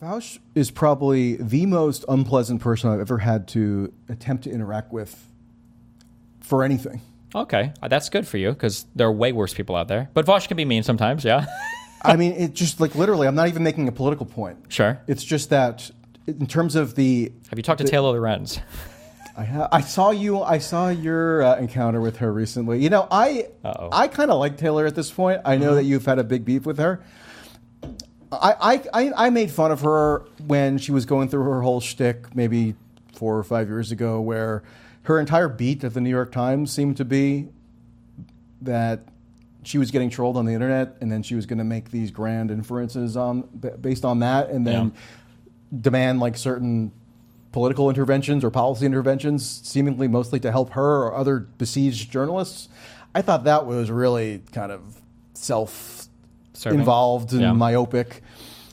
Fausch is probably the most unpleasant person I've ever had to attempt to interact with for anything. Okay, that's good for you because there are way worse people out there. But Vaush can be mean sometimes, yeah. I mean, it just like literally, I'm not even making a political point. Sure. It's just that in terms of the... Have you talked to Taylor Lorenz? I saw your encounter with her recently. You know, I kind of like Taylor at this point. I know that you've had a big beef with her. I made fun of her when she was going through her whole shtick maybe 4 or 5 years ago, where her entire beat at the New York Times seemed to be that she was getting trolled on the internet, and then she was going to make these grand inferences based on that, and then demand like certain political interventions or policy interventions, seemingly mostly to help her or other besieged journalists. I thought that was really kind of self-involved and myopic.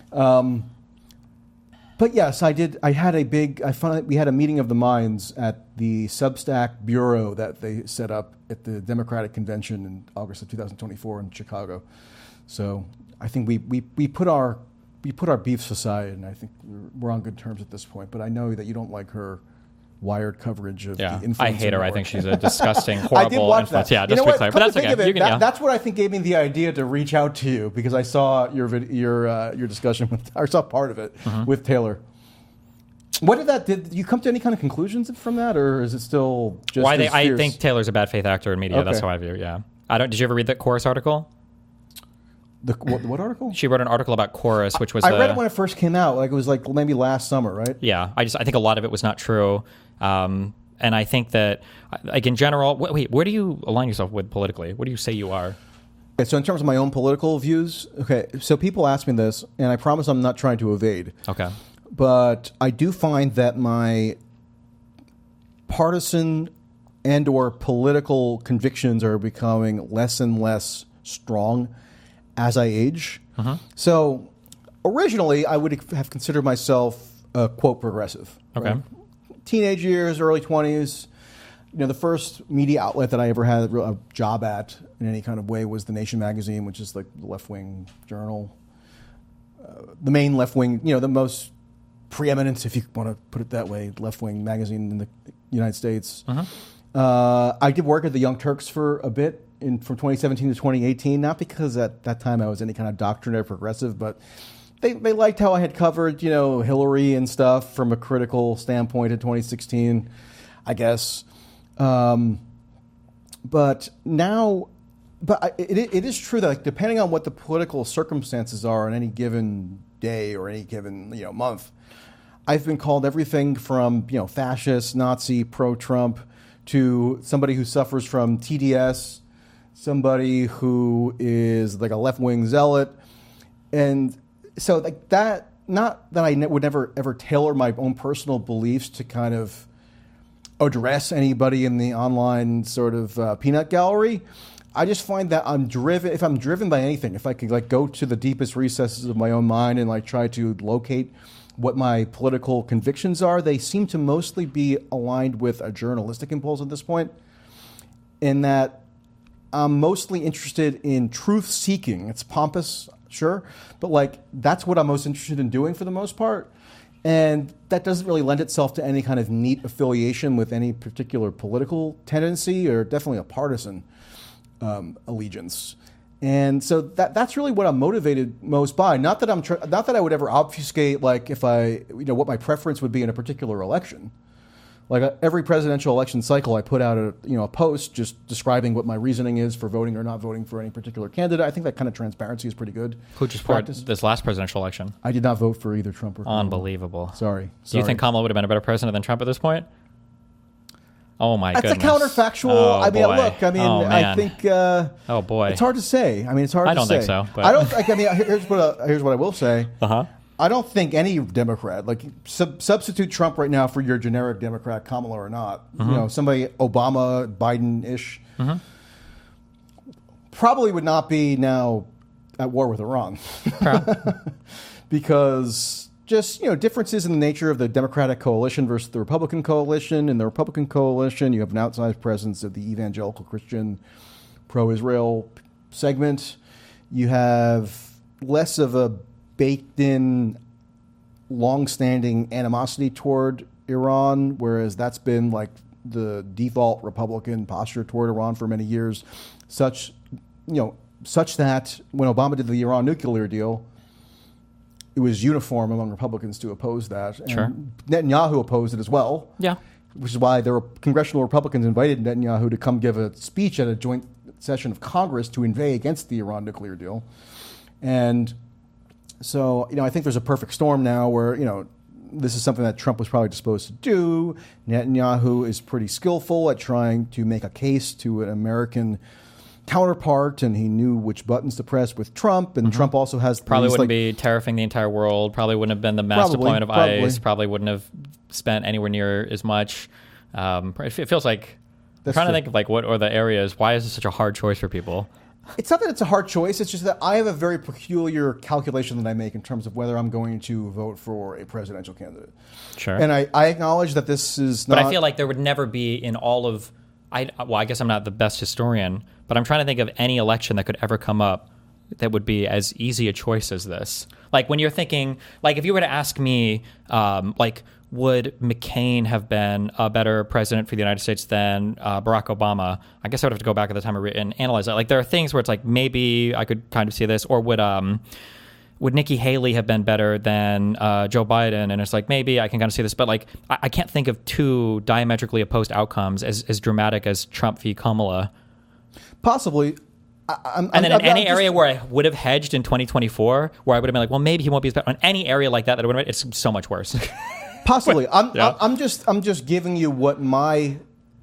But yes, I did. We had a meeting of the minds at the Substack bureau that they set up at the Democratic Convention in August of 2024 in Chicago. So I think we put our beefs aside, and I think we're on good terms at this point. But I know that you don't like her Wired coverage of the influence. I hate her. network. I think she's a disgusing, horrible I did watch influence. that. Yeah, just to be clear. But that's okay. That's what I think gave me the idea to reach out to you, because I saw your discussion with, or saw part of it with Taylor. What did you come to any kind of conclusions from that, or is it still just? I think Taylor's a bad faith actor in media. Okay. That's how I view it. Yeah. Did you ever read that Chorus article? What article? She wrote an article about Chorus, which was... I read it when it first came out. Like it was like maybe last summer, right? Yeah. I think a lot of it was not true. And I think that, like in general... Wait, where do you align yourself with politically? What do you say you are? Okay, so in terms of my own political views, okay, so people ask me this, and I promise I'm not trying to evade. Okay. But I do find that my partisan and or political convictions are becoming less and less strong as I age. So originally, I would have considered myself a quote progressive. Okay. Right? Teenage years, early 20s. You know, the first media outlet that I ever had a job at in any kind of way was The Nation magazine, which is like the left-wing journal. The main left-wing, the most preeminent, if you want to put it that way, left-wing magazine in the United States. I did work at the Young Turks for a bit from 2017 to 2018, not because at that time I was any kind of doctrinaire progressive, but they liked how I had covered, Hillary and stuff from a critical standpoint in 2016, I guess. But it is true that, like, depending on what the political circumstances are on any given day or any given month, I've been called everything from fascist, Nazi, pro-Trump, to somebody who suffers from TDS, somebody who is like a left-wing zealot, and so like that. Not that I would never ever tailor my own personal beliefs to kind of address anybody in the online sort of peanut gallery. I just find that if I'm driven by anything, if I could like go to the deepest recesses of my own mind and like try to locate what my political convictions are, they seem to mostly be aligned with a journalistic impulse at this point, in that I'm mostly interested in truth seeking. It's pompous, sure, but like that's what I'm most interested in doing for the most part. And that doesn't really lend itself to any kind of neat affiliation with any particular political tendency or definitely a partisan allegiance. And so that's really what I'm motivated most by. Not that not that I would ever obfuscate like if what my preference would be in a particular election. Like every presidential election cycle, I put out a post just describing what my reasoning is for voting or not voting for any particular candidate. I think that kind of transparency is pretty good. Who just poured this last presidential election? I did not vote for either Trump or Kamala. Unbelievable. Sorry. Do you think Kamala would have been a better president than Trump at this point? Oh my goodness. That's a counterfactual. Oh, I mean, boy. look. I mean, I think. Oh boy. It's hard to say. I mean, it's hard to say. I don't think so. But. I don't. I mean, here's what I will say. Uh-huh. I don't think any Democrat, like substitute Trump right now for your generic Democrat, Kamala or not, somebody Obama, Biden-ish, probably would not be now at war with Iran. Because just, differences in the nature of the Democratic coalition versus the Republican coalition. In the Republican coalition, you have an outsized presence of the evangelical Christian pro-Israel segment. You have less of a baked-in long-standing animosity toward Iran, whereas that's been like the default Republican posture toward Iran for many years, such that when Obama did the Iran nuclear deal, it was uniform among Republicans to oppose that. And Sure. Netanyahu opposed it as well. Yeah. Which is why there were congressional Republicans invited Netanyahu to come give a speech at a joint session of Congress to inveigh against the Iran nuclear deal. And so, I think there's a perfect storm now where, this is something that Trump was probably disposed to do. Netanyahu is pretty skillful at trying to make a case to an American counterpart, and he knew which buttons to press with Trump, and Trump also has... Probably wouldn't be tariffing the entire world, probably wouldn't have been the mass deployment of ICE, probably wouldn't have spent anywhere near as much. It feels like... I'm trying to think of like what are the areas, why is this such a hard choice for people? It's not that it's a hard choice, it's just that I have a very peculiar calculation that I make in terms of whether I'm going to vote for a presidential candidate. Sure. And I acknowledge that this is not... But I feel like there would never be in all of... I guess I'm not the best historian, but I'm trying to think of any election that could ever come up that would be as easy a choice as this. Like when you're thinking... Like if you were to ask me, would McCain have been a better president for the United States than Barack Obama? I guess I would have to go back at the time and analyze that. Like there are things where it's like maybe I could kind of see this, or would Nikki Haley have been better than Joe Biden? And it's like maybe I can kind of see this, but like I can't think of two diametrically opposed outcomes as dramatic as Trump v. Kamala. Possibly. And then in any area where I would have hedged in 2024, where I would have been like, well, maybe he won't be as bad. On any area like that would have, it's so much worse. Possibly. I'm just giving you what my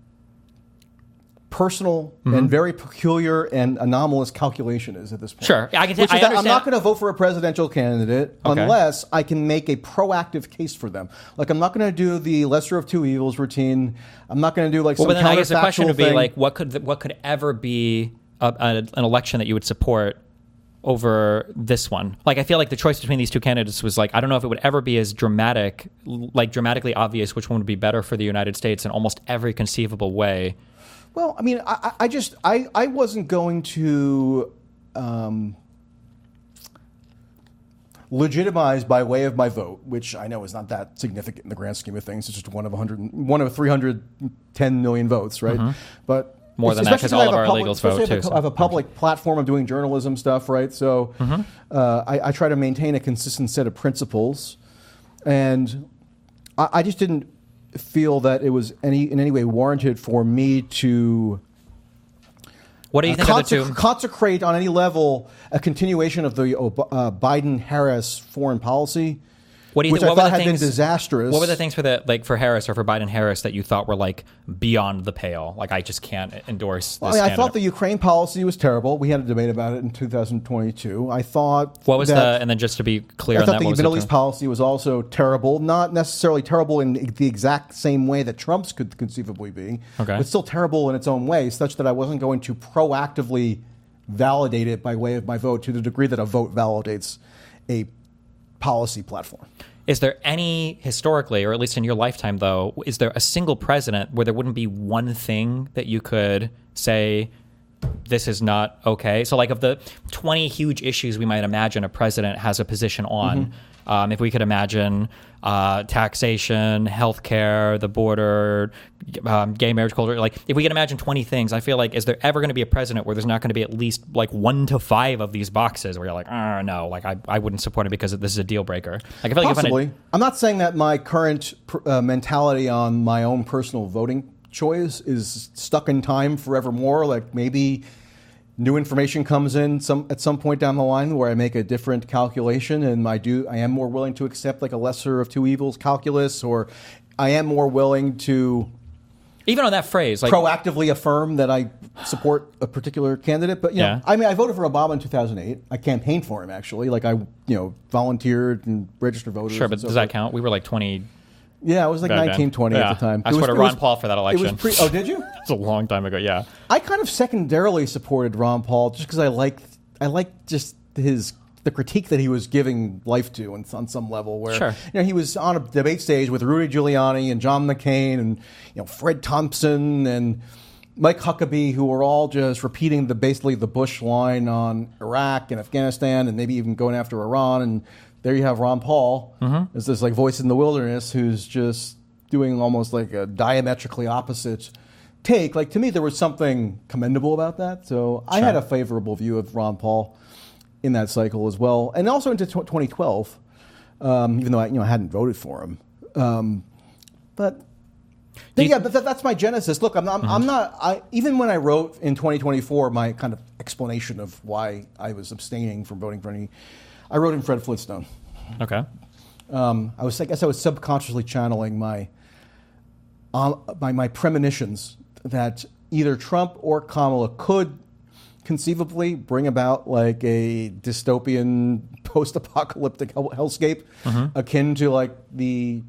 personal and very peculiar and anomalous calculation is at this point. Sure. I understand. I'm not going to vote for a presidential candidate unless I can make a proactive case for them. Like I'm not going to do the lesser of two evils routine. I'm not going to do like some counterfactual thing. I guess the question would be like, what could ever be an election that you would support over this one? Like I feel like the choice between these two candidates was like, I don't know if it would ever be as dramatically obvious which one would be better for the United States in almost every conceivable way. Well, I mean, I wasn't going to legitimize by way of my vote, which I know is not that significant in the grand scheme of things. It's just one of 310 million votes, right? But more than that, because all of our illegals vote too. I have a public platform. I'm doing journalism stuff, right? So I try to maintain a consistent set of principles, and I just didn't feel that it was in any way warranted for me to what do you think of the two? Consecrate on any level a continuation of the Biden-Harris foreign policy. What do you which think? I thought had been disastrous. What were the things for Harris or for Biden-Harris that you thought were like beyond the pale? Like I just can't endorse this. I thought the Ukraine policy was terrible. We had a debate about it in 2022. I thought and then just to be clear, I thought the Middle East policy was also terrible. Not necessarily terrible in the exact same way that Trump's could conceivably be, but still terrible in its own way, such that I wasn't going to proactively validate it by way of my vote to the degree that a vote validates a policy platform. Is there any, historically, or at least in your lifetime, though, is there a single president where there wouldn't be one thing that you could say, this is not okay? So like of the 20 huge issues we might imagine a president has a position on, if we could imagine taxation, healthcare, the border, gay marriage culture, like if we can imagine 20 things, I feel like is there ever going to be a president where there's not going to be at least like 1 to 5 of these boxes where you're like, no, like I wouldn't support it because this is a deal breaker. Like I feel possibly. Like I'm not saying that my current mentality on my own personal voting choice is stuck in time forevermore. Like maybe new information comes in at some point down the line where I make a different calculation, and I am more willing to accept like a lesser of two evils calculus, or I am more willing to even on that phrase, like proactively affirm that I support a particular candidate. But I mean, I voted for Obama in 2008. I campaigned for him actually. Like I volunteered and registered voters. Sure, but does that count? We were like 20. Yeah, it was like 1920 at the time. I supported Ron Paul for that election. Oh, did you? It's a long time ago. Yeah, I kind of secondarily supported Ron Paul just because I liked just the critique that he was giving life to on some level. Where he was on a debate stage with Rudy Giuliani and John McCain and Fred Thompson and Mike Huckabee, who were all just repeating basically the Bush line on Iraq and Afghanistan, and maybe even going after Iran and there you have Ron Paul as this like voice in the wilderness who's just doing almost like a diametrically opposite take. Like, to me, there was something commendable about that. So I had a favorable view of Ron Paul in that cycle as well, and also into 2012, even though I hadn't voted for him. But that's my genesis. Look, I'm not. Even when I wrote in 2024, my kind of explanation of why I was abstaining from voting for any, I wrote in Fred Flintstone. Okay. I guess I was subconsciously channeling my premonitions that either Trump or Kamala could conceivably bring about like a dystopian post-apocalyptic hellscape akin to like the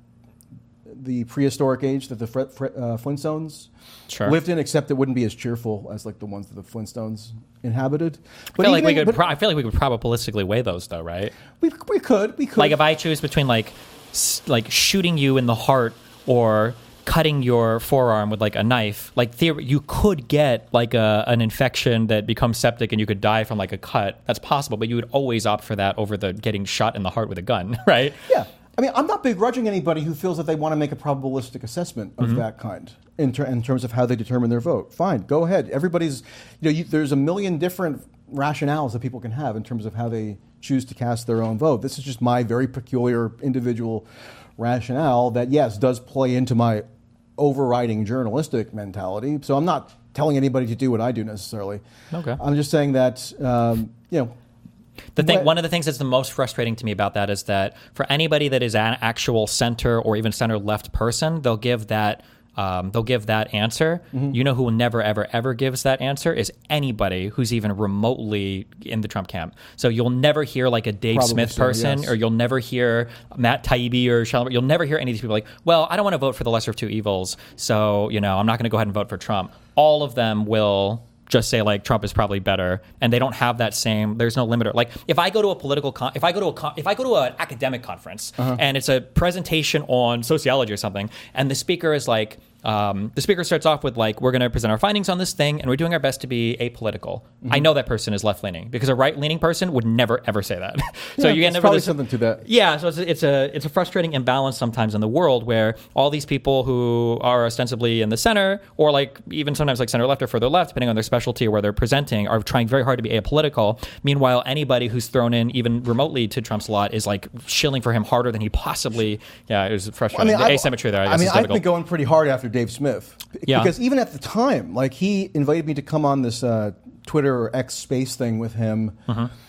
prehistoric age that the Flintstones lived in, except it wouldn't be as cheerful as like the ones that the Flintstones inhabited. I feel like we could probabilistically weigh those, though, right? We could. Like if I choose between like shooting you in the heart or cutting your forearm with like a knife, like you could get like an infection that becomes septic and you could die from like a cut. That's possible, but you would always opt for that over the getting shot in the heart with a gun, right? Yeah. I mean, I'm not begrudging anybody who feels that they want to make a probabilistic assessment of that kind in terms of how they determine their vote. Fine, go ahead. Everybody's, there's a million different rationales that people can have in terms of how they choose to cast their own vote. This is just my very peculiar individual rationale that, yes, does play into my overriding journalistic mentality. So I'm not telling anybody to do what I do necessarily. Okay. I'm just saying that, one of the things that's the most frustrating to me about that is that for anybody that is an actual center or even center left person, they'll give that answer. You know who will never, ever, ever gives that answer is anybody who's even remotely in the Trump camp. So you'll never hear like a Dave Smith person, or you'll never hear Matt Taibbi or Schellenberg. You'll never hear any of these people like, well, I don't want to vote for the lesser of two evils, so I'm not going to go ahead and vote for Trump. All of them will just say like Trump is probably better, and they don't have that same. There's no limiter. Like if I go to a political, if I go to an academic conference and it's a presentation on sociology or something, and the speaker is like, the speaker starts off with like, we're going to present our findings on this thing, and we're doing our best to be apolitical. I know that person is left leaning because a right leaning person would never ever say that. So you end up probably something to that. Yeah, so it's a frustrating imbalance sometimes in the world where all these people who are ostensibly in the center, or like even sometimes like center left or further left, depending on their specialty or where they're presenting, are trying very hard to be apolitical. Meanwhile, anybody who's thrown in even remotely to Trump's lot is like shilling for him harder than he possibly. Yeah, it was frustrating. The asymmetry there. I've been going pretty hard after Dave Smith, because even at the time, like he invited me to come on this Twitter or X Space thing with him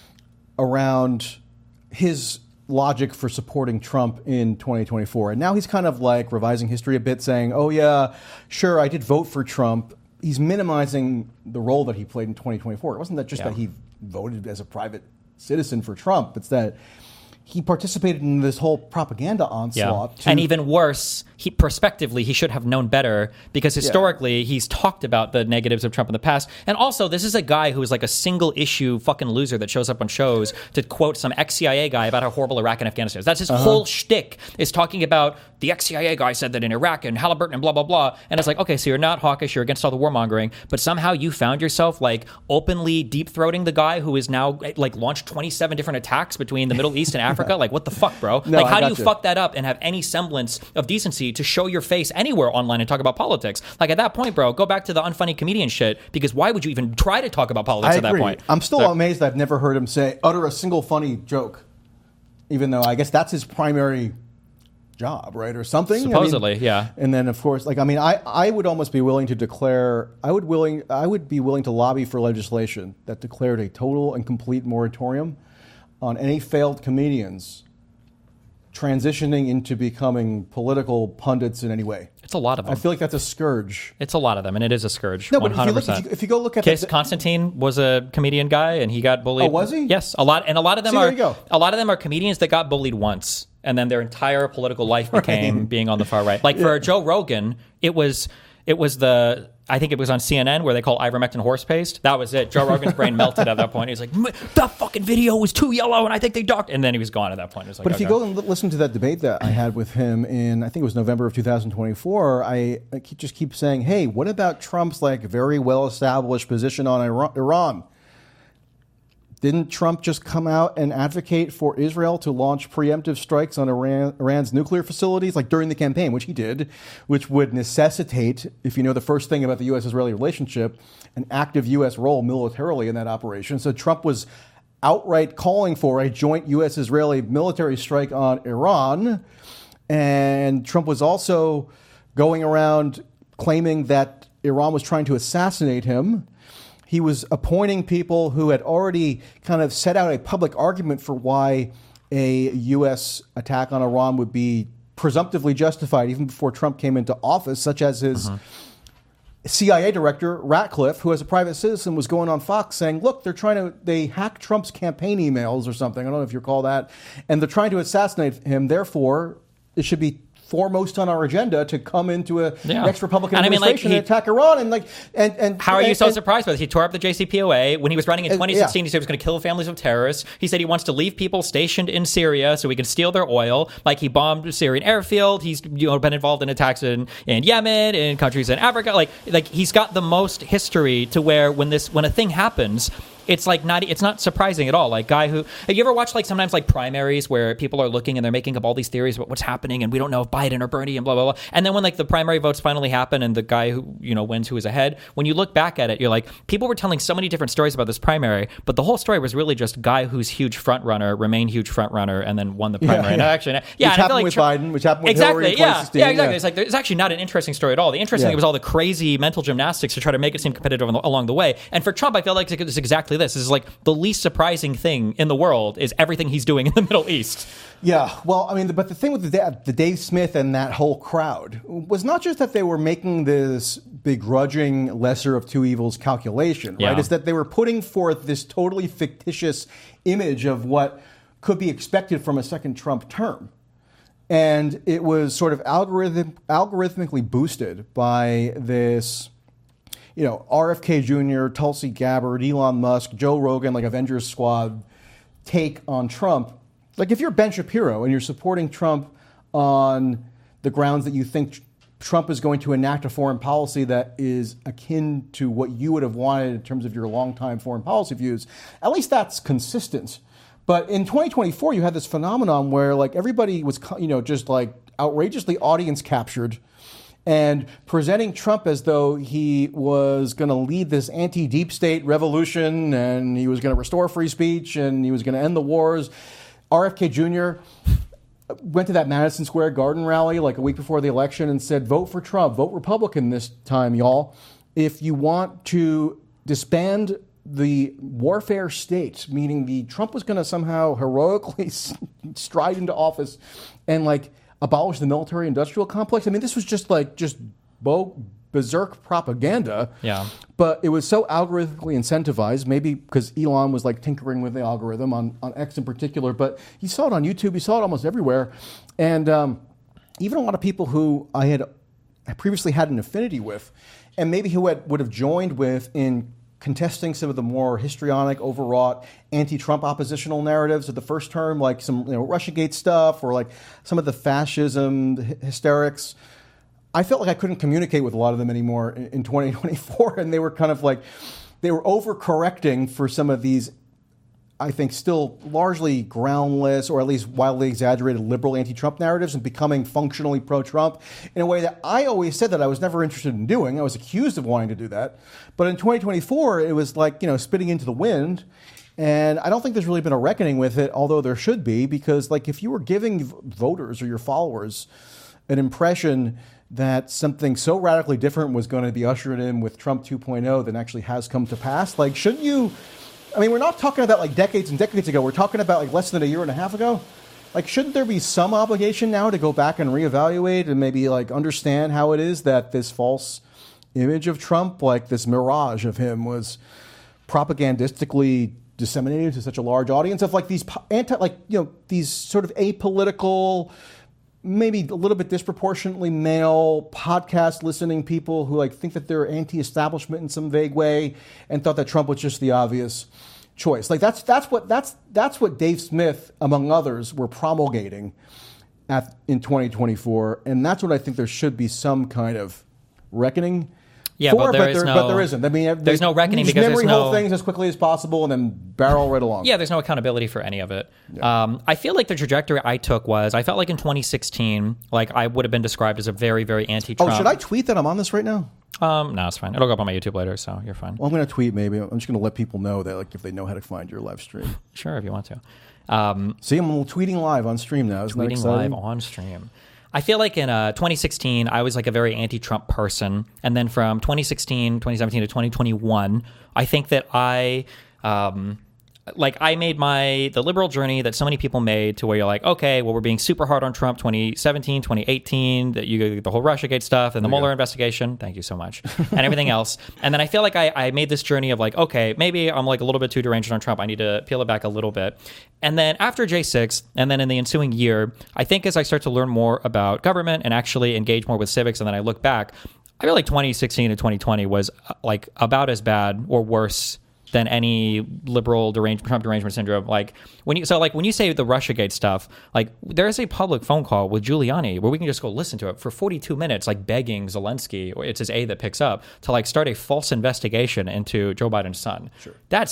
around his logic for supporting Trump in 2024, and now he's kind of like revising history a bit, saying, "Oh yeah, sure, I did vote for Trump." He's minimizing the role that he played in 2024. It wasn't that just that he voted as a private citizen for Trump; it's that he participated in this whole propaganda onslaught. Yeah. And even worse, prospectively, he should have known better, because historically, he's talked about the negatives of Trump in the past. And also, this is a guy who is like a single issue fucking loser that shows up on shows to quote some ex-CIA guy about how horrible Iraq and Afghanistan is. That's his whole shtick, is talking about the ex-CIA guy said that in Iraq and Halliburton and blah, blah, blah. And it's like, okay, so you're not hawkish, you're against all the warmongering, but somehow you found yourself like openly deep-throating the guy who is now like launched 27 different attacks between the Middle East and Africa. Like, what the fuck, bro? No, like, how do you fuck that up and have any semblance of decency to show your face anywhere online and talk about politics? Like, at that point, bro, go back to the unfunny comedian shit, because why would you even try to talk about politics at that point? I'm still amazed I've never heard him utter a single funny joke, even though I guess that's his primary job, right, or something. Supposedly, yeah. And then, of course, like, I mean, I would almost be willing to declare, I would be willing to lobby for legislation that declared a total and complete moratorium on any failed comedians transitioning into becoming political pundits in any way. It's a lot of them. I feel like that's a scourge. It's a lot of them, and it is a scourge. No, but 100%. if you go look at Constantine was a comedian guy, and he got bullied. Oh, was he? Yes, a lot of them there you go. A lot of them are comedians that got bullied once, and then their entire political life became being on the far right. Like for Joe Rogan, it was I think it was on CNN where they call ivermectin horse paste. That was it. Joe Rogan's brain melted at that point. He's like, that fucking video was too yellow, and I think they docked. And then he was gone at that point. It was like, but if you go and listen to that debate that I had with him in, I think it was November of 2024, I just keep saying, hey, what about Trump's like very well-established position on Iran? Didn't Trump just come out and advocate for Israel to launch preemptive strikes on Iran's nuclear facilities, like during the campaign, which he did, which would necessitate, if you know the first thing about the U.S.-Israeli relationship, an active U.S. role militarily in that operation. So Trump was outright calling for a joint U.S.-Israeli military strike on Iran. And Trump was also going around claiming that Iran was trying to assassinate him. He was appointing people who had already kind of set out a public argument for why a U.S. attack on Iran would be presumptively justified even before Trump came into office, such as his CIA director, Ratcliffe, who as a private citizen was going on Fox saying, look, they hacked Trump's campaign emails or something. I don't know if you recall that. And they're trying to assassinate him. Therefore, it should be foremost on our agenda to come into a next Republican administration and attack Iran. And how are you so surprised by this? He tore up the JCPOA. When he was running in 2016, he said he was going to kill families of terrorists. He said he wants to leave people stationed in Syria so we can steal their oil. Like he bombed a Syrian airfield. He's been involved in attacks in Yemen, in countries in Africa. Like he's got the most history to where when a thing happens, it's not surprising at all. Like have you ever watched sometimes primaries where people are looking and they're making up all these theories about what's happening and we don't know if Biden or Bernie and blah, blah, blah. And then when the primary votes finally happen and the guy who, wins who is ahead, when you look back at it, you're like, people were telling so many different stories about this primary, but the whole story was really just guy who's huge front runner, remained huge front runner, and then won the primary election. Yeah, which happened with Biden, which happened with Hillary in 2016. Yeah, exactly. It's actually not an interesting story at all. The interesting thing was all the crazy mental gymnastics to try to make it seem competitive along the way. And for Trump, I feel like it's exactly this. This is the least surprising thing in the world is everything he's doing in the Middle East. Yeah, well, I mean, but the thing with the Dave Smith and that whole crowd was not just that they were making this begrudging lesser of two evils calculation, right? It's that they were putting forth this totally fictitious image of what could be expected from a second Trump term. And it was sort of algorithmically boosted by this, RFK Jr., Tulsi Gabbard, Elon Musk, Joe Rogan, Avengers Squad take on Trump. Like if you're Ben Shapiro and you're supporting Trump on the grounds that you think Trump is going to enact a foreign policy that is akin to what you would have wanted in terms of your longtime foreign policy views, at least that's consistent. But in 2024, you had this phenomenon where everybody was, just outrageously audience captured and presenting Trump as though he was going to lead this anti-deep state revolution and he was going to restore free speech and he was going to end the wars. RFK Jr. went to that Madison Square Garden rally a week before the election and said, vote for Trump, vote Republican this time, y'all. If you want to disband the warfare state, meaning Trump was going to somehow heroically stride into office and abolish the military-industrial complex. I mean, this was just berserk propaganda. Yeah. But it was so algorithmically incentivized, maybe because Elon was tinkering with the algorithm on X in particular. But you saw it on YouTube. You saw it almost everywhere. And even a lot of people who I previously had an affinity with, and maybe who would have joined with in contesting some of the more histrionic, overwrought, anti-Trump oppositional narratives of the first term, like some Russiagate stuff or some of the fascism hysterics. I felt like I couldn't communicate with a lot of them anymore in 2024, and they were kind of they were overcorrecting for some of these, I think, still largely groundless or at least wildly exaggerated liberal anti-Trump narratives and becoming functionally pro-Trump in a way that I always said that I was never interested in doing. I was accused of wanting to do that. But in 2024, it was spitting into the wind. And I don't think there's really been a reckoning with it, although there should be, because if you were giving voters or your followers an impression that something so radically different was going to be ushered in with Trump 2.0 than actually has come to pass, shouldn't you? I mean, we're not talking about decades and decades ago. We're talking about less than a year and a half ago. Shouldn't there be some obligation now to go back and reevaluate and maybe understand how it is that this false image of Trump, this mirage of him, was propagandistically disseminated to such a large audience of these these sort of apolitical, maybe a little bit disproportionately male podcast listening people who think that they're anti-establishment in some vague way and thought that Trump was just the obvious choice. That's what Dave Smith, among others, were promulgating in 2024, and that's what I think there should be some kind of reckoning Yeah, for but it, but there isn't. I mean, there's no reckoning because memory there's hold things as quickly as possible and then barrel right along. Yeah, there's no accountability for any of it. Yeah. I feel like the trajectory I took was I felt like in 2016, like I would have been described as a very, very anti-Trump. Oh, should I tweet that I'm on this right now? No, it's fine. It'll go up on my YouTube later, so you're fine. Well, I'm going to tweet maybe. I'm just going to let people know that, like, if they know how to find your live stream. Sure, if you want to. See, I'm tweeting live on stream now. Isn't that Tweeting exciting? live on stream. I feel like in 2016, I was like a very anti-Trump person. And then from 2016, 2017 to 2021, I think that I made the liberal journey that so many people made to where you're like, okay, well, we're being super hard on Trump 2017, 2018, the whole Russiagate stuff and the Mueller investigation. Thank you so much. And everything else. And then I feel like I made this journey of like, okay, maybe I'm like a little bit too deranged on Trump. I need to peel it back a little bit. And then after J6, and then in the ensuing year, I think as I start to learn more about government and actually engage more with civics, and then I look back, I feel like 2016 to 2020 was like about as bad or worse than any liberal Trump derangement syndrome. Like when you say the Russiagate stuff, like there is a public phone call with Giuliani where we can just go listen to it for 42 minutes, like begging Zelensky, or it's his aide that picks up, to like start a false investigation into Joe Biden's son. Sure.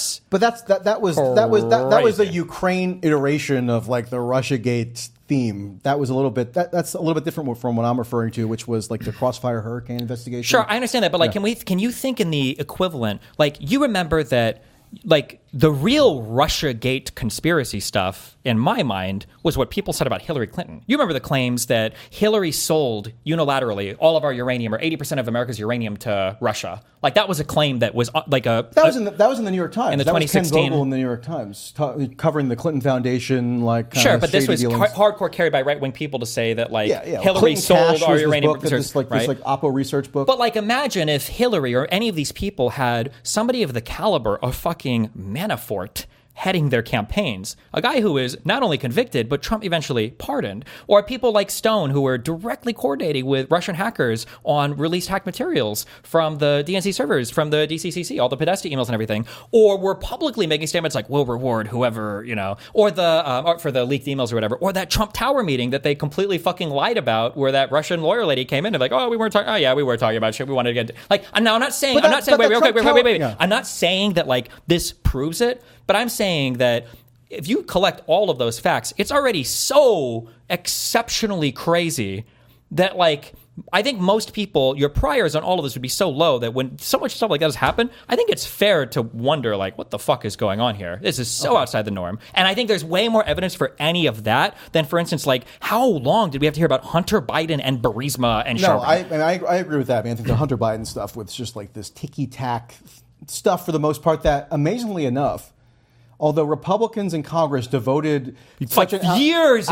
That was the Ukraine iteration of like the Russiagate theme. That was a little bit that's a little bit different from what I'm referring to, which was like the Crossfire Hurricane investigation. Sure, I understand that, but like, can you think in the equivalent? Like, you remember that, like, the real Russiagate conspiracy stuff, in my mind, was what people said about Hillary Clinton. You remember the claims that Hillary sold unilaterally all of our uranium, or 80% of America's uranium, to Russia. Like, that was a claim that was like a... That was in the New York Times. In the that 2016... was Ken Vogel in the New York Times, covering the Clinton Foundation, like... Sure, but this was dealings. Hardcore carried by right-wing people to say that, like, Clinton Hillary Cash sold our was uranium... Book, this Oppo research book. But, like, imagine if Hillary or any of these people had somebody of the caliber of fucking Manafort heading their campaigns, a guy who is not only convicted, but Trump eventually pardoned, or people like Stone who were directly coordinating with Russian hackers on released hacked materials from the DNC servers, from the DCCC, all the Podesta emails and everything, or were publicly making statements like, we'll reward whoever, or or for the leaked emails or whatever, or that Trump Tower meeting that they completely fucking lied about, where that Russian lawyer lady came in and like, we were talking about shit, we wanted to get, like, I'm not saying, wait. Yeah. I'm not saying that, like, this proves it, but I'm saying that if you collect all of those facts, it's already so exceptionally crazy that, like, I think most people, your priors on all of this would be so low that when so much stuff like that has happened, I think it's fair to wonder, like, what the fuck is going on here? This is so outside the norm. And I think there's way more evidence for any of that than, for instance, like, how long did we have to hear about Hunter Biden and Burisma and Sharma? No, I agree with that, man. I think the Hunter Biden stuff was just like this ticky-tack stuff for the most part that, amazingly enough, although Republicans in Congress devoted years and years,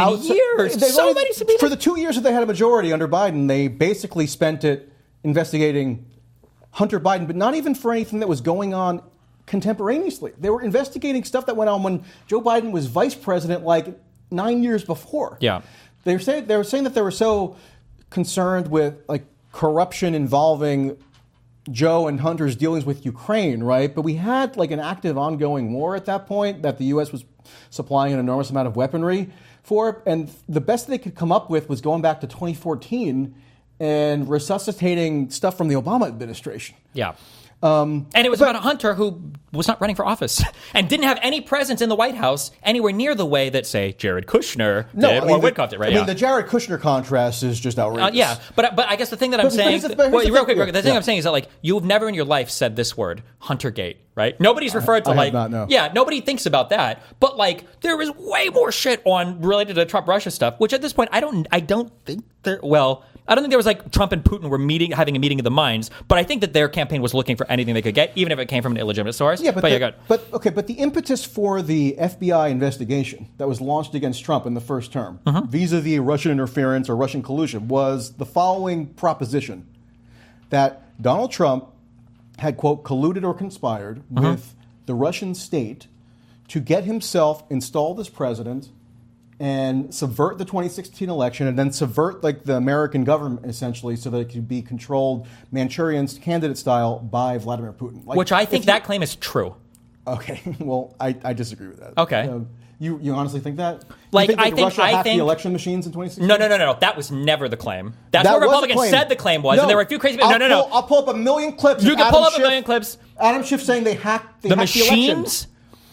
for the 2 years that they had a majority under Biden, they basically spent it investigating Hunter Biden, but not even for anything that was going on contemporaneously. They were investigating stuff that went on when Joe Biden was vice president, like 9 years before. Yeah, they were saying that they were so concerned with like corruption involving Joe and Hunter's dealings with Ukraine, right? But we had like an active ongoing war at that point that the U.S. was supplying an enormous amount of weaponry for. And the best they could come up with was going back to 2014 and resuscitating stuff from the Obama administration. Yeah. And it was about a Hunter who was not running for office and didn't have any presence in the White House anywhere near the way that, say, Jared Kushner did or Witkoff did, right? I mean, the Jared Kushner contrast is just outrageous. Yeah, but I guess the thing that I'm saying... Real quick, the thing I'm saying is that, like, you've never in your life said this word, Huntergate, right? Nobody's referred to, I like... have not, no. Yeah, nobody thinks about that. But, like, there is way more shit related to Trump-Russia stuff, which at this point, I don't think there... Well... I don't think there was like Trump and Putin were having a meeting of the minds, but I think that their campaign was looking for anything they could get, even if it came from an illegitimate source. Yeah, but the impetus for the FBI investigation that was launched against Trump in the first term, vis-a-vis Russian interference or Russian collusion, was the following proposition: that Donald Trump had, quote, colluded or conspired with the Russian state to get himself installed as president and subvert the 2016 election, and then subvert like the American government essentially, so that it could be controlled Manchurian candidate style by Vladimir Putin. Like, which I think that claim is true. Okay, well, I disagree with that. Okay. You honestly think that? Like, you I think Russia hacked the election machines in 2016? No. That was never the claim. That's That what was the Republicans claim. said the claim was, and there were a few crazy. No. I'll pull up a million clips. You of can Adam pull up a Schiff- million clips. Adam Schiff saying they hacked The the election. machines.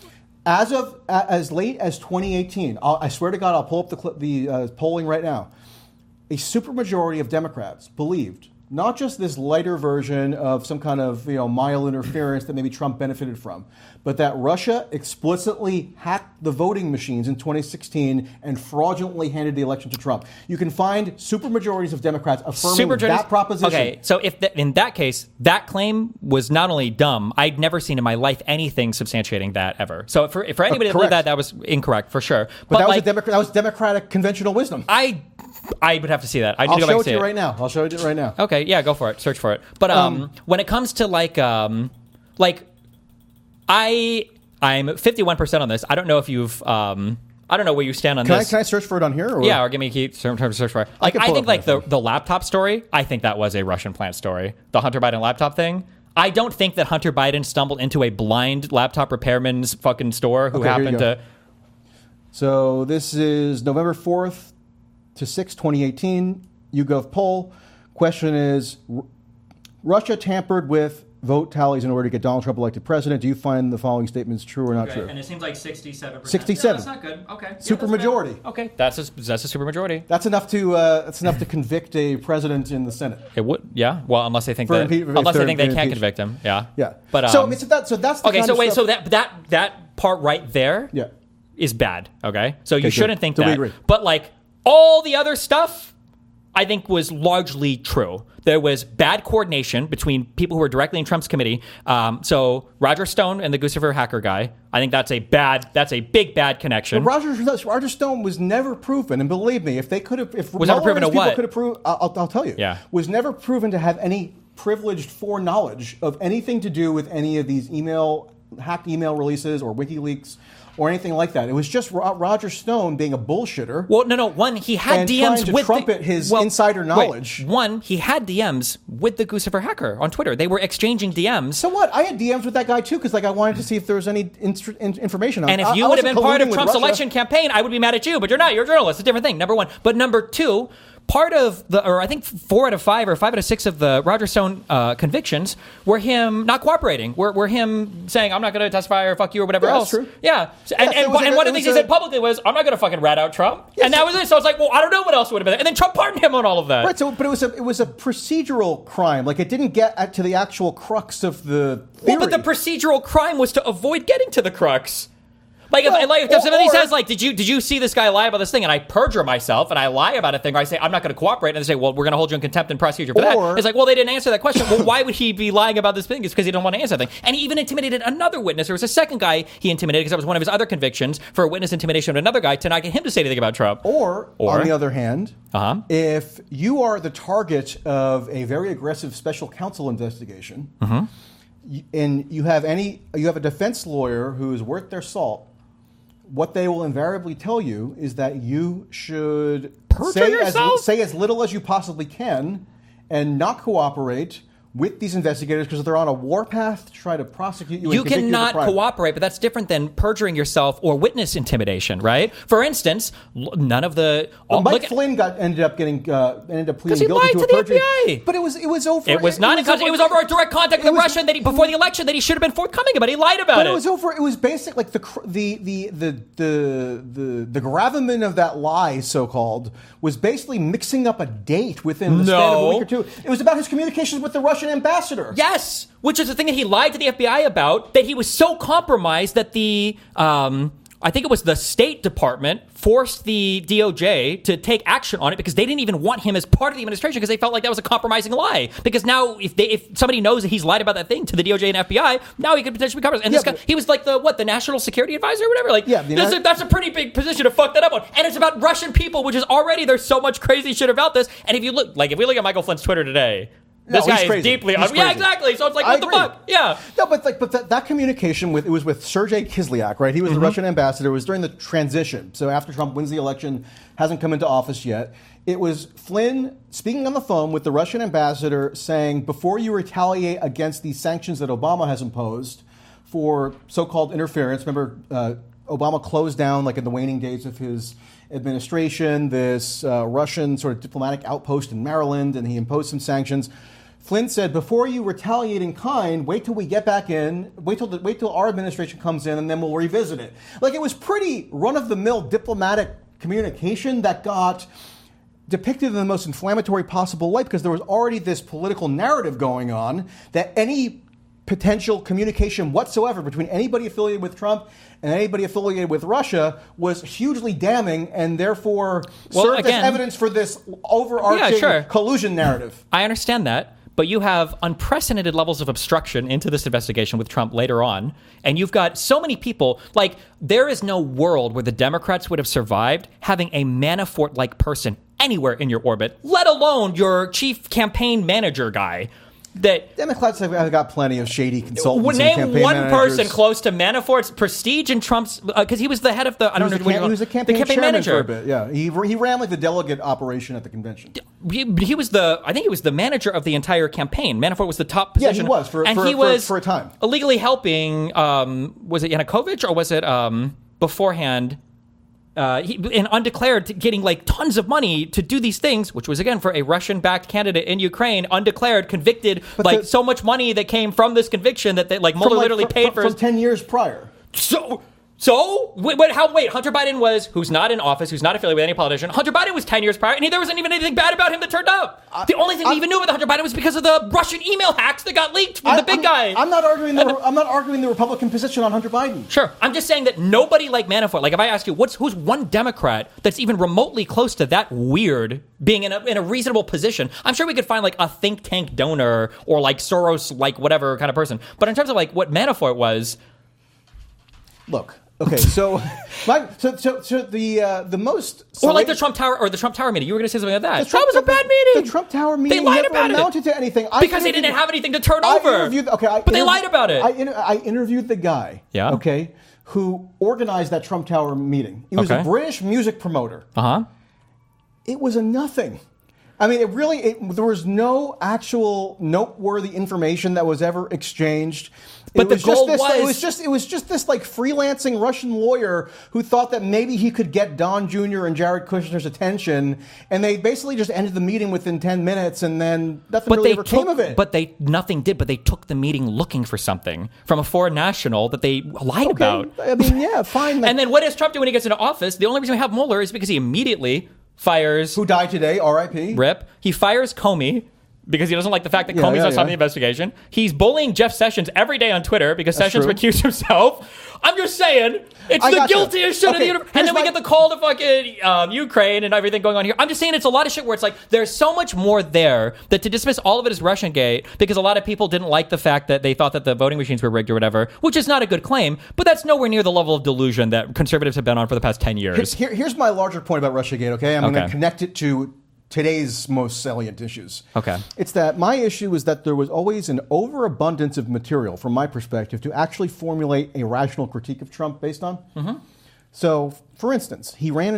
As late as 2018, I swear to God, I'll pull up the polling right now. A supermajority of Democrats believed not just this lighter version of some kind of mild interference that maybe Trump benefited from, but that Russia explicitly hacked the voting machines in 2016 and fraudulently handed the election to Trump. You can find supermajorities of Democrats affirming that proposition. Okay, so in that case, that claim was not only dumb, I'd never seen in my life anything substantiating that ever. So for anybody to believe that was incorrect for sure. But that was Democratic conventional wisdom. I would have to see that. I'll show it to you right now. I'll show it right now. Okay, yeah, go for it. Search for it. But when it comes to I'm 51% on this. I don't know if you've I don't know where you stand on this. Can I search for it on here? Or? Yeah, or give me a key to search for it. I think the laptop story, I think that was a Russian plant story. The Hunter Biden laptop thing. I don't think that Hunter Biden stumbled into a blind laptop repairman's fucking store who happened to. So this is November 4th to 6th, 2018, YouGov poll. Question is, Russia tampered with vote tallies in order to get Donald Trump elected president. Do you find the following statements true or not true? And it seems like 67%. 67. No, that's not good. Okay. Supermajority. Okay. That's a supermajority. That's enough to convict a president in the Senate. It would, yeah. Well, unless they think they can't convict him. Yeah. Yeah. But so that's the okay. Kind So of wait. stuff. So that part right there. Yeah. Is bad. Okay. So you shouldn't think so that. We agree. But all the other stuff, I think was largely true. There was bad coordination between people who were directly in Trump's committee. So Roger Stone and the Guccifer hacker guy, I think that's a big bad connection. But Roger Stone was never proven, and believe me, if was never proven to what? Could have proved, I'll tell you. Yeah. Was never proven to have any privileged foreknowledge of anything to do with any of these hacked email releases or WikiLeaks or anything like that. It was just Roger Stone being a bullshitter. Well, no. One, he had and DMs trying to with trumpet his insider knowledge. One, he had DMs with the Guccifer hacker on Twitter. They were exchanging DMs. So what? I had DMs with that guy too because I wanted to see if there was any information on it. And if you would have been part of Trump's election campaign, I would be mad at you. But you're not. You're a journalist. It's a different thing. Number one. But number two. Part of I think 4 out of 5 or 5 out of 6 of the Roger Stone convictions were him not cooperating. Were him saying, I'm not going to testify or fuck you or whatever else. That's true. Yeah. And one of the things he said publicly was, I'm not going to fucking rat out Trump. Yes, and that was it. So I was like, well, I don't know what else would have been there. And then Trump pardoned him on all of that. Right. So, but it was a procedural crime. It didn't get to the actual crux of the theory. Well, but the procedural crime was to avoid getting to the crux. If somebody says, did you see this guy lie about this thing? And I perjure myself and I lie about a thing, or I say, I'm not going to cooperate. And they say, well, we're going to hold you in contempt and prosecute you for that. It's like, well, they didn't answer that question. Well, why would he be lying about this thing? It's because he didn't want to answer that thing. And he even intimidated another witness. There was a second guy he intimidated because that was one of his other convictions for a witness intimidation of another guy to not get him to say anything about Trump. Or on the other hand, if you are the target of a very aggressive special counsel investigation, and you have a defense lawyer who is worth their salt, what they will invariably tell you is that you should say as little as you possibly can and not cooperate with these investigators because they're on a warpath to try to prosecute you. You cannot cooperate, but that's different than perjuring yourself or witness intimidation, right? For instance, none of the Mike Flynn ended up pleading guilty to perjury. To the FBI. But it was over. It was not. It was over a direct contact with Russia before the election that he should have been forthcoming about. He lied about it. But it was over. It was basic, the gravamen of that lie, so called, was basically mixing up a date within the span of a week or two. It was about his communications with the Russian ambassador. Yes, which is the thing that he lied to the FBI about, that he was so compromised that I think it was the State Department forced the DOJ to take action on it because they didn't even want him as part of the administration because they felt like that was a compromising lie. Because now if somebody knows that he's lied about that thing to the DOJ and FBI, now he could potentially be compromised. And this guy, he was like the national security advisor or whatever. That's a pretty big position to fuck that up on. And it's about Russian people, which is already, there's so much crazy shit about this. And if we look at Michael Flynn's Twitter today, this guy is deeply... Yeah, exactly. So it's like, what the fuck? Yeah. No, but that communication was with Sergei Kislyak, right? He was the Russian ambassador. It was during the transition. So after Trump wins the election, hasn't come into office yet. It was Flynn speaking on the phone with the Russian ambassador saying, before you retaliate against these sanctions that Obama has imposed, for so-called interference. Remember, Obama closed down, like in the waning days of his administration, this Russian sort of diplomatic outpost in Maryland, and he imposed some sanctions. Flynn said, before you retaliate in kind, wait till we get back in, wait till our administration comes in, and then we'll revisit it. Like, it was pretty run-of-the-mill diplomatic communication that got depicted in the most inflammatory possible light, because there was already this political narrative going on that any potential communication whatsoever between anybody affiliated with Trump and anybody affiliated with Russia was hugely damning, and therefore served as evidence for this overarching collusion narrative. I understand that. But you have unprecedented levels of obstruction into this investigation with Trump later on. And you've got so many people, like, there is no world where the Democrats would have survived having a Manafort-like person anywhere in your orbit, let alone your chief campaign manager guy. That Democrats have got plenty of shady consultants. Name and campaign one managers. person close to Manafort's prestige and Trump's, because he was the head of the. I don't know. He was a campaign manager for a bit. Yeah, he ran like the delegate operation at the convention. He was I think he was the manager of the entire campaign. Manafort was the top position. Yeah, he was for a time. Illegally helping. Was it Yanukovych or was it beforehand? And undeclared, getting like tons of money to do these things, which was again for a Russian-backed candidate in Ukraine, undeclared, convicted, but so much money that came from this conviction that they, like Mueller literally paid for from 10 years prior. So, wait, Hunter Biden who's not in office, who's not affiliated with any politician. Hunter Biden was 10 years prior, and there wasn't even anything bad about him that turned up. The only thing we even knew about Hunter Biden was because of the Russian email hacks that got leaked from the big guy. I'm not arguing the Republican position on Hunter Biden. Sure. I'm just saying that nobody like Manafort, like if I ask you, who's one Democrat that's even remotely close to that weird being in a reasonable position, I'm sure we could find like a think tank donor or like Soros, like whatever kind of person. But in terms of like what Manafort was. Look. Okay, so the most or like the Trump Tower meeting. You were going to say something like that. Trump was a bad meeting. The Trump Tower meeting. They lied about amounted to anything because they didn't have anything to turn over. But they lied about it. I interviewed the guy. Yeah. Okay, who organized that Trump Tower meeting. He was a British music promoter. It was a nothing. I mean, there was no actual noteworthy information that was ever exchanged. But the goal it was just this like freelancing Russian lawyer who thought that maybe he could get Don Jr. and Jared Kushner's attention, and they basically just ended the meeting within 10 minutes, and then nothing really ever came of it. But they took the meeting looking for something from a foreign national that they lied about. I mean, yeah, fine. And then what does Trump do when he gets into office? The only reason we have Mueller is because he immediately fires... Who died today, R.I.P. RIP. He fires Comey because he doesn't like the fact that Comey's not stopping the investigation. He's bullying Jeff Sessions every day on Twitter because Sessions recused himself. I'm just saying, it's the guiltiest shit in the universe. And then we get the call to fucking Ukraine and everything going on here. I'm just saying it's a lot of shit where it's like, there's so much more there that to dismiss all of it as Russiagate because a lot of people didn't like the fact that they thought that the voting machines were rigged or whatever, which is not a good claim, but that's nowhere near the level of delusion that conservatives have been on for the past 10 years. Here's my larger point about Russiagate, okay? I'm going to connect it to today's most salient issues. Okay. It's that my issue is that there was always an overabundance of material, from my perspective, to actually formulate a rational critique of Trump based on. Mm-hmm. So, for instance, he ran in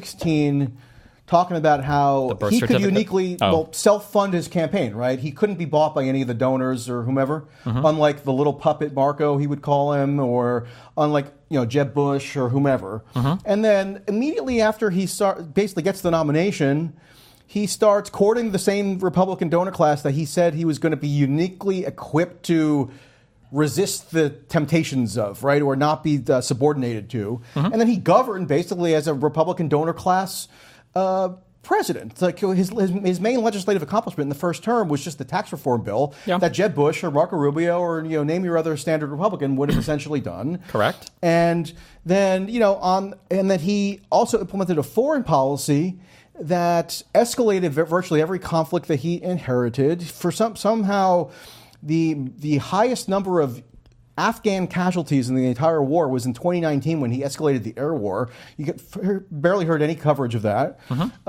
2016 talking about how he could uniquely self-fund his campaign, right? He couldn't be bought by any of the donors or whomever, unlike the little puppet Marco, he would call him, or unlike Jeb Bush or whomever. And then immediately after he basically gets the nomination, he starts courting the same Republican donor class that he said he was going to be uniquely equipped to resist the temptations of, right, or not be subordinated to. And then he governed basically as a Republican donor class president. Like his main legislative accomplishment in the first term was just the tax reform bill that Jeb Bush or Marco Rubio or name your other standard Republican would have essentially done. Correct. And then and that he also implemented a foreign policy that escalated virtually every conflict that he inherited. For somehow, the highest number of Afghan casualties in the entire war was in 2019 when he escalated the air war. You barely heard any coverage of that.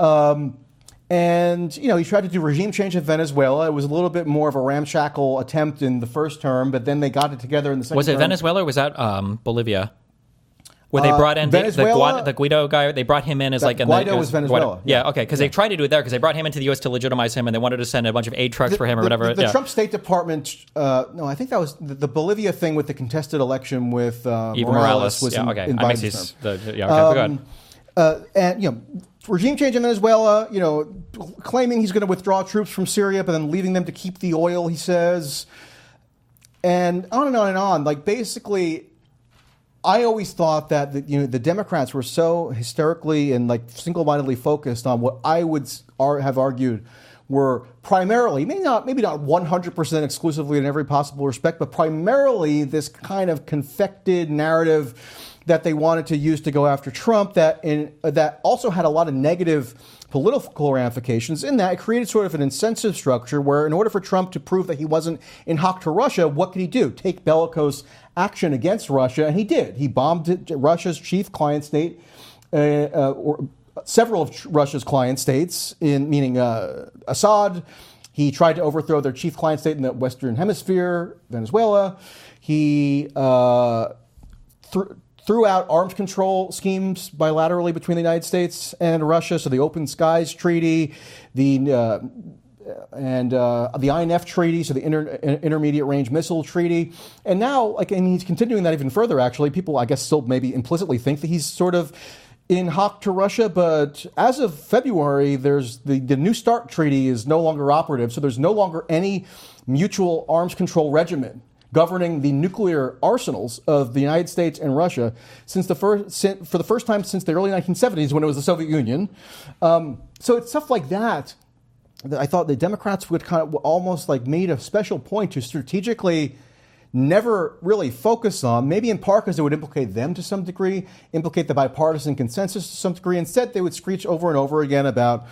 And he tried to do regime change in Venezuela. It was a little bit more of a ramshackle attempt in the first term, but then they got it together in the second term. Was it Venezuela or was that Bolivia? where they brought in Venezuela? the Guaido guy. They brought him in as like Guaido was Venezuela. Yeah, okay, because they tried to do it there because they brought him into the U.S. to legitimize him, and they wanted to send a bunch of aid trucks for him or whatever. The Trump State Department. No, I think that was the Bolivia thing with the contested election with Evo Morales. Was yeah, in, okay. in I mix Biden's these. term. Go ahead. And regime change in Venezuela. Claiming he's going to withdraw troops from Syria, but then leaving them to keep the oil. He says, and on and on and on. Like basically. I always thought that the Democrats were so hysterically and like single-mindedly focused on what I would have argued were primarily, maybe not 100% exclusively in every possible respect, but primarily this kind of confected narrative that they wanted to use to go after Trump that also had a lot of negative political ramifications in that it created sort of an incentive structure where in order for Trump to prove that he wasn't in hock to Russia, what could he do? Take bellicose action against Russia, and he did. He bombed Russia's chief client state, or several of Russia's client states, meaning Assad. He tried to overthrow their chief client state in the Western Hemisphere, Venezuela. He threw out arms control schemes bilaterally between the United States and Russia. So the Open Skies Treaty, the INF Treaty, so the Intermediate Range Missile Treaty. And now, he's continuing that even further, actually. People, I guess, still maybe implicitly think that he's sort of in hock to Russia. But as of February, there's the New START Treaty is no longer operative. So there's no longer any mutual arms control regimen governing the nuclear arsenals of the United States and Russia for the first time since the early 1970s when it was the Soviet Union. So it's stuff like that I thought the Democrats would kind of almost like made a special point to strategically never really focus on, maybe in part because it would implicate them to some degree, implicate the bipartisan consensus to some degree. Instead, they would screech over and over again about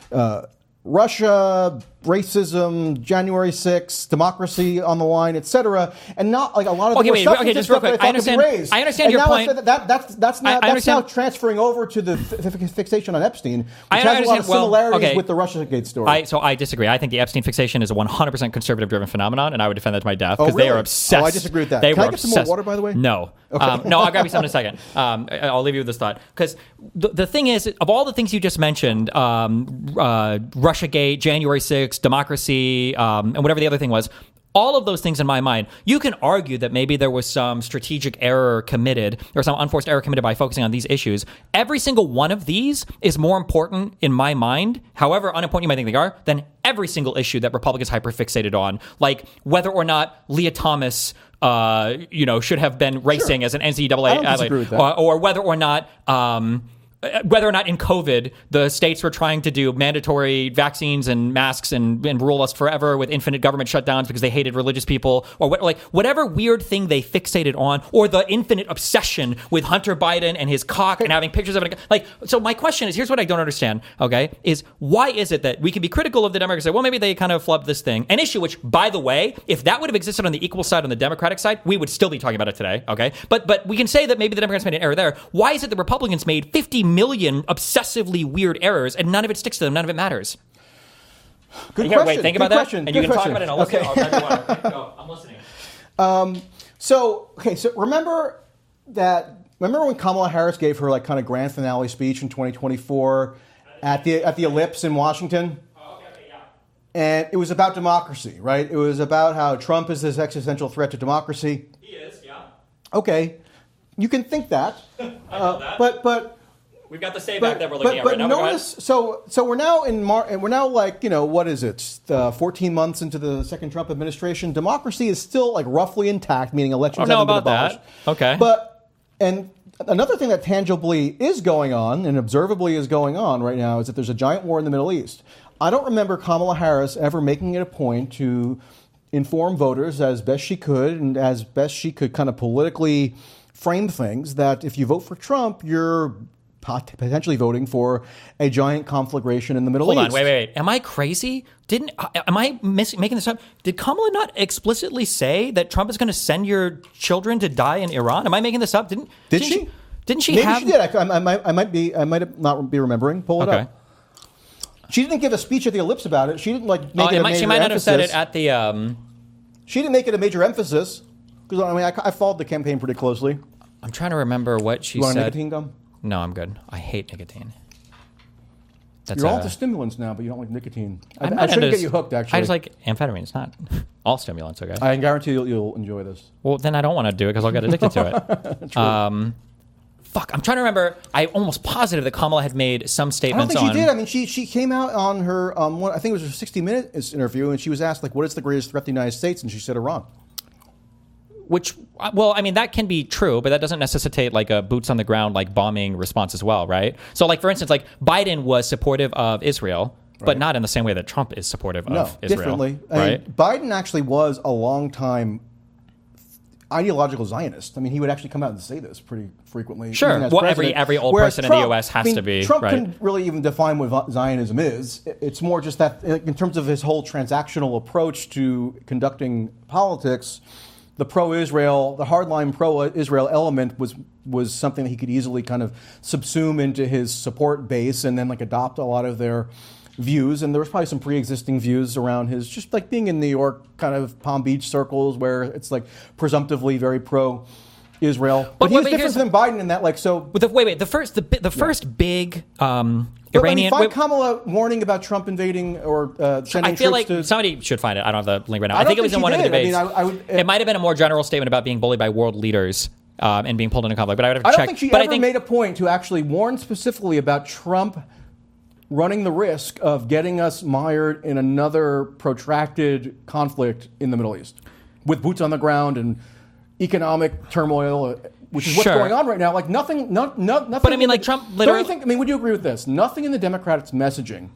Russia, racism, January 6th, democracy on the line, etc., and not like a lot of the just real quick. I understand your point. That's now transferring over to the fixation on Epstein, which has a lot of similarities with the Russiagate story. So I disagree. I think the Epstein fixation is a 100% conservative-driven phenomenon, and I would defend that to my death because they are obsessed. Oh, I disagree with that. Can I get some more water, by the way? No. Okay. No, I'll grab you some in a second. I'll leave you with this thought because the thing is, of all the things you just mentioned, Russiagate, January 6th, democracy, and whatever the other thing was, all of those things in my mind, you can argue that maybe there was some strategic error committed or some unforced error committed by focusing on these issues. Every single one of these is more important in my mind, however unimportant you might think they are, than every single issue that Republicans hyperfixated on, like whether or not Leah Thomas should have been racing as an NCAA athlete, or whether or not in COVID, the states were trying to do mandatory vaccines and masks and rule us forever with infinite government shutdowns because they hated religious people, or whatever weird thing they fixated on, or the infinite obsession with Hunter Biden and his cock and having pictures of it. So my question is, here's what I don't understand, okay, is why is it that we can be critical of the Democrats and say, well, maybe they kind of flubbed this thing, an issue which, by the way, if that would have existed on the equal side on the Democratic side, we would still be talking about it today, okay? But we can say that maybe the Democrats made an error there. Why is it the Republicans made 50 million obsessively weird errors and none of it sticks to them, none of it matters? Good question. Wait, think about that, and you can talk about it. I'll listen. Go. I'm listening. So remember when Kamala Harris gave her kind of grand finale speech in 2024 at the Ellipse in Washington? And it was about democracy, right? It was about how Trump is this existential threat to democracy. He is, yeah. Okay, you can think that. I know that. But we've got the same back that we're looking at right now. Notice, so we're now in March, and we're now what is it? 14 months into the second Trump administration. Democracy is still roughly intact, meaning elections haven't been abolished. That. Okay. And another thing that tangibly is going on and observably is going on right now is that there's a giant war in the Middle East. I don't remember Kamala Harris ever making it a point to inform voters as best she could and as best she could kind of politically frame things that if you vote for Trump, you're potentially voting for a giant conflagration in the Middle East. Hold on, wait. Am I crazy? Am I making this up? Did Kamala not explicitly say that Trump is going to send your children to die in Iran? Am I making this up? Did she? Didn't she? Maybe have... she did. I might not be remembering. Pull it up. She didn't give a speech at the Ellipse about it. She didn't make it a major emphasis. She might not have said it at the. She didn't make it a major emphasis because I followed the campaign pretty closely. I'm trying to remember what she You want a said. nicotine gum? No, I'm good. I hate nicotine. That's You're all into stimulants now, but you don't like nicotine. I not shouldn't into- get you hooked, actually. I just like amphetamine. It's not all stimulants, okay? I guarantee you'll enjoy this. Well, then I don't want to do it because I'll get addicted to it. Fuck, I'm trying to remember. I'm almost positive that Kamala had made some I don't statements think on. she did. I mean, she came out on her, I think it was her 60 Minutes interview, and she was asked, like, what is the greatest threat to the United States? And she said Iran. Which, well, I mean, that can be true, but that doesn't necessitate like a boots on the ground, like bombing response as well, right? So, like, for instance, like Biden was supportive of Israel, but not in the same way that Trump is supportive of Israel. Differently. Right? I mean, Biden actually was a long-time ideological Zionist. I mean, he would actually come out and say this pretty frequently. Sure. even as Well, president. every old Whereas person in the Trump, U.S. has to be, Trump right? couldn't really even define what Zionism is. It's more just that, in terms of his whole transactional approach to conducting politics, the pro-Israel, the hardline pro-Israel element was something that he could easily kind of subsume into his support base and then like adopt a lot of their views. And there was probably some pre-existing views around his, just like being in New York, kind of Palm Beach circles where it's like presumptively very pro-Israel. But he's different than Biden in that, like, so. Wait. The first big But when Iranian. you find Kamala warning about Trump invading or sending I feel troops like to... somebody should find it. I don't have the link right now. I I think it don't was in think one she of the did. debates. I mean, it might have been a more general statement about being bullied by world leaders and being pulled into conflict. But I would have to I check. don't think she but ever made a point to actually warn specifically about Trump running the risk of getting us mired in another protracted conflict in the Middle East with boots on the ground and economic turmoil, which is what's going on right now. Like nothing. But I mean, like Trump literally. Don't you think? I mean, would you agree with this? Nothing in the Democrats' messaging,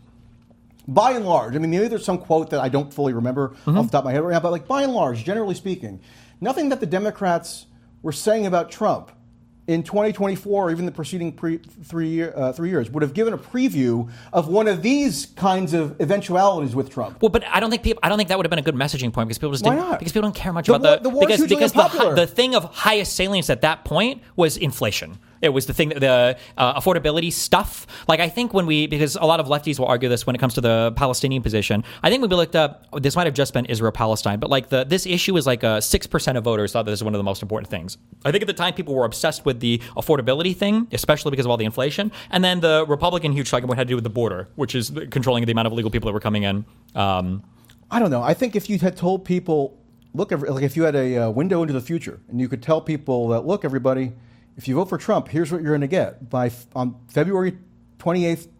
by and large. I mean, maybe there's some quote that I don't fully remember off the top of my head right now, but like by and large, generally speaking, nothing that the Democrats were saying about Trump in 2024 or even the preceding 3 years would have given a preview of one of these kinds of eventualities with Trump. Well, but I don't think that would have been a good messaging point because people just Why didn't, not? because people don't care much The about war is hugely unpopular. the thing of highest salience at that point was inflation. It was the thing, the affordability stuff. Like, I think because a lot of lefties will argue this when it comes to the Palestinian position. I think when we looked up, this might have just been Israel-Palestine, but like this issue is like 6% of voters thought that this is one of the most important things. I think at the time people were obsessed with the affordability thing, especially because of all the inflation. And then the Republican huge talking point had to do with the border, which is controlling the amount of illegal people that were coming in. I don't know. I think if you had told people, look, like if you had a window into the future and you could tell people that, look, everybody, if you vote for Trump, here's what you're going to get. On February 28th,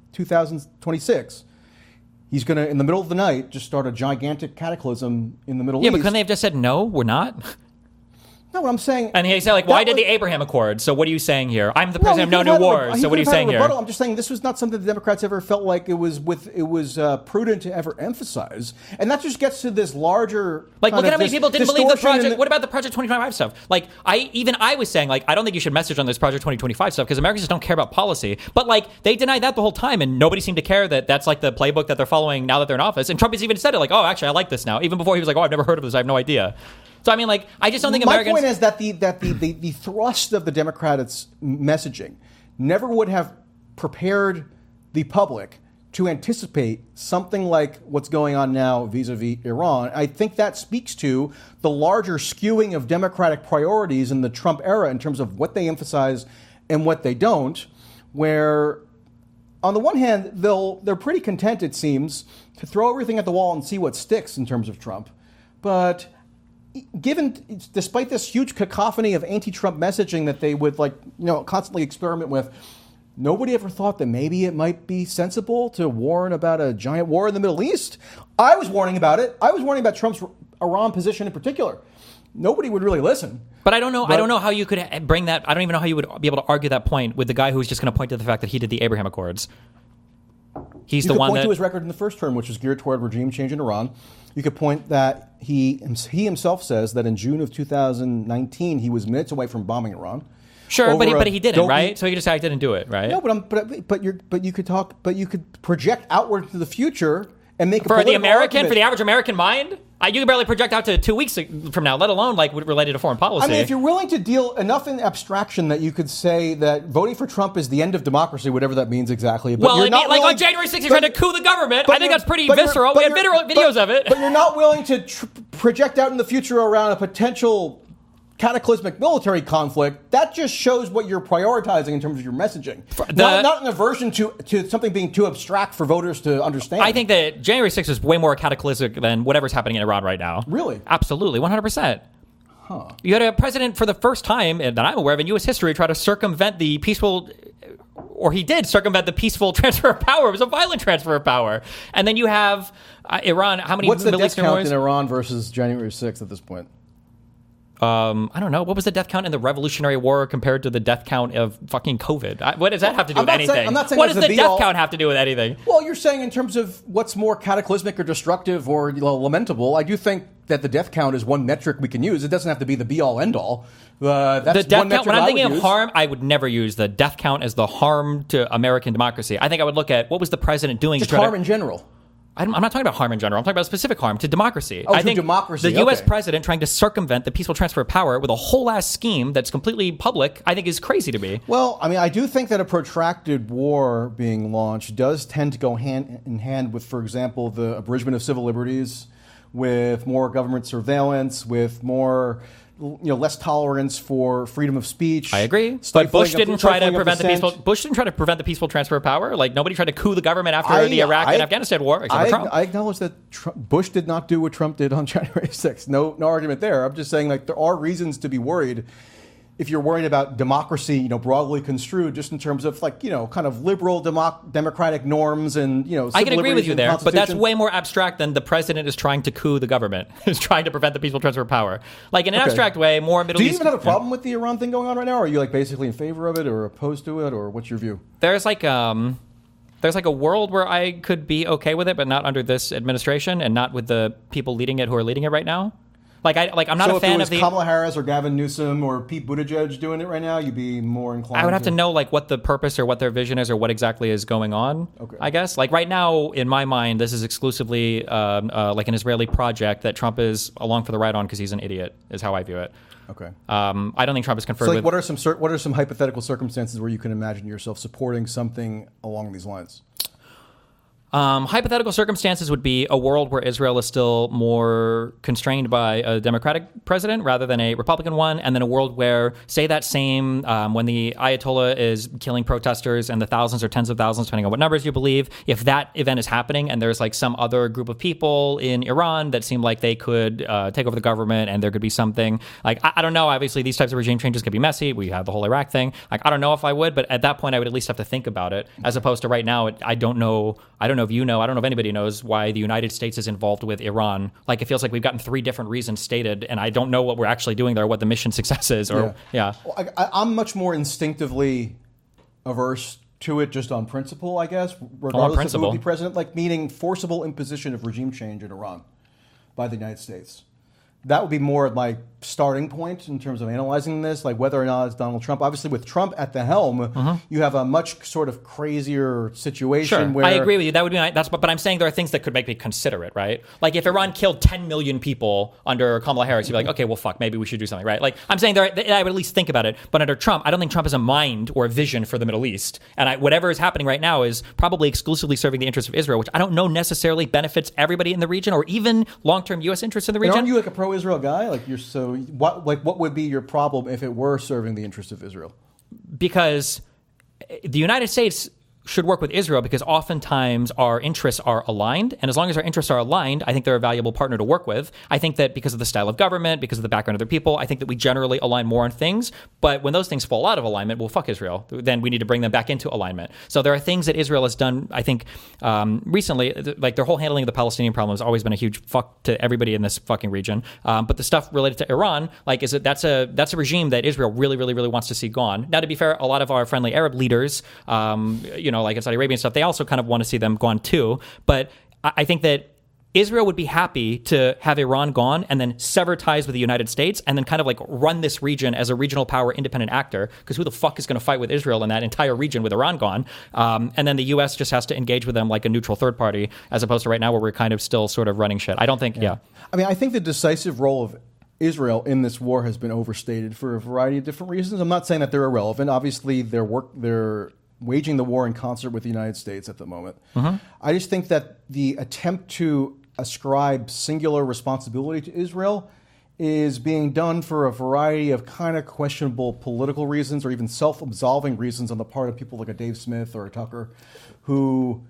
2026, he's going to, in the middle of the night, just start a gigantic cataclysm in the Middle East. Yeah, but couldn't they have just said, no, we're not? No, what I'm saying... And he said, like, why did the Abraham Accord? So what are you saying here? I'm the president of no new wars. So what are you saying here? I'm just saying this was not something the Democrats ever felt like it was prudent to ever emphasize. And that just gets to this larger... Like, look at how many people didn't believe the project. What about the Project 2025 stuff? Like, I was saying, like, I don't think you should message on this Project 2025 stuff because Americans just don't care about policy. But, like, they denied that the whole time and nobody seemed to care that that's, like, the playbook that they're following now that they're in office. And Trump has even said it, like, oh, actually, I like this now. Even before he was like, oh, I've never heard of this. I have no idea. So, I mean, like, I just don't think Americans... My point is that the thrust of the Democrats' messaging never would have prepared the public to anticipate something like what's going on now vis-a-vis Iran. I think that speaks to the larger skewing of Democratic priorities in the Trump era in terms of what they emphasize and what they don't, where on the one hand, they're pretty content, it seems, to throw everything at the wall and see what sticks in terms of Trump. But despite this huge cacophony of anti-Trump messaging that they would constantly experiment with, nobody ever thought that maybe it might be sensible to warn about a giant war in the Middle East. I was warning about it. I was warning about Trump's Iran position in particular. Nobody would really listen. But I don't know. I don't know how you could bring that. I don't even know how you would be able to argue that point with the guy who's just going to point to the fact that he did the Abraham Accords. He's the one that... You could point to his record in the first term, which was geared toward regime change in Iran. You could point that he himself says that in June of 2019 he was minutes away from bombing Iran. Sure, but he didn't, right? So you just say I didn't do it, right? No, but you could project outward to the future and make for the average American mind. You can barely project out to 2 weeks from now, let alone like related to foreign policy. I mean, if you're willing to deal enough in abstraction that you could say that voting for Trump is the end of democracy, whatever that means exactly. But well, on January 6th, he tried to coup the government. I think that's pretty visceral. We have videos of it. But you're not willing to project out in the future around a potential cataclysmic military conflict, that just shows what you're prioritizing in terms of your messaging. Not an aversion to something being too abstract for voters to understand. I think that January 6th is way more cataclysmic than whatever's happening in Iran right now. Really? Absolutely, 100%. You had a president for the first time that I'm aware of in U.S. history try to circumvent the peaceful, or he did circumvent the peaceful transfer of power. It was a violent transfer of power. And then you have Iran. How many? What's the Middle death Eastern count wars? in Iran versus January 6th at this point? I don't know. What was the death count in the Revolutionary War compared to the death count of fucking COVID? What does that have to do with anything? I'm not saying what does that's the death count have to do with anything? Well, you're saying in terms of what's more cataclysmic or destructive or lamentable. I do think that the death count is one metric we can use. It doesn't have to be the be-all, end-all. That's the death one count, when I'm thinking of use. harm, I would never use the death count as the harm to American democracy. I think I would look at what was the president doing Just to try harm to, in general. I'm not talking about harm in general. I'm talking about specific harm to democracy. Oh, I to think democracy, the U.S. okay. president trying to circumvent the peaceful transfer of power with a whole ass scheme that's completely public, I think is crazy to me. Well, I mean, I do think that a protracted war being launched does tend to go hand in hand with, for example, the abridgment of civil liberties, with more government surveillance, with more, less tolerance for freedom of speech. I agree, but Bush didn't try to prevent the peaceful. Bush didn't try to prevent the peaceful transfer of power. Like nobody tried to coup the government after the Iraq and Afghanistan war, except for Trump. I acknowledge that Bush did not do what Trump did on January 6th. No argument there. I'm just saying, like, there are reasons to be worried. If you're worried about democracy, broadly construed, just in terms of kind of liberal democratic norms and I can agree with you there, but that's way more abstract than the president is trying to coup the government, is trying to prevent the peaceful transfer of power. Like in an abstract way, more Middle East. Do you even have a problem with the Iran thing going on right now? Or are you basically in favor of it or opposed to it, or what's your view? There's like a world where I could be okay with it, but not under this administration and not with the people leading it who are leading it right now. I'm not a fan of the Kamala Harris or Gavin Newsom or Pete Buttigieg doing it right now. You'd be more inclined. I would have to know what the purpose or what their vision is or what exactly is going on. Okay. I guess right now in my mind, this is exclusively an Israeli project that Trump is along for the ride on because he's an idiot. Is how I view it. Okay. I don't think Trump is conferred So, with. what are some hypothetical circumstances where you can imagine yourself supporting something along these lines? Hypothetical circumstances would be a world where Israel is still more constrained by a Democratic president rather than a Republican one, and then a world where, say that same, when the Ayatollah is killing protesters and the thousands or tens of thousands, depending on what numbers you believe, if that event is happening and there's some other group of people in Iran that seem like they could take over the government and there could be something, I don't know, obviously these types of regime changes could be messy. We have the whole Iraq thing. I don't know if I would, but at that point I would at least have to think about it, as opposed to right now, I don't know if you know, I don't know if anybody knows why the United States is involved with Iran. It feels like we've gotten 3 different reasons stated, and I don't know what we're actually doing there, what the mission success is. Or Well, I'm much more instinctively averse to it just on principle, I guess, regardless of who would be president, meaning forcible imposition of regime change in Iran by the United States. That would be more my starting point in terms of analyzing this, whether or not it's Donald Trump. Obviously, with Trump at the helm, you have a much sort of crazier situation. Sure, where I agree with you. That would be but I'm saying there are things that could make me consider it, right? If Iran killed 10 million people under Kamala Harris, you'd be like, okay, well, fuck, maybe we should do something, right? I'm saying I would at least think about it. But under Trump, I don't think Trump has a mind or a vision for the Middle East. And whatever is happening right now is probably exclusively serving the interests of Israel, which I don't know necessarily benefits everybody in the region or even long-term U.S. interests in the region. And aren't you a pro-Israel guy? What would be your problem if it were serving the interests of Israel? Because the United States should work with Israel because oftentimes our interests are aligned. And as long as our interests are aligned, I think they're a valuable partner to work with. I think that because of the style of government, because of the background of their people, I think that we generally align more on things. But when those things fall out of alignment, well, fuck Israel. Then we need to bring them back into alignment. So there are things that Israel has done, I think, recently, their whole handling of the Palestinian problem has always been a huge fuck to everybody in this fucking region. But the stuff related to Iran, that's a regime that Israel really, really, really wants to see gone. Now, to be fair, a lot of our friendly Arab leaders, in Saudi Arabia and stuff, they also kind of want to see them gone too. But I think that Israel would be happy to have Iran gone and then sever ties with the United States and then kind of run this region as a regional power independent actor, because who the fuck is going to fight with Israel in that entire region with Iran gone? And then the U.S. just has to engage with them like a neutral third party, as opposed to right now where we're kind of still sort of running shit. I don't think, I mean, I think the decisive role of Israel in this war has been overstated for a variety of different reasons. I'm not saying that they're irrelevant. Obviously, they're waging the war in concert with the United States at the moment. I just think that the attempt to ascribe singular responsibility to Israel is being done for a variety of kind of questionable political reasons or even self-absolving reasons on the part of people like a Dave Smith or a Tucker, who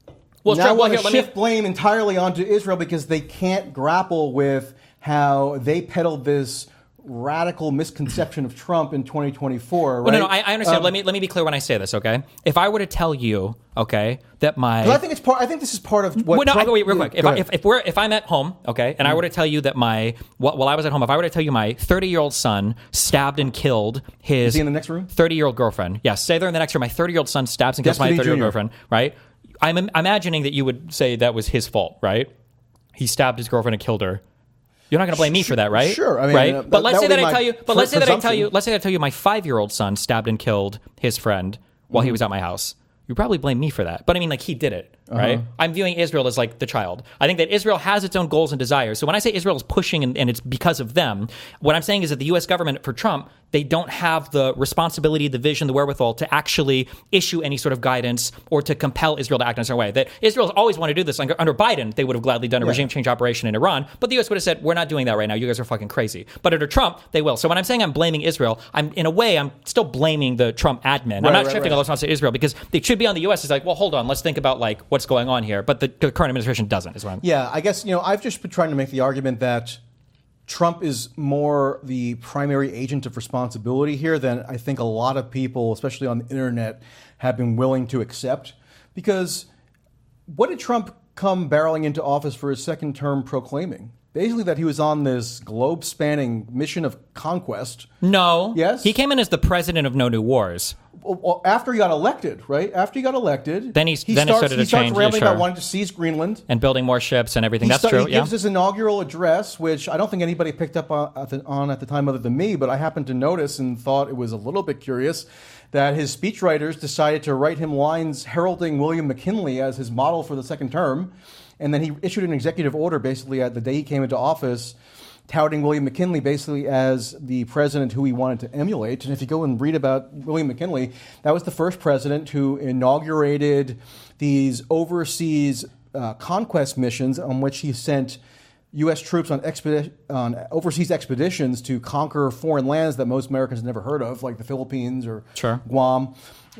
now want to shift blame entirely onto Israel because they can't grapple with how they peddled this radical misconception of Trump in 2024. Right? Well, no, I understand. Let me be clear when I say this. Okay, if I were to tell you, okay, that I think this is part of what. Wait, real quick. If I'm at home, okay, and I were to tell you that while I was at home, if I were to tell you my 30-year-old son stabbed and killed his Is he in the next room? 30-year-old girlfriend. Yes, stay there in the next room. My 30-year-old son stabs and kills my 30-year-old girlfriend. Right. I'm imagining that you would say that was his fault. Right. He stabbed his girlfriend and killed her. You're not going to blame me for that, right? Sure. I mean, right? But let's say that I tell you. But let's say that I tell you my 5-year-old son stabbed and killed his friend while he was at my house. You probably blame me for that. But I mean, like, he did it, right? I'm viewing Israel as like the child. I think that Israel has its own goals and desires. So when I say Israel is pushing and it's because of them, what I'm saying is that the U.S. government for Trump, they don't have the responsibility, the vision, the wherewithal to actually issue any sort of guidance or to compel Israel to act in a certain way. That Israel's always wanted to do this. Under Biden, they would have gladly done a regime change operation in Iran, but the U.S. would have said, we're not doing that right now. You guys are fucking crazy. But under Trump, they will. So when I'm saying I'm blaming Israel, I'm still blaming the Trump admin. I'm not shifting all the responsibility to Israel because they should be on the U.S. It's like, well, hold on, let's think about like what's going on here. But the current administration doesn't, is what I'm... Yeah, I guess, I've just been trying to make the argument that Trump is more the primary agent of responsibility here than I think a lot of people, especially on the internet, have been willing to accept. Because what did Trump come barreling into office for his second term proclaiming? Basically that he was on this globe-spanning mission of conquest. No. Yes? He came in as the president of No New Wars. Well, after he got elected, right? After he got elected, then he started to change. Rambling about wanting to seize Greenland and building more ships and everything. That's true. He gives his inaugural address, which I don't think anybody picked up on at the time other than me, but I happened to notice and thought it was a little bit curious that his speechwriters decided to write him lines heralding William McKinley as his model for the second term, and then he issued an executive order basically at the day he came into office, touting William McKinley basically as the president who he wanted to emulate. And if you go and read about William McKinley, that was the first president who inaugurated these overseas conquest missions on which he sent U.S. troops on overseas expeditions to conquer foreign lands that most Americans never heard of, like the Philippines or Guam.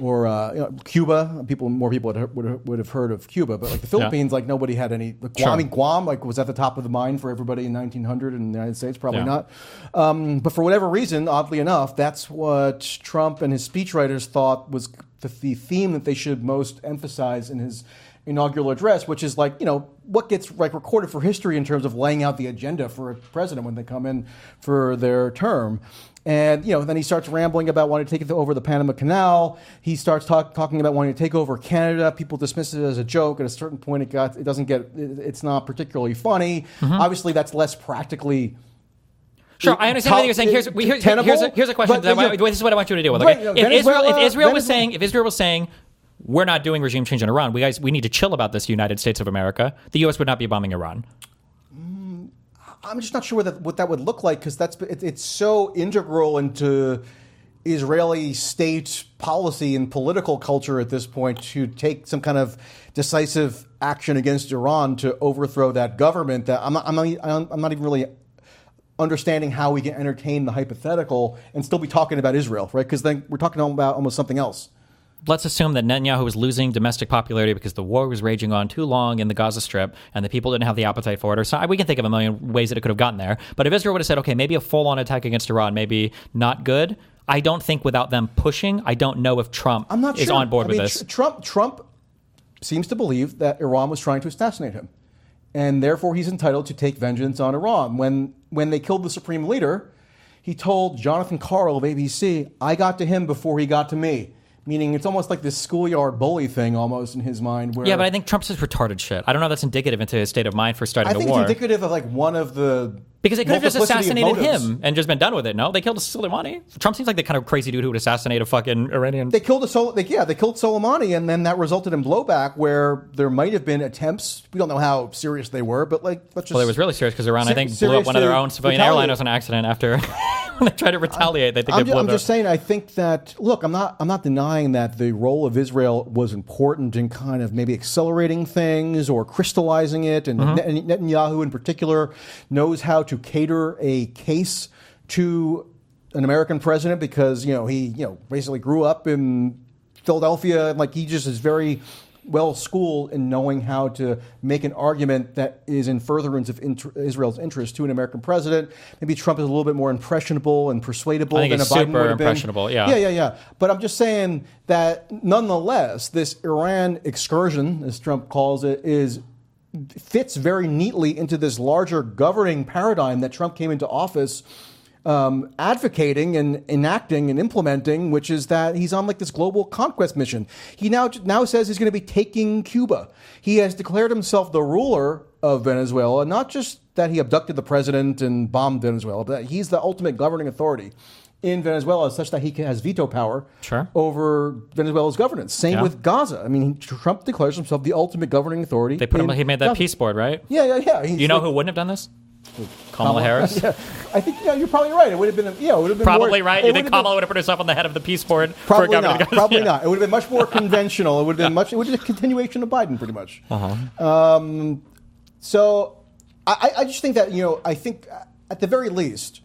Or Cuba, more people would have heard of Cuba, but like the Philippines, like nobody had any. Like Guam, I mean, Guam, like was at the top of the mind for everybody in 1900 in the United States, probably not. But for whatever reason, oddly enough, that's what Trump and his speechwriters thought was the theme that they should most emphasize in his inaugural address, which is like, what gets like recorded for history in terms of laying out the agenda for a president when they come in for their term. And, then he starts rambling about wanting to take over the Panama Canal. He starts talking about wanting to take over Canada. People dismiss it as a joke. At a certain point, it's not particularly funny. Obviously, that's less practically. Sure, I understand what you're saying. Here's a question. This is what I want you to deal with. Okay? Right, if Israel was saying, we're not doing regime change in Iran, we need to chill about this, United States of America, the U.S. would not be bombing Iran. I'm just not sure what that would look like because it's so integral into Israeli state policy and political culture at this point to take some kind of decisive action against Iran to overthrow that government that I'm not even really understanding how we can entertain the hypothetical and still be talking about Israel, right? Because then we're talking about almost something else. Let's assume that Netanyahu was losing domestic popularity because the war was raging on too long in the Gaza Strip and the people didn't have the appetite for it. Or so, we can think of a million ways that it could have gotten there. But if Israel would have said, okay, maybe a full-on attack against Iran, maybe not good, I don't think without them pushing, I don't know if Trump is on board with this. Trump seems to believe that Iran was trying to assassinate him. And therefore, he's entitled to take vengeance on Iran. When they killed the supreme leader, he told Jonathan Karl of ABC, I got to him before he got to me. Meaning it's almost like this schoolyard bully thing almost in his mind. Where but I think Trump says retarded shit. I don't know if that's indicative into his state of mind for starting the war. I think it's indicative of like one of the because they could have just assassinated him and just been done with it. No, they killed Soleimani. Trump seems like the kind of crazy dude who would assassinate a fucking Iranian. They killed Soleimani, and then that resulted in blowback where there might have been attempts. We don't know how serious they were, but like let's just. Well, it was really serious because Iran, I think, blew up one of their own civilian airliners on accident after. They try to retaliate. They think I'm just saying. I think that I'm not denying that the role of Israel was important in kind of maybe accelerating things or crystallizing it, and Netanyahu in particular knows how to cater a case to an American president because he basically grew up in Philadelphia, and like he just is very well schooled in knowing how to make an argument that is in furtherance of Israel's interest to an American president. Maybe Trump is a little bit more impressionable and persuadable than a Biden would have been. Impressionable, yeah. Yeah. But I'm just saying that nonetheless, this Iran excursion, as Trump calls it, fits very neatly into this larger governing paradigm that Trump came into office advocating and enacting and implementing, which is that he's on like this global conquest mission. He now says he's going to be taking Cuba. He has declared himself the ruler of Venezuela, not just that he abducted the president and bombed Venezuela, but that he's the ultimate governing authority in Venezuela, such that he has veto power over Venezuela's governance. Same with Gaza. I mean, Trump declares himself the ultimate governing authority. He made that Gaza. Peace board, right? Yeah. You know who wouldn't have done this? Kamala Harris. Yeah. I think you're probably right. It would have been probably more, right. You think Kamala would have put herself on the head of the peace board? Probably not. Probably not. It would have been much more conventional. It would have been It would be a continuation of Biden, pretty much. So I just think that I think at the very least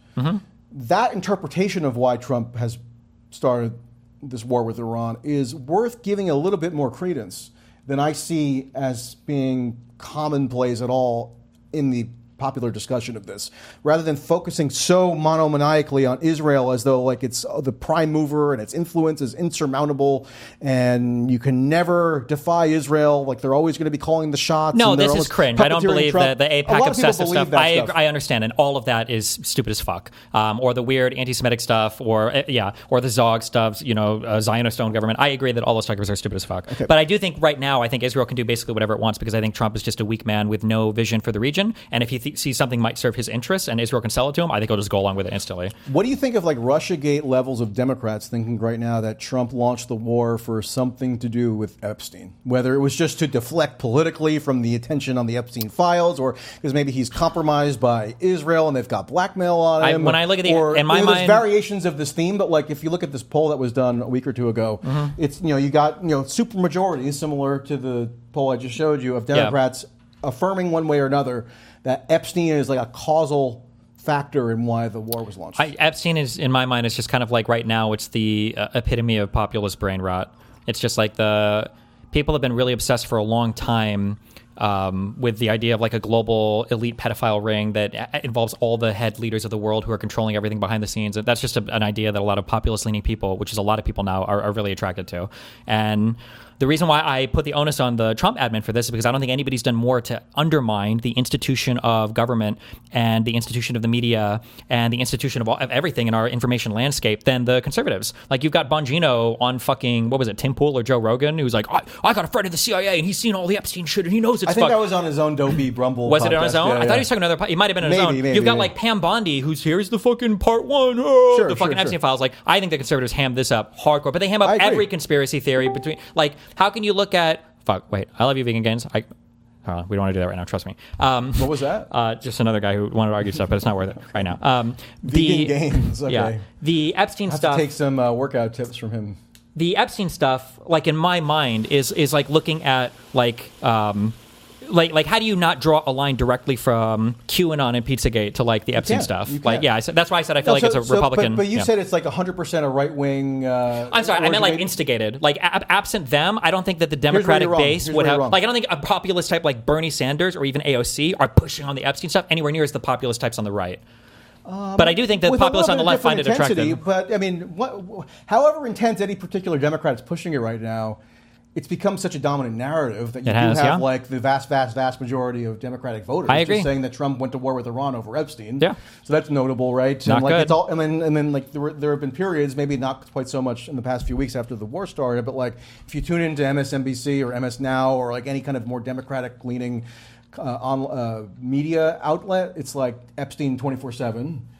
that interpretation of why Trump has started this war with Iran is worth giving a little bit more credence than I see as being commonplace at all in the popular discussion of this, rather than focusing so monomaniacally on Israel as though like it's the prime mover and its influence is insurmountable and you can never defy Israel. Like they're always going to be calling the shots. No, this is cringe. I don't believe that the AIPAC obsessive stuff. I understand, and all of that is stupid as fuck. Or the weird anti-Semitic stuff, or the Zog stuff. Zionist-owned government. I agree that all those arguments are stupid as fuck. Okay. But I do think right now, I think Israel can do basically whatever it wants because I think Trump is just a weak man with no vision for the region, and if he sees something might serve his interests and Israel can sell it to him, I think he'll just go along with it instantly. What do you think of like Russiagate levels of Democrats thinking right now that Trump launched the war for something to do with Epstein? Whether it was just to deflect politically from the attention on the Epstein files, or because maybe he's compromised by Israel and they've got blackmail on him. When I look at in my mind, there's variations of this theme, but like if you look at this poll that was done a week or two ago, it's you got super majorities similar to the poll I just showed you of Democrats affirming one way or another that Epstein is like a causal factor in why the war was launched. Epstein is, in my mind, is just kind of like right now, it's the epitome of populist brain rot. It's just like the people have been really obsessed for a long time with the idea of like a global elite pedophile ring that involves all the head leaders of the world who are controlling everything behind the scenes. And that's just an idea that a lot of populist-leaning people, which is a lot of people now, are really attracted to. And the reason why I put the onus on the Trump admin for this is because I don't think anybody's done more to undermine the institution of government and the institution of the media and the institution of everything in our information landscape than the conservatives. Like you've got Bongino on fucking, what was it, Tim Pool or Joe Rogan, who's like, I got a friend of the CIA and he's seen all the Epstein shit and he knows it's I think that was on his own Dopey Brumble Was podcast. it on his own? I thought he was talking another. He might have been on his own. You've got like Pam Bondi, who's here's the fucking part one, the fucking Epstein files. Like I think the conservatives ham this up hardcore, but they ham up every conspiracy theory between. Like, how can you look at? I love you, vegan gains. We don't want to do that right now. Trust me. What was that? Just another guy who wanted to argue stuff, but it's not worth it right now. Vegan gains. Okay. Yeah, the Epstein stuff. To take some workout tips from him. The Epstein stuff, like in my mind, is like looking at like how do you not draw a line directly from QAnon and Pizzagate to like the Epstein stuff? Like, that's why I said I feel like it's a Republican. But you said it's like 100% a right wing. I'm sorry, I meant like instigated. Like absent them, I don't think that the Democratic base would have. Like, I don't think a populist type like Bernie Sanders or even AOC are pushing on the Epstein stuff anywhere near as the populist types on the right. But I do think that populists on the left find it attractive. But I mean, however intense any particular Democrat is pushing it right now, it's become such a dominant narrative that you have like the vast majority of Democratic voters just saying that Trump went to war with Iran over Epstein. Yeah. So that's notable, right? Not and like good. it's all, and then like there have been periods, maybe not quite so much in the past few weeks after the war started, but like if you tune into MSNBC or MS Now or like any kind of more Democratic leaning on media outlet, it's like Epstein 24/7.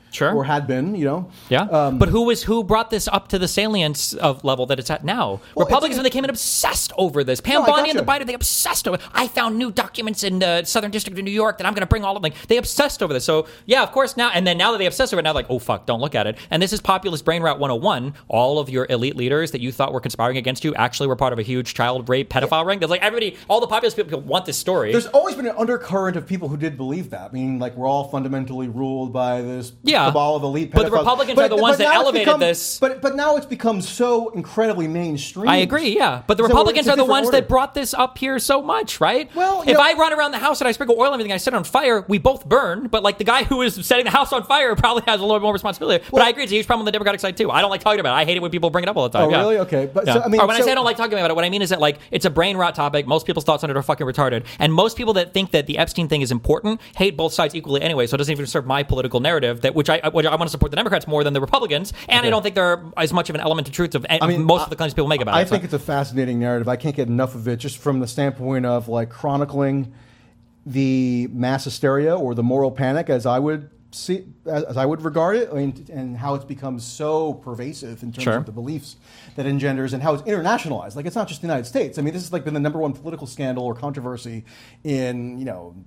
Sure. Or had been, Yeah, but who brought this up to the salience of level that it's at now? Well, Republicans, when they came in, obsessed over this. Pam No, I Bondi and the gotcha. Biden, they obsessed over. I found new documents in the Southern District of New York that I'm going to bring all of them. They obsessed over this. So yeah, of course now, and then now that they obsessed over it, now they're like, oh fuck, don't look at it. And this is populist brain rot 101. All of your elite leaders that you thought were conspiring against you actually were part of a huge child rape pedophile ring. There's like everybody, all the populist people want this story. There's always been an undercurrent of people who did believe that. I mean, like, we're all fundamentally ruled by this cabal of elite pedophiles. But the Republicans are the ones that now it's elevated become, this. But now it's become so incredibly mainstream. I agree, yeah. But the So Republicans it's a are the different ones order. that brought this up here so much, right? Well, if I run around the house and I sprinkle oil on everything, I set it on fire, we both burn. But like the guy who is setting the house on fire probably has a little bit more responsibility. But I agree, it's a huge problem on the Democratic side too. I don't like talking about it. I hate it when people bring it up all the time. Oh, yeah. really? Okay. But Yeah. so, I mean, or when I say I don't like talking about it, what I mean is that like it's a brain rot topic. Most people's thoughts on it are fucking retarded, and most people that think that the Epstein thing is important hate both sides equally anyway. So it doesn't even serve my political narrative that which I want to support the Democrats more than the Republicans, and I don't think there are as much of an element of truth of most of the claims people make about it. I think it's a fascinating narrative. I can't get enough of it, just from the standpoint of like chronicling the mass hysteria or the moral panic, as I would see, as I would regard it, and how it's become so pervasive in terms of the beliefs that engenders, and how it's internationalized. Like, it's not just the United States. I mean, this has like been the number one political scandal or controversy in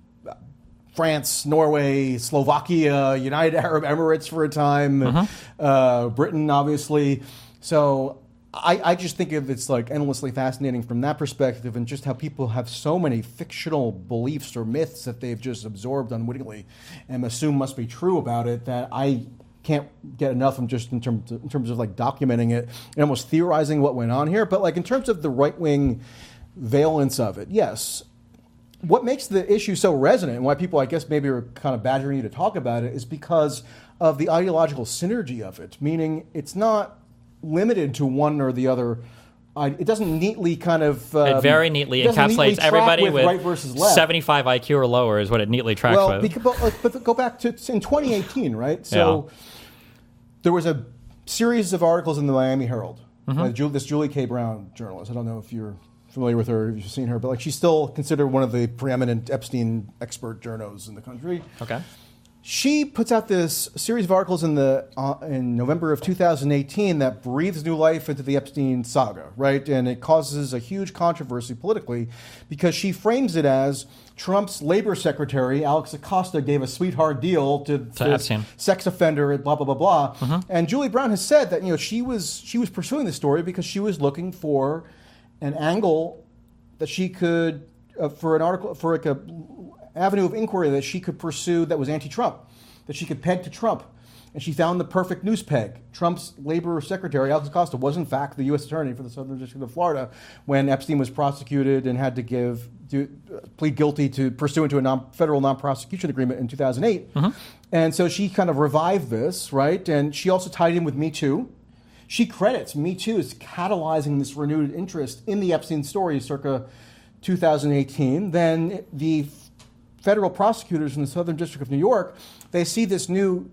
France, Norway, Slovakia, United Arab Emirates for a time, Britain, obviously. So I just think of it's like endlessly fascinating from that perspective, and just how people have so many fictional beliefs or myths that they've just absorbed unwittingly and assume must be true about it, that I can't get enough of, just in terms of like documenting it and almost theorizing what went on here. But like in terms of the right-wing valence of it, yes. What makes the issue so resonant, and why people, I guess, maybe are kind of badgering you to talk about it, is because of the ideological synergy of it. Meaning, it's not limited to one or the other. It doesn't neatly kind of... it very neatly encapsulates everybody with right versus left. 75 IQ or lower is what it neatly tracks with. But go back to in 2018, right? So there was a series of articles in the Miami Herald by this Julie K. Brown journalist. I don't know if you're familiar with her, if you've seen her, but like she's still considered one of the preeminent Epstein expert journos in the country. Okay. She puts out this series of articles in November of 2018 that breathes new life into the Epstein saga, right? And it causes a huge controversy politically because she frames it as Trump's labor secretary, Alex Acosta, gave a sweetheart deal to Epstein, sex offender, blah, blah, blah, blah. And Julie Brown has said that she was pursuing this story because she was looking for an angle that she could, for an article, for like a avenue of inquiry that she could pursue that was anti-Trump, that she could peg to Trump. And she found the perfect news peg. Trump's labor secretary, Alex Acosta, was in fact the U.S. attorney for the Southern District of Florida when Epstein was prosecuted and had to plead guilty to pursuant to a federal non-prosecution agreement in 2008. And so she kind of revived this, right? And she also tied in with Me Too. She credits Me Too as catalyzing this renewed interest in the Epstein story circa 2018. Then the federal prosecutors in the Southern District of New York, they see this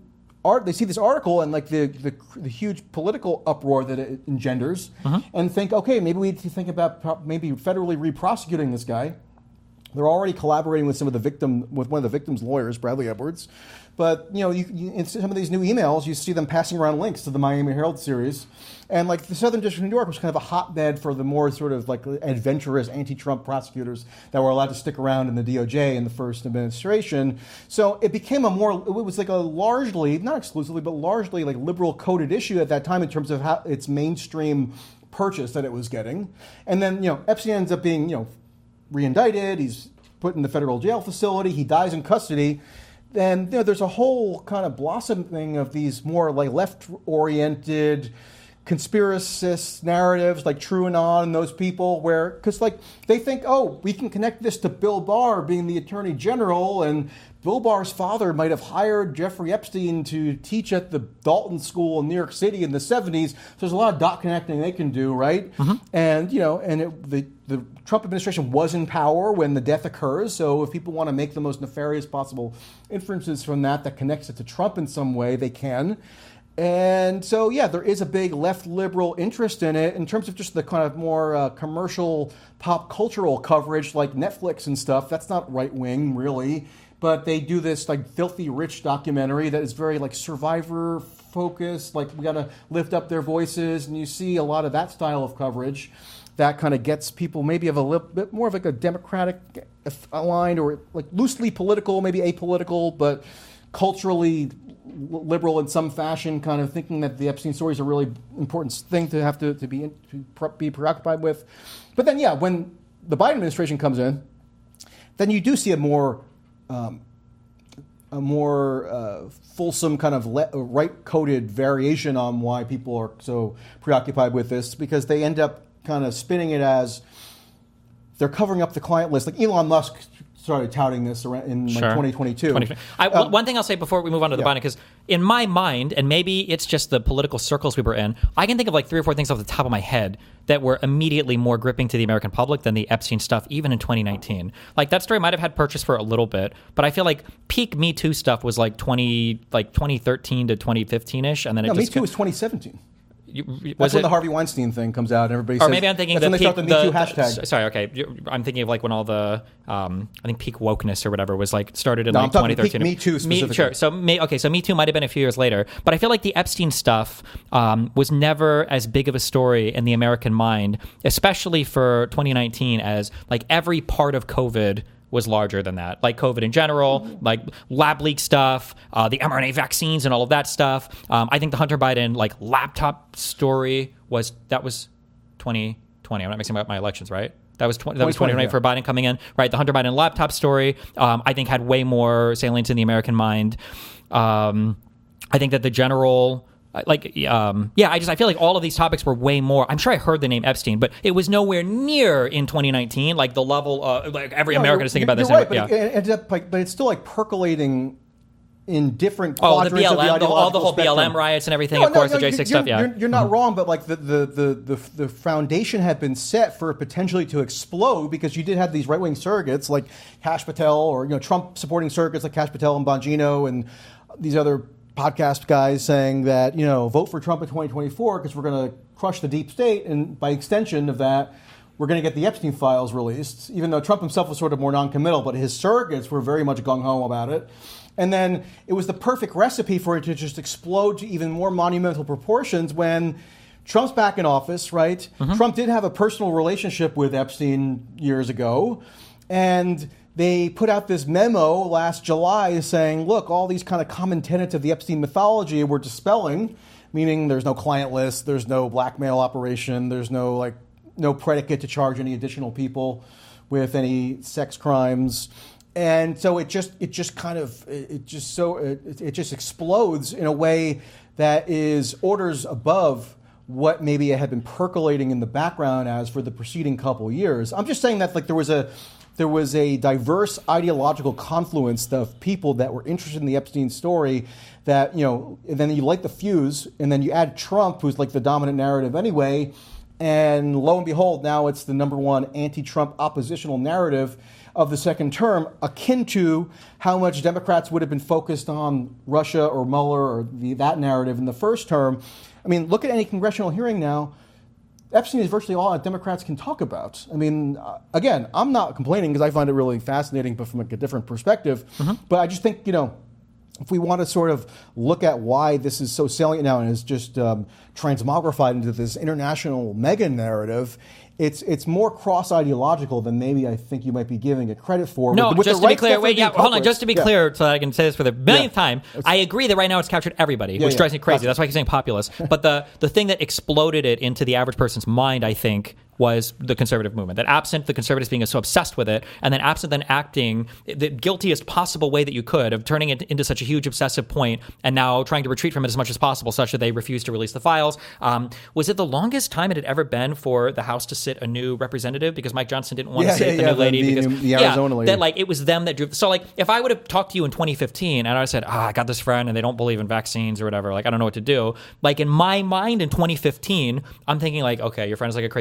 article and like the huge political uproar that it engenders, and think, okay, maybe we need to think about maybe federally re-prosecuting this guy. They're already collaborating with one of the victim's lawyers, Bradley Edwards. But you in some of these new emails, you see them passing around links to the Miami Herald series, and like the Southern District of New York was kind of a hotbed for the more sort of like adventurous anti-Trump prosecutors that were allowed to stick around in the DOJ in the first administration. So it became it was like a largely, not exclusively, but largely like liberal coded issue at that time in terms of how its mainstream purchase that it was getting. And then Epstein ends up being re-indicted. He's put in the federal jail facility. He dies in custody. Then there's a whole kind of blossoming of these more like left-oriented conspiracist narratives, like TrueAnon and those people, because like they think, oh, we can connect this to Bill Barr being the Attorney General, and Bill Barr's father might have hired Jeffrey Epstein to teach at the Dalton School in New York City in the 70s. So there's a lot of dot connecting they can do, right? And the Trump administration was in power when the death occurs. So if people want to make the most nefarious possible inferences from that connects it to Trump in some way, they can. And so, yeah, there is a big left liberal interest in it in terms of just the kind of more commercial pop cultural coverage like Netflix and stuff. That's not right wing, really. But they do this like filthy rich documentary that is very like survivor focused. Like we got to lift up their voices. And you see a lot of that style of coverage that kind of gets people maybe of a little bit more of like a Democratic aligned or like loosely political, maybe apolitical, but culturally liberal in some fashion, kind of thinking that the Epstein story is a really important thing to have to be preoccupied with. But then, yeah, when the Biden administration comes in, then you do see a more fulsome kind of right-coded variation on why people are so preoccupied with this, because they end up kind of spinning it as they're covering up the client list. Like Elon Musk started touting this around in like 2022. One thing I'll say before we move on to the Biden, because in my mind, and maybe it's just the political circles we were in, I can think of like 3 or 4 things off the top of my head that were immediately more gripping to the American public than the Epstein stuff, even in 2019. Like that story might have had purchase for a little bit, but I feel like peak Me Too stuff was like 2013 to 2015-ish, and then Me Too was 2017. That's when the Harvey Weinstein thing comes out and everybody says... Or maybe I'm thinking that's when they start the Me Too hashtag. Sorry, okay. I'm thinking of like when all the, I think peak wokeness or whatever was like started in like 2013. Me Too specifically. Sure. So Me Too might have been a few years later. But I feel like the Epstein stuff was never as big of a story in the American mind, especially for 2019, as like every part of COVID was larger than that. Like COVID in general, like lab leak stuff, the mRNA vaccines and all of that stuff. I think the Hunter Biden like laptop story was 2020. I'm not mixing up my elections, right? That was 2020 for Biden coming in, right? The Hunter Biden laptop story, I think had way more salience in the American mind. I think that the general... I feel like all of these topics were way more. I'm sure I heard the name Epstein, but it was nowhere near in 2019, like the level like every American is thinking about this. Right, but it ended up like, but it's still like percolating in different quadrants the BLM, of the ideological all the whole spectrum. BLM riots and everything. Of course, the J6 stuff. Yeah, you're not wrong, but like the foundation had been set for it potentially to explode because you did have these right wing surrogates like Kash Patel, or Trump supporting surrogates like Kash Patel and Bongino and these other podcast guys saying that, vote for Trump in 2024 because we're going to crush the deep state. And by extension of that, we're going to get the Epstein files released, even though Trump himself was sort of more non-committal, but his surrogates were very much gung-ho about it. And then it was the perfect recipe for it to just explode to even more monumental proportions when Trump's back in office, right? Mm-hmm. Trump did have a personal relationship with Epstein years ago. And they put out this memo last July saying, look, all these kind of common tenets of the Epstein mythology we're dispelling, meaning there's no client list, there's no blackmail operation, there's no predicate to charge any additional people with any sex crimes. And so it just explodes in a way that is orders above what maybe had been percolating in the background as for the preceding couple of years. I'm just saying that like there was a diverse ideological confluence of people that were interested in the Epstein story that, and then you light the fuse and then you add Trump, who's like the dominant narrative anyway, and lo and behold, now it's the number one anti-Trump oppositional narrative of the second term, akin to how much Democrats would have been focused on Russia or Mueller or that narrative in the first term. I mean, look at any congressional hearing now. Epstein is virtually all that Democrats can talk about. I mean, again, I'm not complaining because I find it really fascinating, but from like a different perspective. Mm-hmm. But I just think, if we want to sort of look at why this is so salient now and is just transmogrified into this international mega narrative, it's more cross-ideological than maybe I think you might be giving it credit for. No, just to be clear, hold on, just to be clear so that I can say this for the millionth time, I agree that right now it's captured everybody, which drives me crazy. That's why I keep saying populist. But the thing that exploded it into the average person's mind, I think, was the conservative movement. That absent the conservatives being so obsessed with it, and then absent then acting the guiltiest possible way that you could of turning it into such a huge obsessive point, and now trying to retreat from it as much as possible, such that they refused to release the files. Was it the longest time it had ever been for the House to sit a new representative because Mike Johnson didn't want to sit the new lady the Arizona lady. That like it was them that drew. So like if I would have talked to you in 2015 and I said, I got this friend and they don't believe in vaccines or whatever, like I don't know what to do. Like in my mind in 2015, I'm thinking like, okay, your friend is like a crazy hippie person.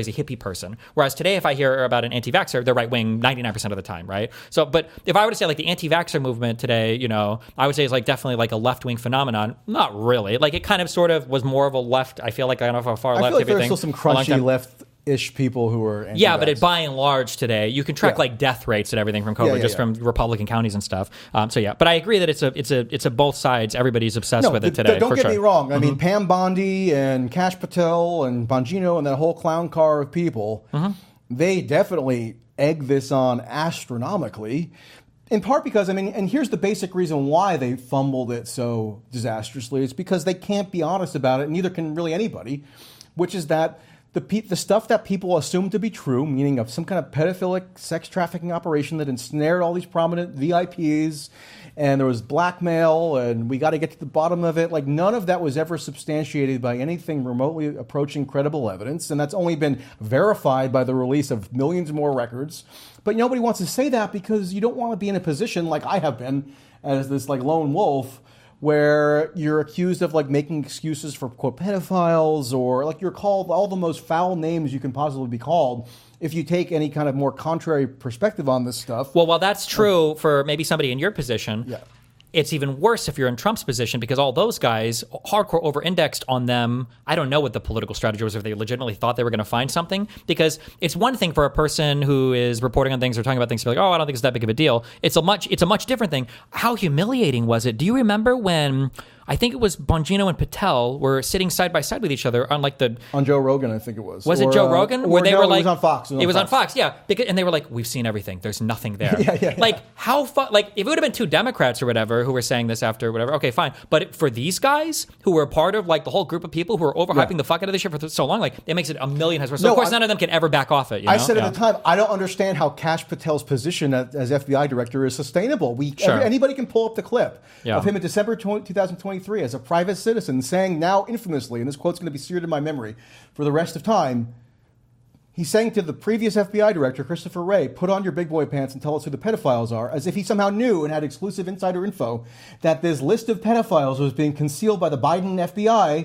person. Whereas today, if I hear about an anti-vaxxer, they're right-wing 99% of the time, right? So, but if I were to say like the anti-vaxxer movement today, you know, I would say is like definitely like a left-wing phenomenon. Not really. Like it kind of sort of was more of a left. I feel like I don't know how far left. I feel like everything. there's still some crunchy left-ish people who are anti-vax. Yeah, but by and large today, you can track like death rates and everything from COVID from Republican counties and stuff. But I agree that it's a both sides. Everybody's obsessed with it today. Don't get me wrong. I mean, Pam Bondi and Kash Patel and Bongino and that whole clown car of people, they definitely egg this on astronomically. In part because, I mean, and here's the basic reason why they fumbled it so disastrously. It's because they can't be honest about it, and neither can really anybody, which is that the stuff that people assume to be true, meaning of some kind of pedophilic sex trafficking operation that ensnared all these prominent VIPs, and there was blackmail, and we got to get to the bottom of it. Like, none of that was ever substantiated by anything remotely approaching credible evidence, and that's only been verified by the release of millions more records. But nobody wants to say that because you don't want to be in a position like I have been as this like lone wolf, where you're accused of like making excuses for quote pedophiles, or like you're called all the most foul names you can possibly be called if you take any kind of more contrary perspective on this stuff. Well, while that's true for maybe somebody in your position, it's even worse if you're in Trump's position, because all those guys hardcore over-indexed on them. I don't know what the political strategy was, if they legitimately thought they were going to find something, because it's one thing for a person who is reporting on things or talking about things to be like, oh, I don't think it's that big of a deal. It's a much different thing. How humiliating was it? Do you remember when I think it was Bongino and Patel were sitting side by side with each other on on Joe Rogan, I think it was. Was it Joe Rogan? Where they were like, it was on Fox. It was on Fox, yeah. And they were like, we've seen everything. There's nothing there. Like how like if it would have been two Democrats or whatever who were saying this after whatever, okay, fine. But for these guys who were part of like the whole group of people who were overhyping the fuck out of this shit for so long, like it makes it a million times worse. So of course, none of them can ever back off it. You know? I said at the time, I don't understand how Kash Patel's position as FBI director is sustainable. Anybody can pull up the clip of him in December 2023 as a private citizen saying now infamously, and this quote's going to be seared in my memory for the rest of time, he's saying to the previous FBI director, Christopher Wray, put on your big boy pants and tell us who the pedophiles are, as if he somehow knew and had exclusive insider info that this list of pedophiles was being concealed by the Biden FBI,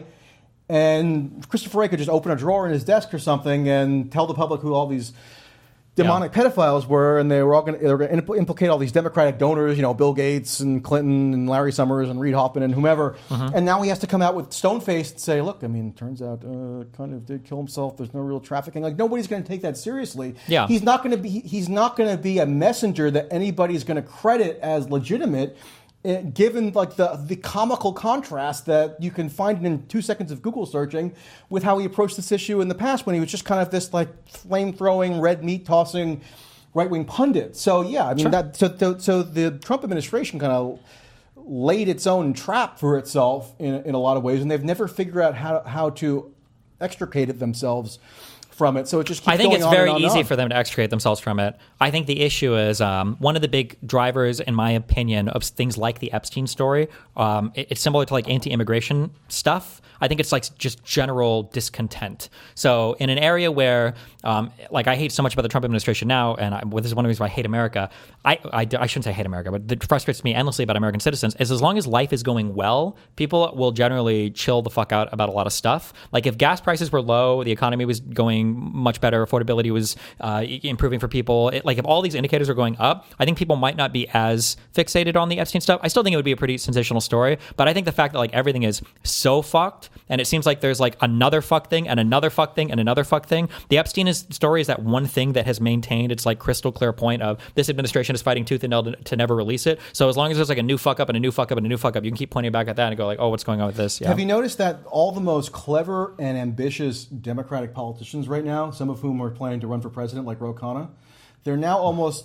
and Christopher Wray could just open a drawer in his desk or something and tell the public who all these demonic pedophiles were, and they were going to implicate all these Democratic donors, you know, Bill Gates and Clinton and Larry Summers and Reid Hoffman and whomever. And now he has to come out with stone-faced and say, look, I mean, it turns out kind of did kill himself. There's no real trafficking. Like, nobody's going to take that seriously. Yeah. He's not going to be a messenger that anybody's going to credit as legitimate, given like the comical contrast that you can find in 2 seconds of Google searching with how he approached this issue in the past, when he was just kind of this like flame-throwing, red meat tossing right-wing pundit. So yeah, I mean so the Trump administration kind of laid its own trap for itself in a lot of ways, and they've never figured out how to extricate it themselves from it. So it just keeps going on. I think it's very easy for them to extricate themselves from it. I think the issue is one of the big drivers, in my opinion, of things like the Epstein story. It's similar to like anti-immigration stuff. I think it's like just general discontent. So in an area where, like, I hate so much about the Trump administration now, and this is one of the reasons why I hate America. I shouldn't say I hate America, but it frustrates me endlessly about American citizens is as long as life is going well, people will generally chill the fuck out about a lot of stuff. Like if gas prices were low, the economy was going much better, affordability was improving for people. Like if all these indicators are going up, I think people might not be as fixated on the Epstein stuff. I still think it would be a pretty sensational story, but I think the fact that like everything is so fucked, and it seems like there's like another fuck thing and another fuck thing and another fuck thing. The Epstein story is that one thing that has maintained its like crystal clear point of this administration is fighting tooth and nail to never release it. So as long as there's like a new fuck up and a new fuck up and a new fuck up, you can keep pointing back at that and go like, oh, what's going on with this? Yeah. Have you noticed that all the most clever and ambitious Democratic politicians right now, some of whom are planning to run for president, like Ro Khanna, they're now almost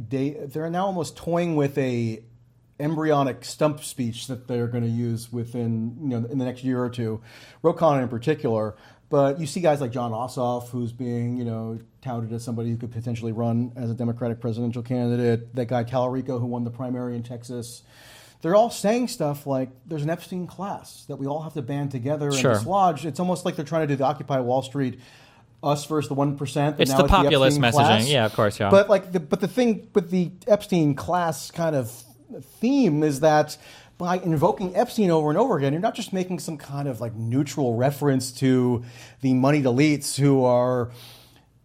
toying with a embryonic stump speech that they're going to use within, in the next year or two, Ro Khanna in particular. But you see guys like John Ossoff, who's being, touted as somebody who could potentially run as a Democratic presidential candidate. That guy Talarico, who won the primary in Texas. They're all saying stuff like there's an Epstein class that we all have to band together and dislodge. It's almost like they're trying to do the Occupy Wall Street, us versus the 1%. It's the populist messaging. Class. Yeah, of course, yeah. But the thing with the Epstein class kind of theme is that by invoking Epstein over and over again, you're not just making some kind of like neutral reference to the moneyed elites who are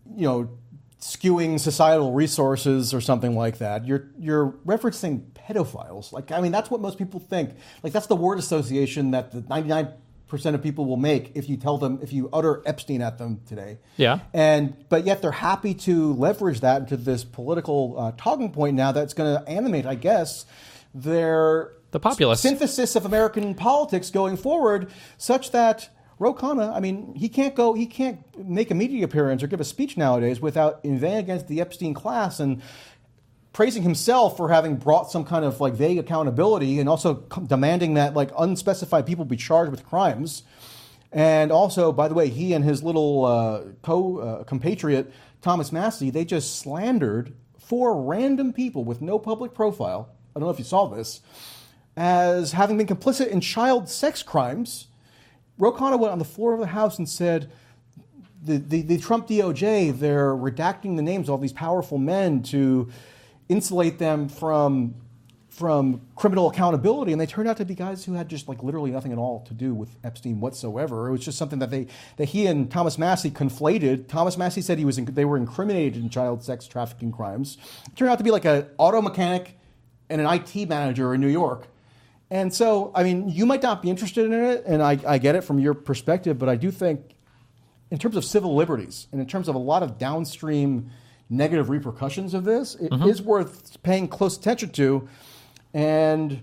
skewing societal resources or something like that. You're referencing pedophiles. Like, I mean, that's what most people think. Like, that's the word association that the 99% of people will make if you utter Epstein at them today. Yeah. But yet they're happy to leverage that into this political talking point now that's going to animate, I guess, the populace synthesis of American politics going forward, such that Ro Khanna, I mean, he can't make a media appearance or give a speech nowadays without inveighing against the Epstein class and praising himself for having brought some kind of like vague accountability, and also demanding that like unspecified people be charged with crimes. And also, by the way, he and his little compatriot Thomas Massie, they just slandered 4 random people with no public profile, I don't know if you saw this, as having been complicit in child sex crimes. Ro Khanna went on the floor of the House and said the Trump DOJ, they're redacting the names of all these powerful men to insulate them from criminal accountability, and they turned out to be guys who had just like literally nothing at all to do with Epstein whatsoever. It was just something that he and Thomas Massie conflated. Thomas Massie said they were incriminated in child sex trafficking crimes. It turned out to be like an auto mechanic and an IT manager in New York. And so, I mean, you might not be interested in it, and I get it from your perspective, but I do think in terms of civil liberties and in terms of a lot of downstream negative repercussions of this, it is worth paying close attention to. And,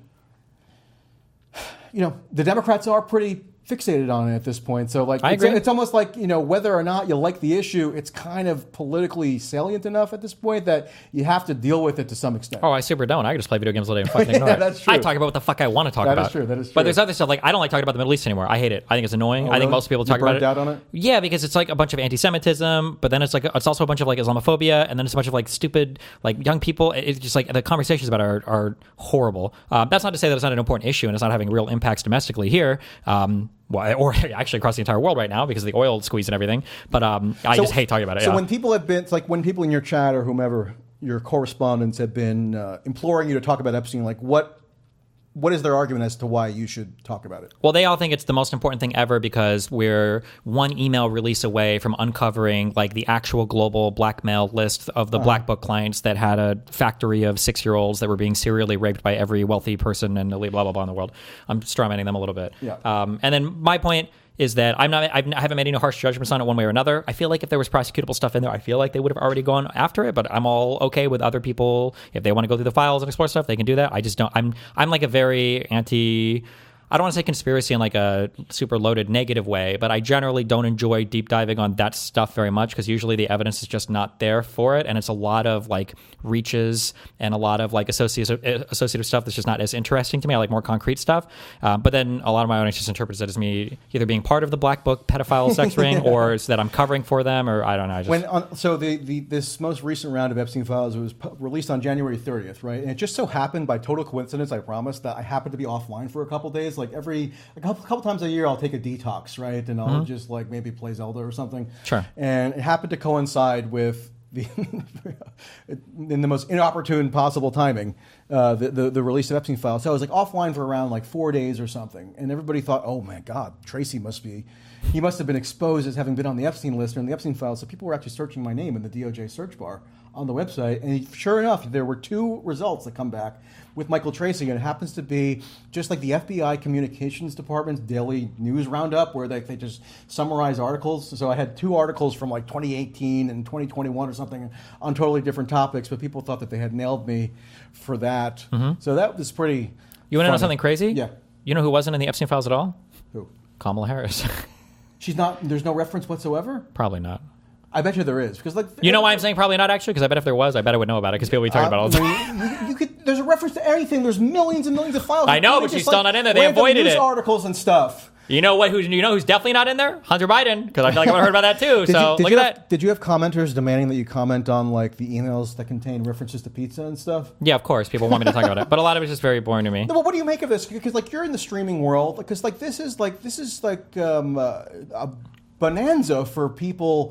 the Democrats are pretty fixated on it at this point. So, like, it's almost like, whether or not you like the issue, it's kind of politically salient enough at this point that you have to deal with it to some extent. Oh, I super don't. I can just play video games all day and fucking ignore it. That's true. I talk about what the fuck I want to talk about. That is true. But there's other stuff, like, I don't like talking about the Middle East anymore. I hate it. I think it's annoying. I think most people talk about it. Out on it? Yeah, because it's like a bunch of anti-Semitism, but then it's also a bunch of like Islamophobia, and then it's a bunch of like stupid like young people. It's just like the conversations about it are horrible. That's not to say that it's not an important issue and it's not having real impacts domestically here. Or actually across the entire world right now because of the oil squeeze and everything. But I just hate talking about it. So when people have been, it's like when people in your chat or whomever, your correspondents have been imploring you to talk about Epstein, like what is their argument as to why you should talk about it? Well, they all think it's the most important thing ever because we're one email release away from uncovering like the actual global blackmail list of the Black Book clients that had a factory of 6-year-olds that were being serially raped by every wealthy person and blah, blah, blah in the world. I'm strawmanning them a little bit. Yeah. And then my point is that I haven't made any harsh judgments on it one way or another. I feel like if there was prosecutable stuff in there, I feel like they would have already gone after it, but I'm all okay with other people. If they want to go through the files and explore stuff, they can do that. I just don't, I'm like a very I don't want to say conspiracy in like a super loaded negative way, but I generally don't enjoy deep diving on that stuff very much because usually the evidence is just not there for it. And it's a lot of like reaches and a lot of like associative stuff that's just not as interesting to me. I like more concrete stuff. But then a lot of my audience just interprets it as me either being part of the Black Book pedophile sex ring or it's that I'm covering for them or I don't know. So this most recent round of Epstein Files was released on January 30th, right? And it just so happened by total coincidence, I promise, that I happened to be offline for a couple days. Like a couple times a year, I'll take a detox, right? And I'll just like maybe play Zelda or something. Sure. And it happened to coincide with in the most inopportune possible timing, the release of Epstein Files. So I was like offline for around like 4 days or something, and everybody thought, oh my God, Tracy must have been exposed as having been on the Epstein list or in the Epstein Files. So people were actually searching my name in the DOJ search bar on the website, and sure enough, there were 2 results that come back with Michael Tracy, and it happens to be just like the FBI Communications Department's daily news roundup where they just summarize articles. So I had 2 articles from like 2018 and 2021 or something on totally different topics, but people thought that they had nailed me for that. So that was pretty You want to know something crazy? Yeah. You know who wasn't in the Epstein Files at all? Who? Kamala Harris. She's not, there's no reference whatsoever? Probably not. I bet you there is. Because you know why I'm saying probably not, actually? Because I bet if there was, I bet I would know about it because people be talking about it all the time. There's a reference to everything. There's millions and millions of files. I know, but she's still not in there. They avoided news it. Articles and stuff. You know who's definitely not in there? Hunter Biden, because I feel like I would have heard about that too. Look at that. Did you have commenters demanding that you comment on like the emails that contain references to pizza and stuff? Yeah, of course. People want me to talk about it, but a lot of it's just very boring to me. No, but what do you make of this? Because like you're in the streaming world. Because like this is like a bonanza for people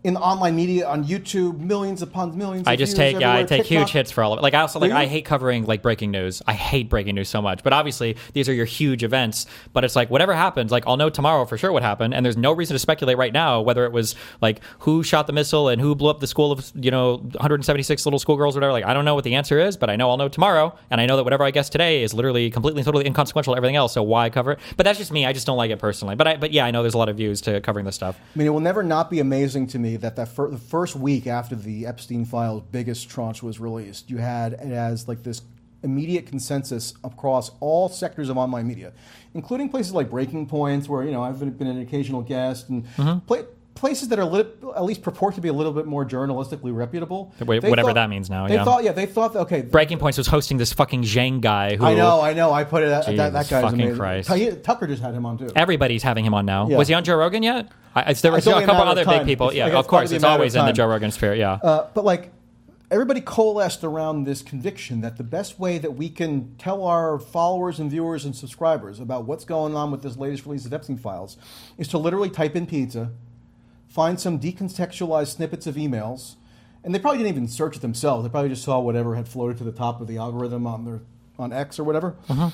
in the online media on YouTube, millions upon millions. I of just views take everywhere, I take TikTok. huge hits for all of it. Like I also like Do you? I hate covering like breaking news. I hate breaking news so much. But obviously these are your huge events. But it's like whatever happens, like I'll know tomorrow for sure what happened, and there's no reason to speculate right now whether it was like who shot the missile and who blew up the school of 176 little schoolgirls or whatever. Like I don't know what the answer is, but I know I'll know tomorrow, and I know that whatever I guess today is literally completely totally inconsequential to everything else. So why cover it? But that's just me. I just don't like it personally. But yeah, I know there's a lot of views to covering this stuff. I mean, it will never not be amazing to me that the first week after the Epstein files' biggest tranche was released, you had it as like this immediate consensus across all sectors of online media, including places like Breaking Points, where I've been an occasional guest, and places that are at least purport to be a little bit more journalistically reputable. Whatever that means now. They thought that, okay. Breaking Points was hosting this fucking Zhang guy. Who I know. I put it. That guy's fucking amazing. Christ. Tucker just had him on too. Everybody's having him on now. Yeah. Was he on Joe Rogan yet? There was a couple other big people. Yeah, of course. It's always in the Joe Rogan sphere. Yeah. But like, everybody coalesced around this conviction that the best way that we can tell our followers and viewers and subscribers about what's going on with this latest release of Epstein files is to literally type in pizza, find some decontextualized snippets of emails, and they probably didn't even search it themselves. They probably just saw whatever had floated to the top of the algorithm on X or whatever.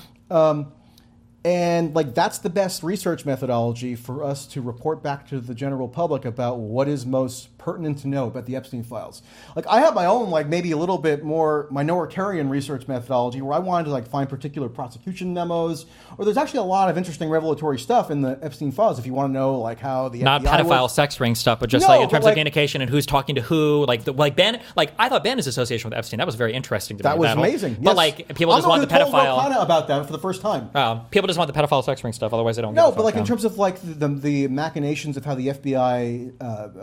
And like that's the best research methodology for us to report back to the general public about what is most pertinent to know about the Epstein files. Like I have my own, like maybe a little bit more minoritarian research methodology where I wanted to like find particular prosecution memos, or there's actually a lot of interesting revelatory stuff in the Epstein files if you want to know like how the not FBI pedophile was. sex ring stuff, but just No, like in terms but, of communication and who's talking to who. Like Ben, like I thought Ben's association with Epstein, that was very interesting to me. That was amazing. But yes. like people just want the told pedophile. Ro Khanna about that for the first time. People just want the pedophile sex ring stuff, otherwise they don't. No, give a but like fuck, in terms of like the machinations of how the FBI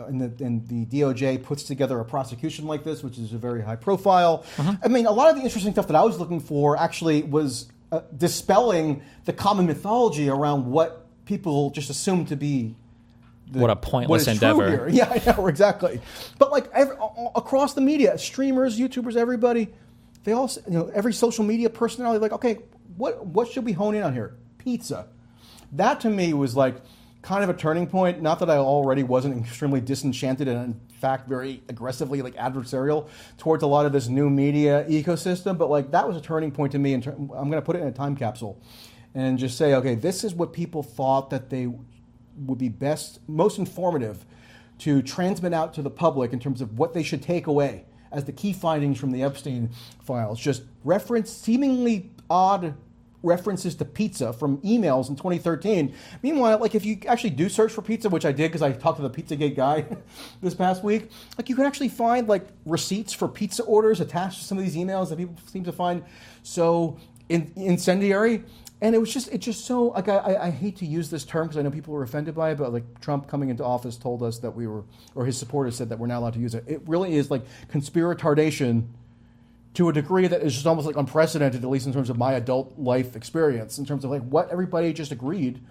and the DOJ puts together a prosecution like this, which is a very high profile. I mean, a lot of the interesting stuff that I was looking for actually was dispelling the common mythology around what people just assume to be. What a pointless what is true endeavor. here. Yeah, I know, exactly. But like across the media, streamers, YouTubers, everybody, they all, every social media personality, like, okay, what should we hone in on here? Pizza. That to me was like kind of a turning point. Not that I already wasn't extremely disenchanted and in fact very aggressively like adversarial towards a lot of this new media ecosystem, but like that was a turning point to me. I'm going to put it in a time capsule and just say, okay, this is what people thought that they would be most informative to transmit out to the public in terms of what they should take away as the key findings from the Epstein files. Just seemingly odd references to pizza from emails in 2013. Meanwhile, like if you actually do search for pizza, which I did because I talked to the Pizzagate guy this past week, like you can actually find like receipts for pizza orders attached to some of these emails that people seem to find so incendiary. And it's just so, like, I hate to use this term because I know people were offended by it, but like Trump coming into office told us that or his supporters said that we're not allowed to use it. It really is like conspiratardation to a degree that is just almost like unprecedented, at least in terms of my adult life experience, in terms of like what everybody just agreed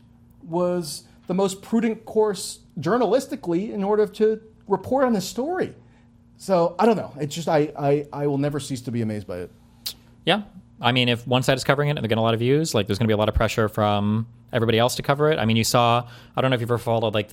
was the most prudent course journalistically in order to report on this story. So I don't know. It's just, I will never cease to be amazed by it. Yeah. I mean, if one side is covering it and they're getting a lot of views, like there's going to be a lot of pressure from everybody else to cover it. I mean, you saw, I don't know if you've ever followed like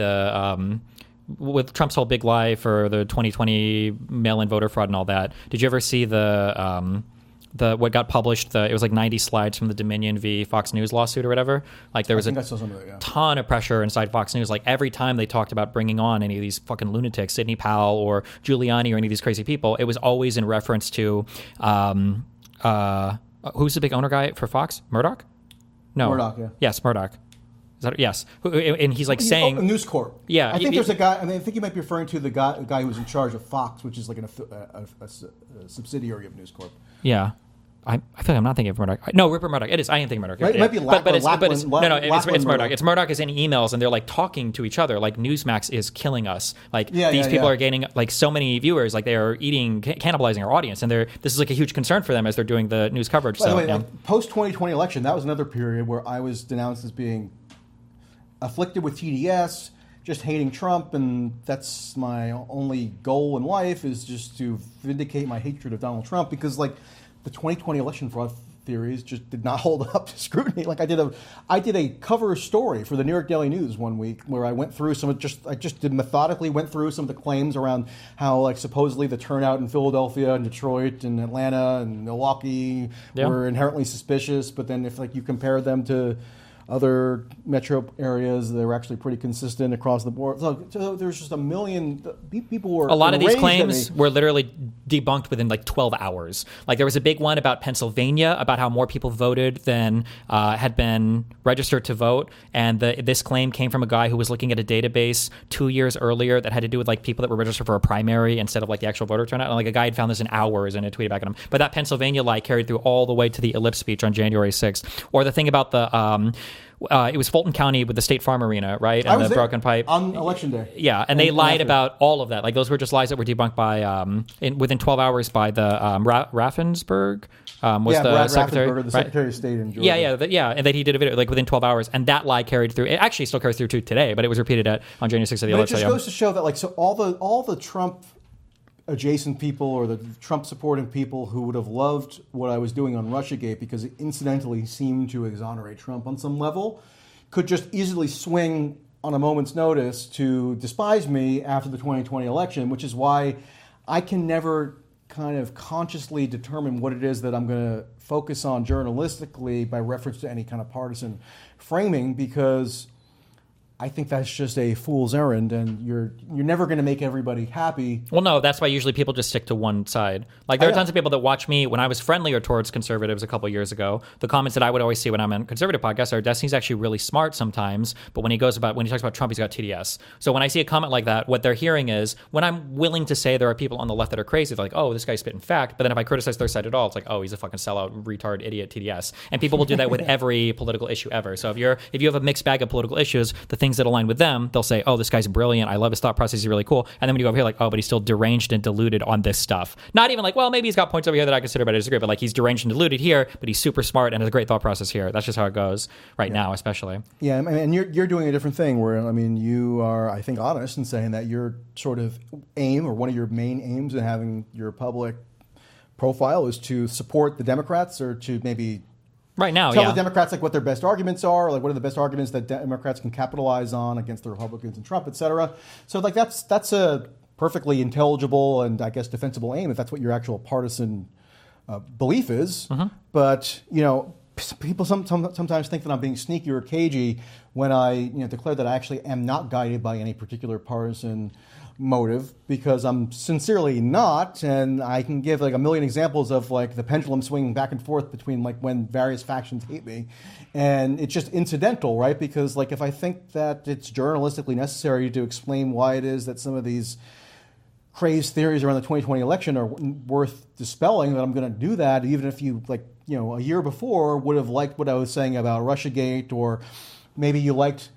with Trump's whole big lie for the 2020 mail-in voter fraud and all that. Did you ever see the what got published? It was like 90 slides from the Dominion v. Fox News lawsuit or whatever. Like there was ton of pressure inside Fox News. Like every time they talked about bringing on any of these fucking lunatics, Sidney Powell or Giuliani or any of these crazy people, it was always in reference to who's the big owner guy for Fox? Murdoch? No. Murdoch, yeah. Yes, Murdoch. Is that, yes. And he's like saying... News Corp. Yeah. I think there's a guy, I think you might be referring to the guy who was in charge of Fox, which is like a subsidiary of News Corp. Yeah. I feel like I'm not thinking of Murdoch. No, Rupert Murdoch. It is. I am thinking Murdoch. Right? It might be it's Murdoch. It's Murdoch is in emails, and they're like talking to each other. Like Newsmax is killing us. Like these people are gaining like so many viewers. Like they are cannibalizing our audience, and this is like a huge concern for them as they're doing the news coverage. By the way, post 2020 election, that was another period where I was denounced as being afflicted with TDS, just hating Trump, and that's my only goal in life is just to vindicate my hatred of Donald Trump because like. The 2020 election fraud theories just did not hold up to scrutiny. Like I did a cover story for the New York Daily News one week where I went through methodically went through some of the claims around how like supposedly the turnout in Philadelphia and Detroit and Atlanta and Milwaukee were inherently suspicious, but then if like you compare them to other metro areas, they were actually pretty consistent across the board. So there's just a million people were. A lot of these claims were literally debunked within like 12 hours. Like there was a big one about Pennsylvania, about how more people voted than had been registered to vote, and this claim came from a guy who was looking at a database 2 years earlier that had to do with like people that were registered for a primary instead of like the actual voter turnout. And like a guy had found this in hours and had tweeted back at him. But that Pennsylvania lie carried through all the way to the ellipse speech on January 6th, or the thing about the. It was Fulton County with the State Farm Arena, right? And the broken pipe on election day. Yeah, and they lied about all of that. Like those were just lies that were debunked by within 12 hours by the Raffensperger was the secretary, the Secretary of State in Georgia. Yeah, and that he did a video like within 12 hours, and that lie carried through. It actually still carries through to today, but it was repeated on January 6th of the election. It just goes to show that like so all the Trump adjacent people or the Trump supporting people who would have loved what I was doing on Russiagate because it incidentally seemed to exonerate Trump on some level could just easily swing on a moment's notice to despise me after the 2020 election, which is why I can never kind of consciously determine what it is that I'm going to focus on journalistically by reference to any kind of partisan framing, because I think that's just a fool's errand, and you're never going to make everybody happy. Well, no, that's why usually people just stick to one side. Like there are tons of people that watch me when I was friendlier towards conservatives a couple years ago. The comments that I would always see when I'm on conservative podcasts are Destiny's actually really smart sometimes, but when he talks about Trump, he's got TDS. So when I see a comment like that, what they're hearing is when I'm willing to say there are people on the left that are crazy, they're like, oh, this guy's spitting fact. But then if I criticize their side at all, it's like, oh, he's a fucking sellout, retard, idiot, TDS. And people will do that with every political issue ever. So if you have a mixed bag of political issues, the things that align with them, they'll say, oh, this guy's brilliant. I love his thought process. He's really cool. And then when you go over here, like, oh, but he's still deranged and deluded on this stuff. Not even like, well, maybe he's got points over here that I consider, but I disagree. But like, he's deranged and deluded here, but he's super smart and has a great thought process here. That's just how it goes right now, especially. Yeah, and you're doing a different thing where, I mean, you are, I think, honest in saying that your sort of aim or one of your main aims in having your public profile is to support the Democrats or to maybe right now, tell the Democrats like what their best arguments are, like what are the best arguments that Democrats can capitalize on against the Republicans and Trump, et cetera. So like that's a perfectly intelligible and I guess defensible aim if that's what your actual partisan belief is. Mm-hmm. But people sometimes think that I'm being sneaky or cagey when I declare that I actually am not guided by any particular partisan motive, because I'm sincerely not, and I can give like a million examples of like the pendulum swinging back and forth between like when various factions hate me, and it's just incidental, right? Because like if I think that it's journalistically necessary to explain why it is that some of these crazed theories around the 2020 election are worth dispelling, that I'm going to do that, even if you like a year before would have liked what I was saying about Russiagate, or maybe you liked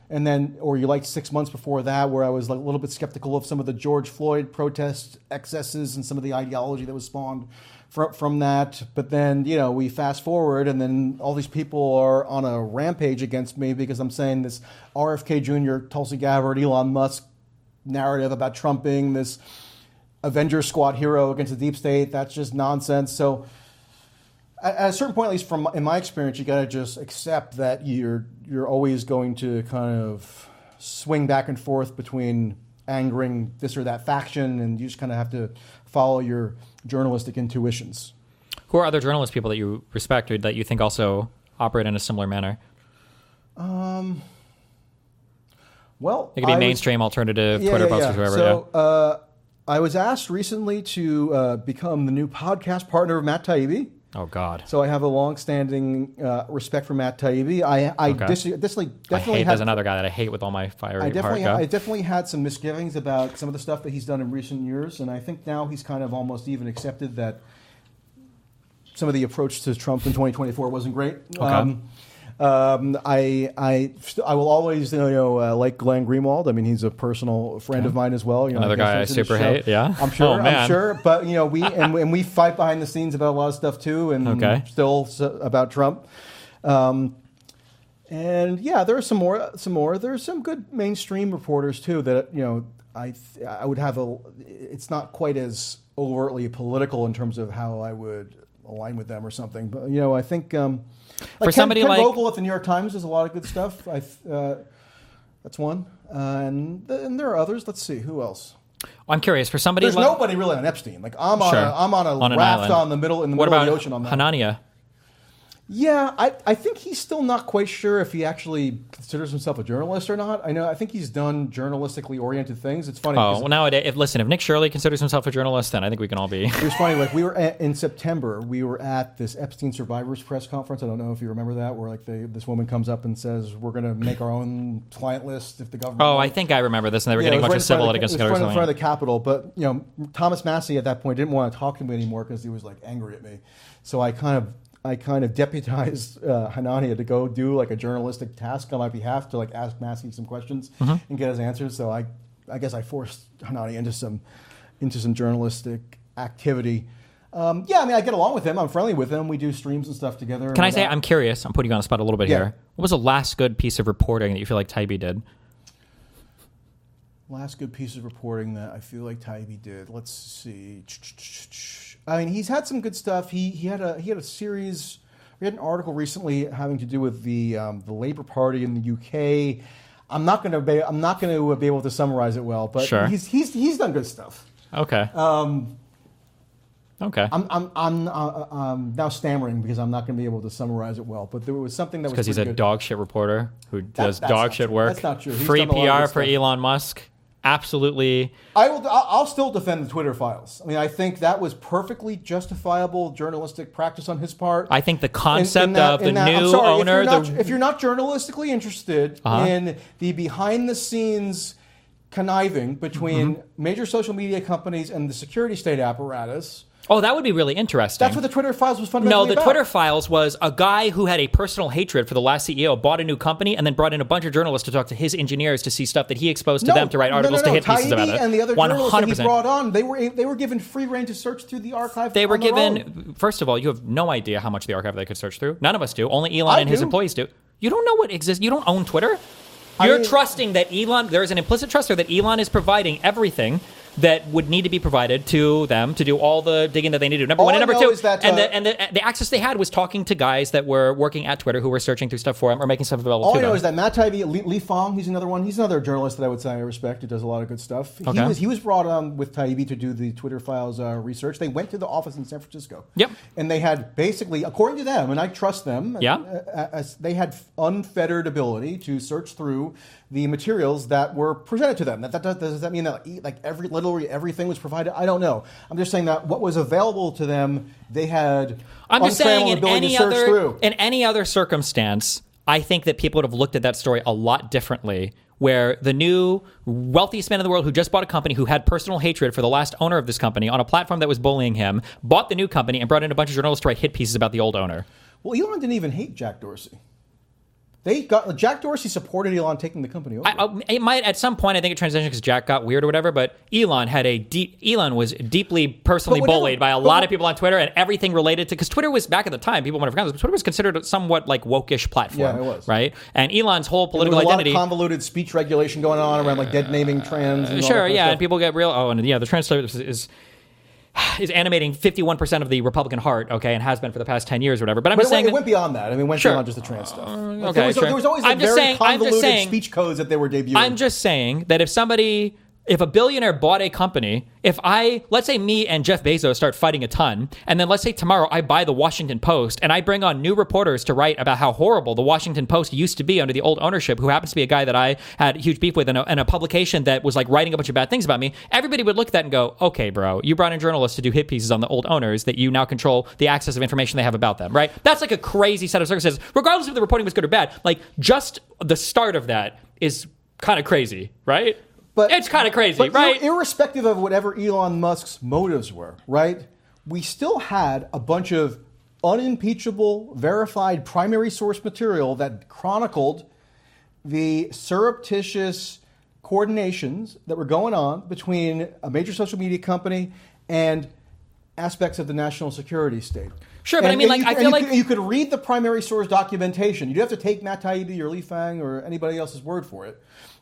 6 months before that, where I was like a little bit skeptical of some of the George Floyd protest excesses and some of the ideology that was spawned from that. But then, we fast forward, and then all these people are on a rampage against me because I'm saying this RFK Jr., Tulsi Gabbard, Elon Musk narrative about Trump being this Avenger Squad hero against the deep state. That's just nonsense. So at a certain point, at least in my experience, you got to just accept that you're always going to kind of swing back and forth between angering this or that faction, and you just kind of have to follow your journalistic intuitions. Who are other journalist people that you respect or that you think also operate in a similar manner? Well, it could be mainstream, alternative, Twitter posters, whatever. So I was asked recently to become the new podcast partner of Matt Taibbi. Oh, God. So I have a long-standing respect for Matt Taibbi. I definitely there's another guy that I hate with all my fiery heart. I definitely had some misgivings about some of the stuff that he's done in recent years, and I think now he's kind of almost even accepted that some of the approach to Trump in 2024 wasn't great. Okay. I will always like Glenn Greenwald. I mean, he's a personal friend of mine as well. Another guy I super hate. Yeah, I'm sure. Oh, man. I'm sure. But we fight behind the scenes about a lot of stuff too, and still about Trump. And yeah, there are some more. There's some good mainstream reporters too that I would have it's not quite as overtly political in terms of how I would align with them or something. But I think for somebody Ken like Vogel at the New York Times does a lot of good stuff. That's one, and there are others. Let's see who else. I'm curious for somebody. There's nobody really on Epstein. Like I'm on a raft in the middle of the ocean on that. Hanania? Yeah, I think he's still not quite sure if he actually considers himself a journalist or not. I think he's done journalistically oriented things. It's funny. Oh, well, nowadays, if Nick Shirley considers himself a journalist, then I think we can all be. It was funny. Like in September, we were at this Epstein survivors press conference. I don't know if you remember that, where like this woman comes up and says, "We're going to make our own client list if the government." Oh, I think I remember this, and they were getting a bunch of civil litigants together. In front of the Capitol, but Thomas Massie at that point didn't want to talk to me anymore because he was like angry at me. So I kind of deputized Hanania to go do like a journalistic task on my behalf to like ask Massey some questions and get his answers. So I guess I forced Hanania into some journalistic activity. I get along with him. I'm friendly with him. We do streams and stuff together. Can I say I'm curious? I'm putting you on the spot a little bit here. What was the last good piece of reporting that you feel like Taibbi did? Last good piece of reporting that I feel like Taibbi did. Let's see. I mean, he's had some good stuff. He had a series. We had an article recently having to do with the Labour Party in the UK. I'm not going to be able to summarize it well, but sure. he's done good stuff. Okay. Okay. I'm now stammering because I'm not going to be able to summarize it well. But there was something that was because he's a good. dog shit reporter who does dog shit work. That's not true. He's Free done a lot of PR for stuff. Elon Musk. Absolutely. I'll still defend the Twitter files. I mean, I think that was perfectly justifiable journalistic practice on his part. I think the concept of the new owner. If you're not journalistically interested in the behind-the-scenes conniving between major social media companies and the security state apparatus. Oh, that would be really interesting. That's what the Twitter files was fundamentally about. No, the about. Twitter files was a guy who had a personal hatred for the last CEO, bought a new company, and then brought in a bunch of journalists to talk to his engineers to see stuff that he exposed to them to write articles to hit pieces about it. And the other journalists that he brought on, they were given free reign to search through the archive. They were given, first of all, you have no idea how much the archive they could search through. None of us do. Only Elon and his employees do. You don't know what exists. You don't own Twitter. You're trusting that Elon, there's an implicit trust there that Elon is providing everything that would need to be provided to them to do all the digging that they need to do. Number one. And number two, the access they had was talking to guys that were working at Twitter who were searching through stuff for him or making stuff available to them. All I know is that Matt Taibbi, Li Fong, he's another one. He's another journalist that I would say I respect who does a lot of good stuff. Okay. He was brought on with Taibbi to do the Twitter files research. They went to the office in San Francisco. Yep. And they had basically, according to them, and I trust them, they had unfettered ability to search through the materials that were presented to them. Does that mean that literally everything was provided? I don't know. I'm just saying that what was available to them, they had. I'm just saying in in any other circumstance, I think that people would have looked at that story a lot differently. Where the new wealthiest man in the world who just bought a company who had personal hatred for the last owner of this company on a platform that was bullying him, bought the new company and brought in a bunch of journalists to write hit pieces about the old owner. Well, Elon didn't even hate Jack Dorsey. Jack Dorsey supported Elon taking the company over. It might at some point. I think it transitioned because Jack got weird or whatever. But Elon was deeply personally bullied by a lot of people on Twitter, and everything related to because Twitter was back at the time. People might have forgotten this, but Twitter was considered a somewhat like woke-ish platform. Yeah, it was right. And Elon's whole political identity, a lot of convoluted speech regulation going on around like dead naming trans. And sure, yeah, and people get real. Oh, and yeah, the translator is animating 51% of the Republican heart, okay, and has been for the past 10 years or whatever. But I'm just saying it went beyond that. I mean, it went beyond just the trans stuff. Okay, there was always very convoluted speech codes that they were debuting. I'm just saying that if a billionaire bought a company, let's say me and Jeff Bezos start fighting a ton, and then let's say tomorrow I buy the Washington Post and I bring on new reporters to write about how horrible the Washington Post used to be under the old ownership, who happens to be a guy that I had huge beef with in a publication that was like writing a bunch of bad things about me, everybody would look at that and go, okay, bro, you brought in journalists to do hit pieces on the old owners that you now control the access of information they have about them, right? That's like a crazy set of circumstances, regardless if the reporting was good or bad. Like, just the start of that is kind of crazy, right? But it's kind of crazy, right? Irrespective of whatever Elon Musk's motives were, right? We still had a bunch of unimpeachable, verified primary source material that chronicled the surreptitious coordinations that were going on between a major social media company and aspects of the national security state. Sure, but I feel like you could read the primary source documentation. You'd have to take Matt Taibbi or Li Fang or anybody else's word for it.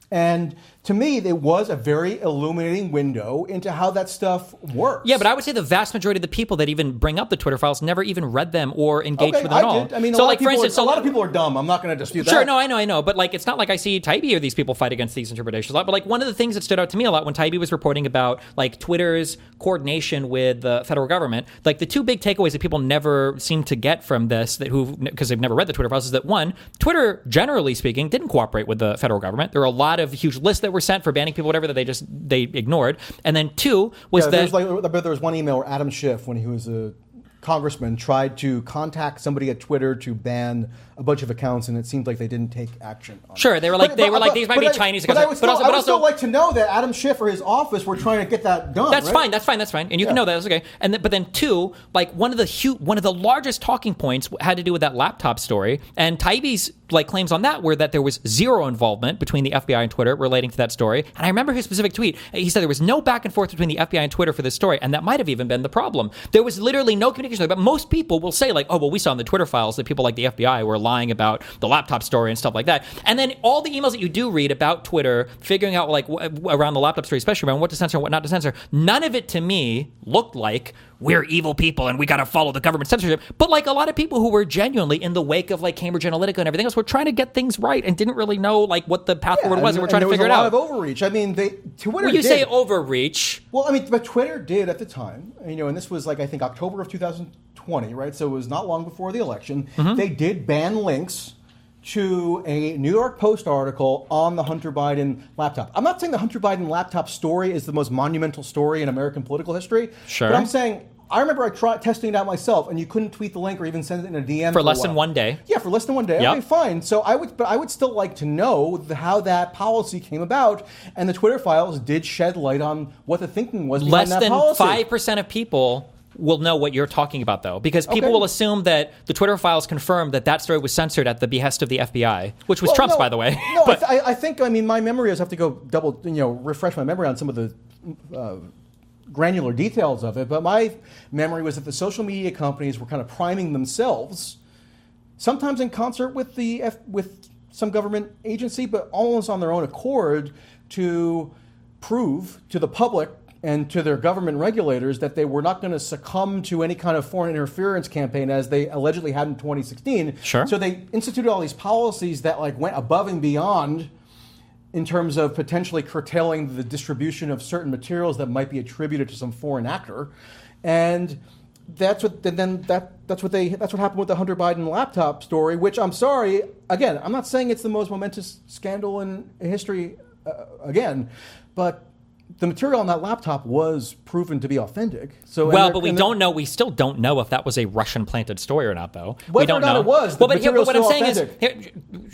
And to me, it was a very illuminating window into how that stuff works. Yeah, but I would say the vast majority of the people that even bring up the Twitter files never even read them or engaged with them at all. Did. I mean, so, a like, for instance, a lot of people are dumb. I'm not going to dispute that. Sure, no, I know. But, like, it's not like I see Taibbi or these people fight against these interpretations a lot. But, like, one of the things that stood out to me a lot when Taibbi was reporting about, like, Twitter's coordination with the federal government, like, the two big takeaways that people never seem to get from this, because they've never read the Twitter files, is that, one, Twitter, generally speaking, didn't cooperate with the federal government. There were a lot of huge lists that were sent for banning people, whatever, that they ignored. And then two was that there was one email where Adam Schiff, when he was a congressman, tried to contact somebody at Twitter to ban a bunch of accounts, and it seemed like they didn't take action on Sure, they were like, these might be Chinese accounts. But I would still like to know that Adam Schiff or his office were trying to get that done. That's right? fine. That's fine. And you can know that. That's okay. But then two, like, one of the largest talking points had to do with that laptop story. And Taibbi's, like, claims on that were that there was zero involvement between the FBI and Twitter relating to that story. And I remember his specific tweet. He said there was no back and forth between the FBI and Twitter for this story, and that might have even been the problem. There was literally no communication. But most people will say, like, oh, well, we saw in the Twitter files that people like the FBI were lying about the laptop story and stuff like that. And then all the emails that you do read about Twitter, figuring out, like, around the laptop story, especially around what to censor and what not to censor, none of it to me looked like we're evil people and we got to follow the government censorship. But, like, a lot of people who were genuinely in the wake of, like, Cambridge Analytica and everything else were trying to get things right and didn't really know, like, what the path forward was, and we're trying to figure it out. There was a lot of overreach. I mean, Twitter when you say overreach, well, I mean, but Twitter did at the time, and this was, like, I think October of 2020, right? So it was not long before the election. Mm-hmm. They did ban links to a New York Post article on the Hunter Biden laptop. I'm not saying the Hunter Biden laptop story is the most monumental story in American political history. Sure. But I'm saying, I remember I tried testing it out myself, and you couldn't tweet the link or even send it in a DM for less than 1 day. Yeah, for less than 1 day. Yep. Okay, fine. So I would still like to know how that policy came about, and the Twitter files did shed light on what the thinking was behind that policy. Less than 5% of people will know what you're talking about, though, because people will assume that the Twitter files confirmed that story was censored at the behest of the FBI, which was Trump's, by the way. No, but I think, I mean, my memory is, I have to go refresh my memory on some of the granular details of it, but my memory was that the social media companies were kind of priming themselves, sometimes in concert with with some government agency, but almost on their own accord, to prove to the public and to their government regulators that they were not going to succumb to any kind of foreign interference campaign as they allegedly had in 2016. Sure. So they instituted all these policies that, like, went above and beyond in terms of potentially curtailing the distribution of certain materials that might be attributed to some foreign actor. And that's what happened with the Hunter Biden laptop story, which, I'm sorry, again, I'm not saying it's the most momentous scandal in history again, but the material on that laptop was proven to be authentic. So, but we still don't know if that was a Russian-planted story or not, though. Whether we don't or not know. It was. What I'm saying is,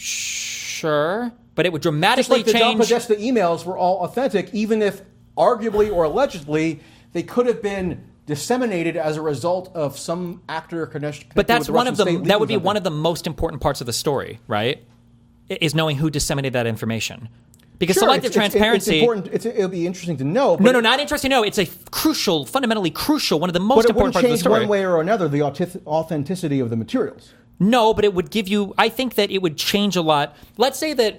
sure, but it would dramatically change. The John change. Podesta emails were all authentic, even if arguably or allegedly they could have been disseminated as a result of some actor connected. But that's one of the. That would be one of the most important parts of the story, right? Is knowing who disseminated that information. Because selective transparency... It's important. It'll be interesting to know. No, not interesting to know. It's a fundamentally crucial, one of the most important parts of the story. But it wouldn't change one way or another the authenticity of the materials. No, but it would give you... I think that it would change a lot. Let's say that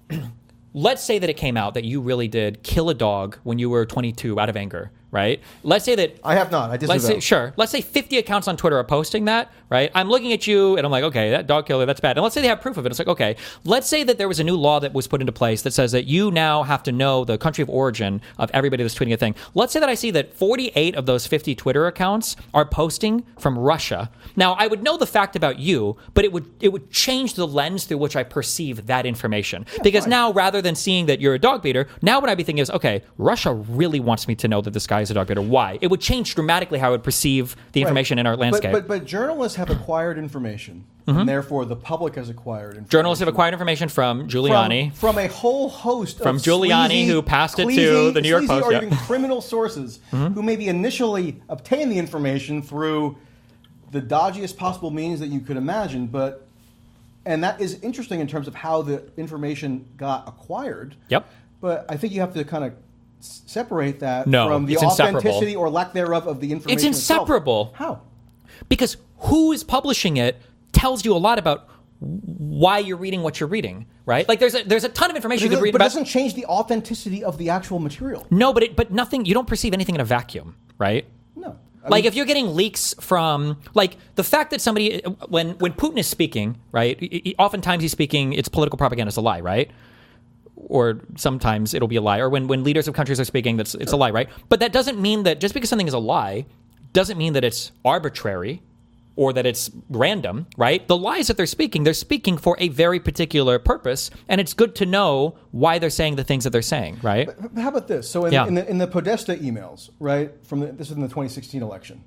it came out that you really did kill a dog when you were 22 out of anger, right? Let's say that... I have not. I disavow. Let's say 50 accounts on Twitter are posting that, right? I'm looking at you and I'm like, okay, that dog killer, that's bad. And let's say they have proof of it. It's like, okay, let's say that there was a new law that was put into place that says that you now have to know the country of origin of everybody that's tweeting a thing. Let's say that I see that 48 of those 50 Twitter accounts are posting from Russia. Now, I would know the fact about you, but it would change the lens through which I perceive that information. Yeah, because now, rather than seeing that you're a dog beater, now what I'd be thinking is, okay, Russia really wants me to know that this guy is a dog beater. Why? It would change dramatically how I would perceive the information in our landscape. But journalists have acquired information, and therefore the public has acquired information. Journalists have acquired information from Giuliani. From a whole host from of Giuliani, sleazy, who passed it to the New York Post. Or even criminal sources who maybe initially obtained the information through the dodgiest possible means that you could imagine, and that is interesting in terms of how the information got acquired. Yep. But I think you have to kind of separate that from the authenticity or lack thereof of the information. It's inseparable. Itself. How? Because who is publishing it tells you a lot about why you're reading what you're reading, right? Like there's a ton of information you could read but about. it doesn't change the authenticity of the actual material. No, but nothing. You don't perceive anything in a vacuum, right? No. Like if you're getting leaks from, like the fact that somebody, when Putin is speaking, right? Oftentimes he's speaking, it's political propaganda, it's a lie, right? Or sometimes it'll be a lie. Or when leaders of countries are speaking, it's a lie, right? But that doesn't mean that just because something is a lie, doesn't mean that it's arbitrary or that it's random, right? The lies that they're speaking for a very particular purpose, and it's good to know why they're saying the things that they're saying, right? But how about this? So in the Podesta emails, right, this is in the 2016 election,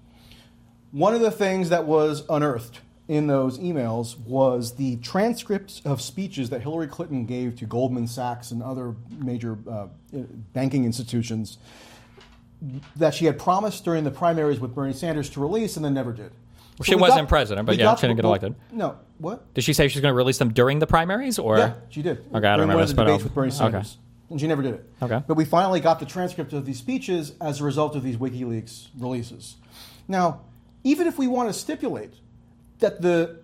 one of the things that was unearthed in those emails was the transcripts of speeches that Hillary Clinton gave to Goldman Sachs and other major banking institutions that she had promised during the primaries with Bernie Sanders to release and then never did. Well, she wasn't president, but yeah, she didn't get elected. No, what? Did she say she was going to release them during the primaries, or? Yeah, she did. Okay, I don't remember this, but debates with Bernie Sanders, okay. And she never did it. Okay. But we finally got the transcript of these speeches as a result of these WikiLeaks releases. Now, even if we want to stipulate that the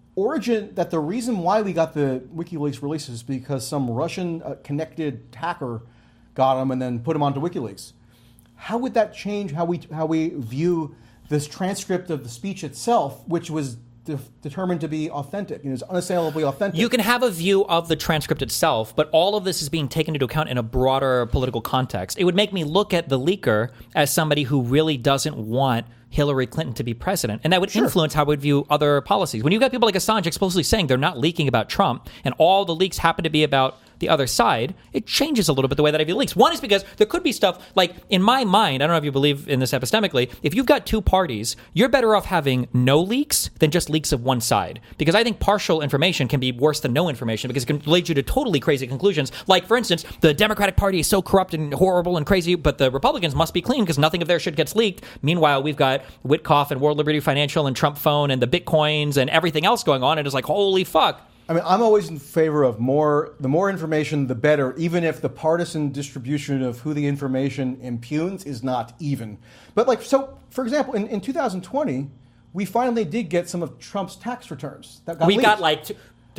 reason why we got the WikiLeaks releases is because some Russian connected hacker got them and then put them onto WikiLeaks, how would that change how we view this transcript of the speech itself, which was determined to be authentic and is unassailably authentic? You can have a view of the transcript itself, but all of this is being taken into account in a broader political context. It would make me look at the leaker as somebody who really doesn't want Hillary Clinton to be president. And that would influence how we would view other policies. When you've got people like Assange explicitly saying they're not leaking about Trump, and all the leaks happen to be about the other side, it changes a little bit the way that I view leaks. One is because there could be stuff, like in my mind, I don't know if you believe in this epistemically, if you've got two parties, you're better off having no leaks than just leaks of one side. Because I think partial information can be worse than no information because it can lead you to totally crazy conclusions. Like, for instance, the Democratic Party is so corrupt and horrible and crazy, but the Republicans must be clean because nothing of their shit gets leaked. Meanwhile, we've got Witkoff and World Liberty Financial and Trump Phone and the Bitcoins and everything else going on. And it's like, holy fuck. I mean, I'm always in favor of the more information, the better, even if the partisan distribution of who the information impugns is not even. But so, for example, in 2020, we finally did get some of Trump's tax returns that got leaked. Got like...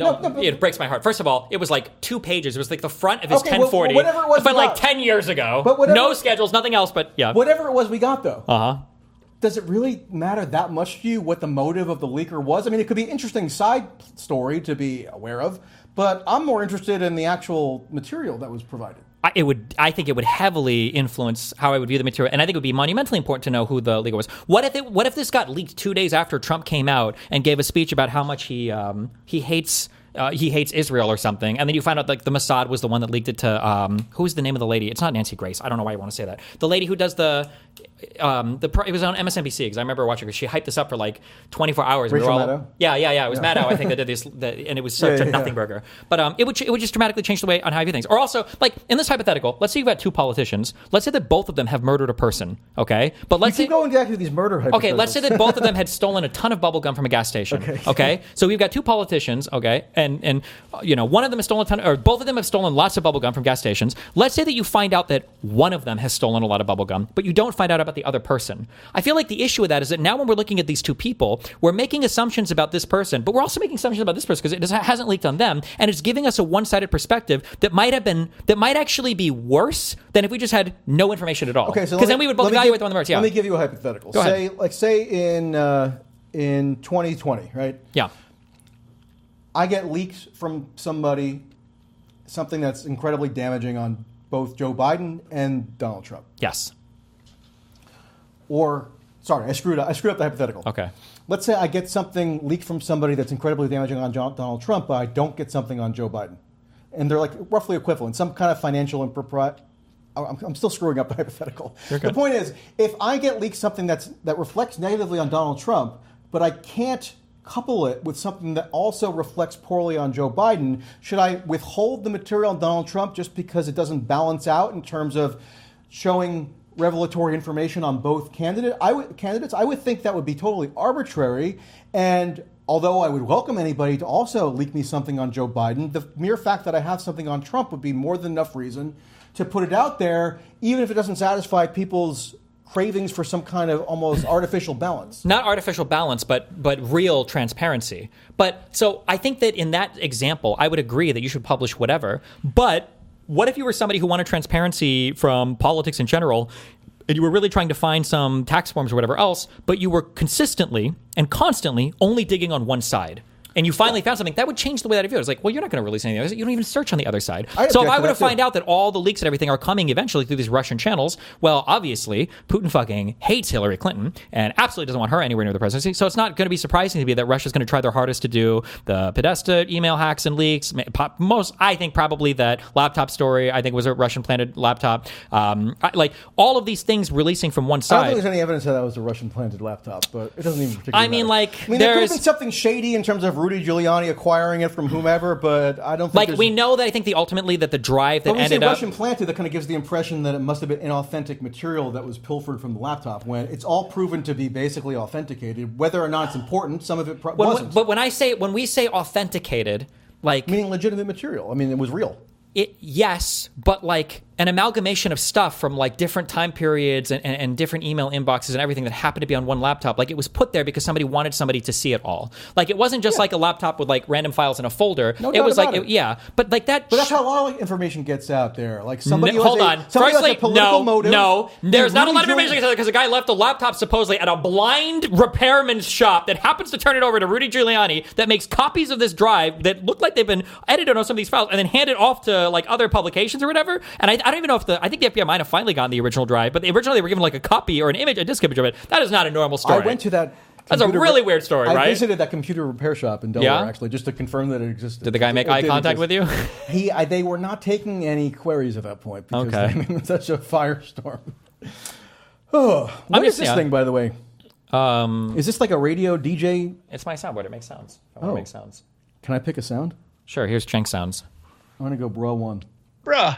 It breaks my heart. First of all, it was like 2 pages. It was like the front of his 1040. Whatever it was, but like 10 years ago. But no schedules, nothing else. But yeah, whatever it was, we got though. Does it really matter that much to you what the motive of the leaker was? I mean, it could be an interesting side story to be aware of, but I'm more interested in the actual material that was provided. I think it would heavily influence how I would view the material, and I think it would be monumentally important to know who the leaker was. What if this got leaked 2 days after Trump came out and gave a speech about how much he hates Israel or something, and then you find out like the Mossad was the one that leaked it to who's the name of the lady? It's not Nancy Grace. I don't know why you want to say that. The lady who does it was on MSNBC because I remember watching because she hyped this up for like 24 hours. Rachel Maddow? Yeah. It was Maddow, I think, that did this, and it was such a nothing burger. But it would just dramatically change the way on how I view things. Or also, like in this hypothetical, let's say you've got two politicians. Let's say that both of them have murdered a person. Okay, but let's keep going back to these murder hypotheticals. Okay, let's say that both of them had stolen a ton of bubble gum from a gas station. Okay, so we've got two politicians. Okay, and one of them has stolen a ton, or both of them have stolen lots of bubble gum from gas stations. Let's say that you find out that one of them has stolen a lot of bubble gum, but you don't find out about the other person. I feel like the issue with that is that now when we're looking at these two people, we're making assumptions about this person, but we're also making assumptions about this person because it hasn't leaked on them, and it's giving us a one-sided perspective that might actually be worse than if we just had no information at all. Okay, so because then we would both evaluate the one that works. Yeah. Let me give you a hypothetical. Go ahead. Say in 2020, right? Yeah. I get leaked from somebody something that's incredibly damaging on both Joe Biden and Donald Trump. Yes. Or, sorry, I screwed up the hypothetical. Okay. Let's say I get something leaked from somebody that's incredibly damaging on Donald Trump, but I don't get something on Joe Biden. And they're like roughly equivalent, some kind of financial impropriety. I'm still screwing up the hypothetical. The point is, if I get leaked something that reflects negatively on Donald Trump, but I can't couple it with something that also reflects poorly on Joe Biden, should I withhold the material on Donald Trump just because it doesn't balance out in terms of showing revelatory information on both candidates? I would think that would be totally arbitrary. And although I would welcome anybody to also leak me something on Joe Biden, the mere fact that I have something on Trump would be more than enough reason to put it out there, even if it doesn't satisfy people's cravings for some kind of almost artificial balance. Not artificial balance, but real transparency. But so I think that in that example, I would agree that you should publish whatever. But what if you were somebody who wanted transparency from politics in general, and you were really trying to find some tax forms or whatever else, but you were consistently and constantly only digging on one side? And you finally found something that would change the way that I view it. It's like, well, you're not going to release anything. You don't even search on the other side. So if I were to find out that all the leaks and everything are coming eventually through these Russian channels, well, obviously, Putin fucking hates Hillary Clinton and absolutely doesn't want her anywhere near the presidency. So it's not going to be surprising to me that Russia's going to try their hardest to do the Podesta email hacks and leaks. I think probably that laptop story, I think was a Russian-planted laptop. Like all of these things releasing from one side. I don't think there's any evidence that was a Russian-planted laptop, but it doesn't even particularly matter. There could have been something shady in terms of Rudy Giuliani acquiring it from whomever, but I don't think we know that I think ultimately that the drive that ended up... Russian planted, that kind of gives the impression that it must have been inauthentic material that was pilfered from the laptop, when it's all proven to be basically authenticated. Whether or not it's important, some of it wasn't. But when we say authenticated, like... Meaning legitimate material. I mean, it was real. Yes, but like an amalgamation of stuff from like different time periods and different email inboxes and everything that happened to be on one laptop. Like it was put there because somebody wanted somebody to see it all. Like it wasn't just like a laptop with like random files in a folder. No it was doubt like, about it. But like that. But that's how a lot of information gets out there. Like somebody hold on. Firstly, motive. No. There's not a lot of information because a guy left a laptop supposedly at a blind repairman's shop that happens to turn it over to Rudy Giuliani that makes copies of this drive that look like they've been edited on some of these files and then handed off to like other publications or whatever. And I don't even know if I think the FBI might have finally gotten the original drive, but originally they were given like a copy or an image, a disk image of it. That is not a normal story. I went to that. That's a really weird story, right? I visited that computer repair shop in Delaware, actually, just to confirm that it existed. Did the guy make eye contact with you? They were not taking any queries at that point because they were in such a firestorm. What is this thing, by the way? Is this like a radio DJ? It's my soundboard. It makes sounds. I want to make sounds. Can I pick a sound? Sure. Here's Cenk sounds. I'm going to go bro one. Bruh.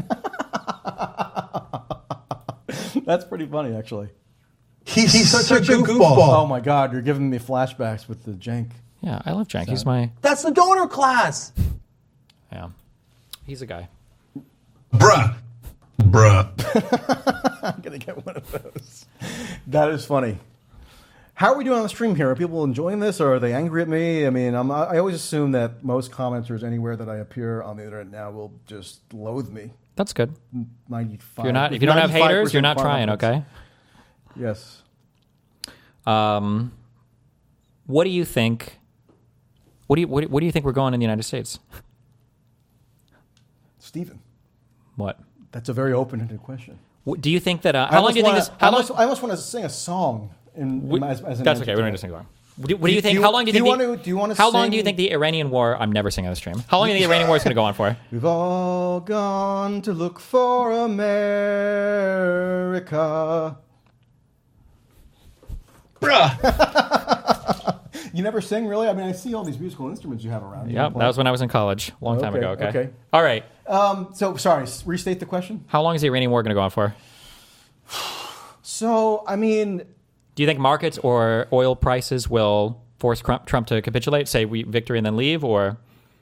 That's pretty funny, actually. He's such a goofball. Oh my God, you're giving me flashbacks with the Cenk. Yeah, I love Cenk. He's my... That's the donor class. Yeah. He's a guy. Bruh. I'm going to get one of those. That is funny. How are we doing on the stream here? Are people enjoying this, or are they angry at me? I mean, I always assume that most commenters anywhere that I appear on the internet now will just loathe me. That's good. 95. If you don't have haters, you're not trying. Okay. Yes. What do you think? What do you think we're going in the United States? Stephen. What? That's a very open-ended question. Do you think that? How long do you think this? I almost want to sing a song. As that's okay. We don't need to sing a song. What do you think? How long do you think? Do you want to? How long do you think the Iranian war? I'm never singing on the stream. How long do you think the Iranian war is going to go on for? We've all gone to look for America. Bruh. You never sing, really? I mean, I see all these musical instruments you have around. Yep, that was when I was in college, a long time ago. Okay. All right. So, sorry, restate the question. How long is the Iranian war going to go on for? So, I mean... Do you think markets or oil prices will force Trump to capitulate, say victory and then leave, or...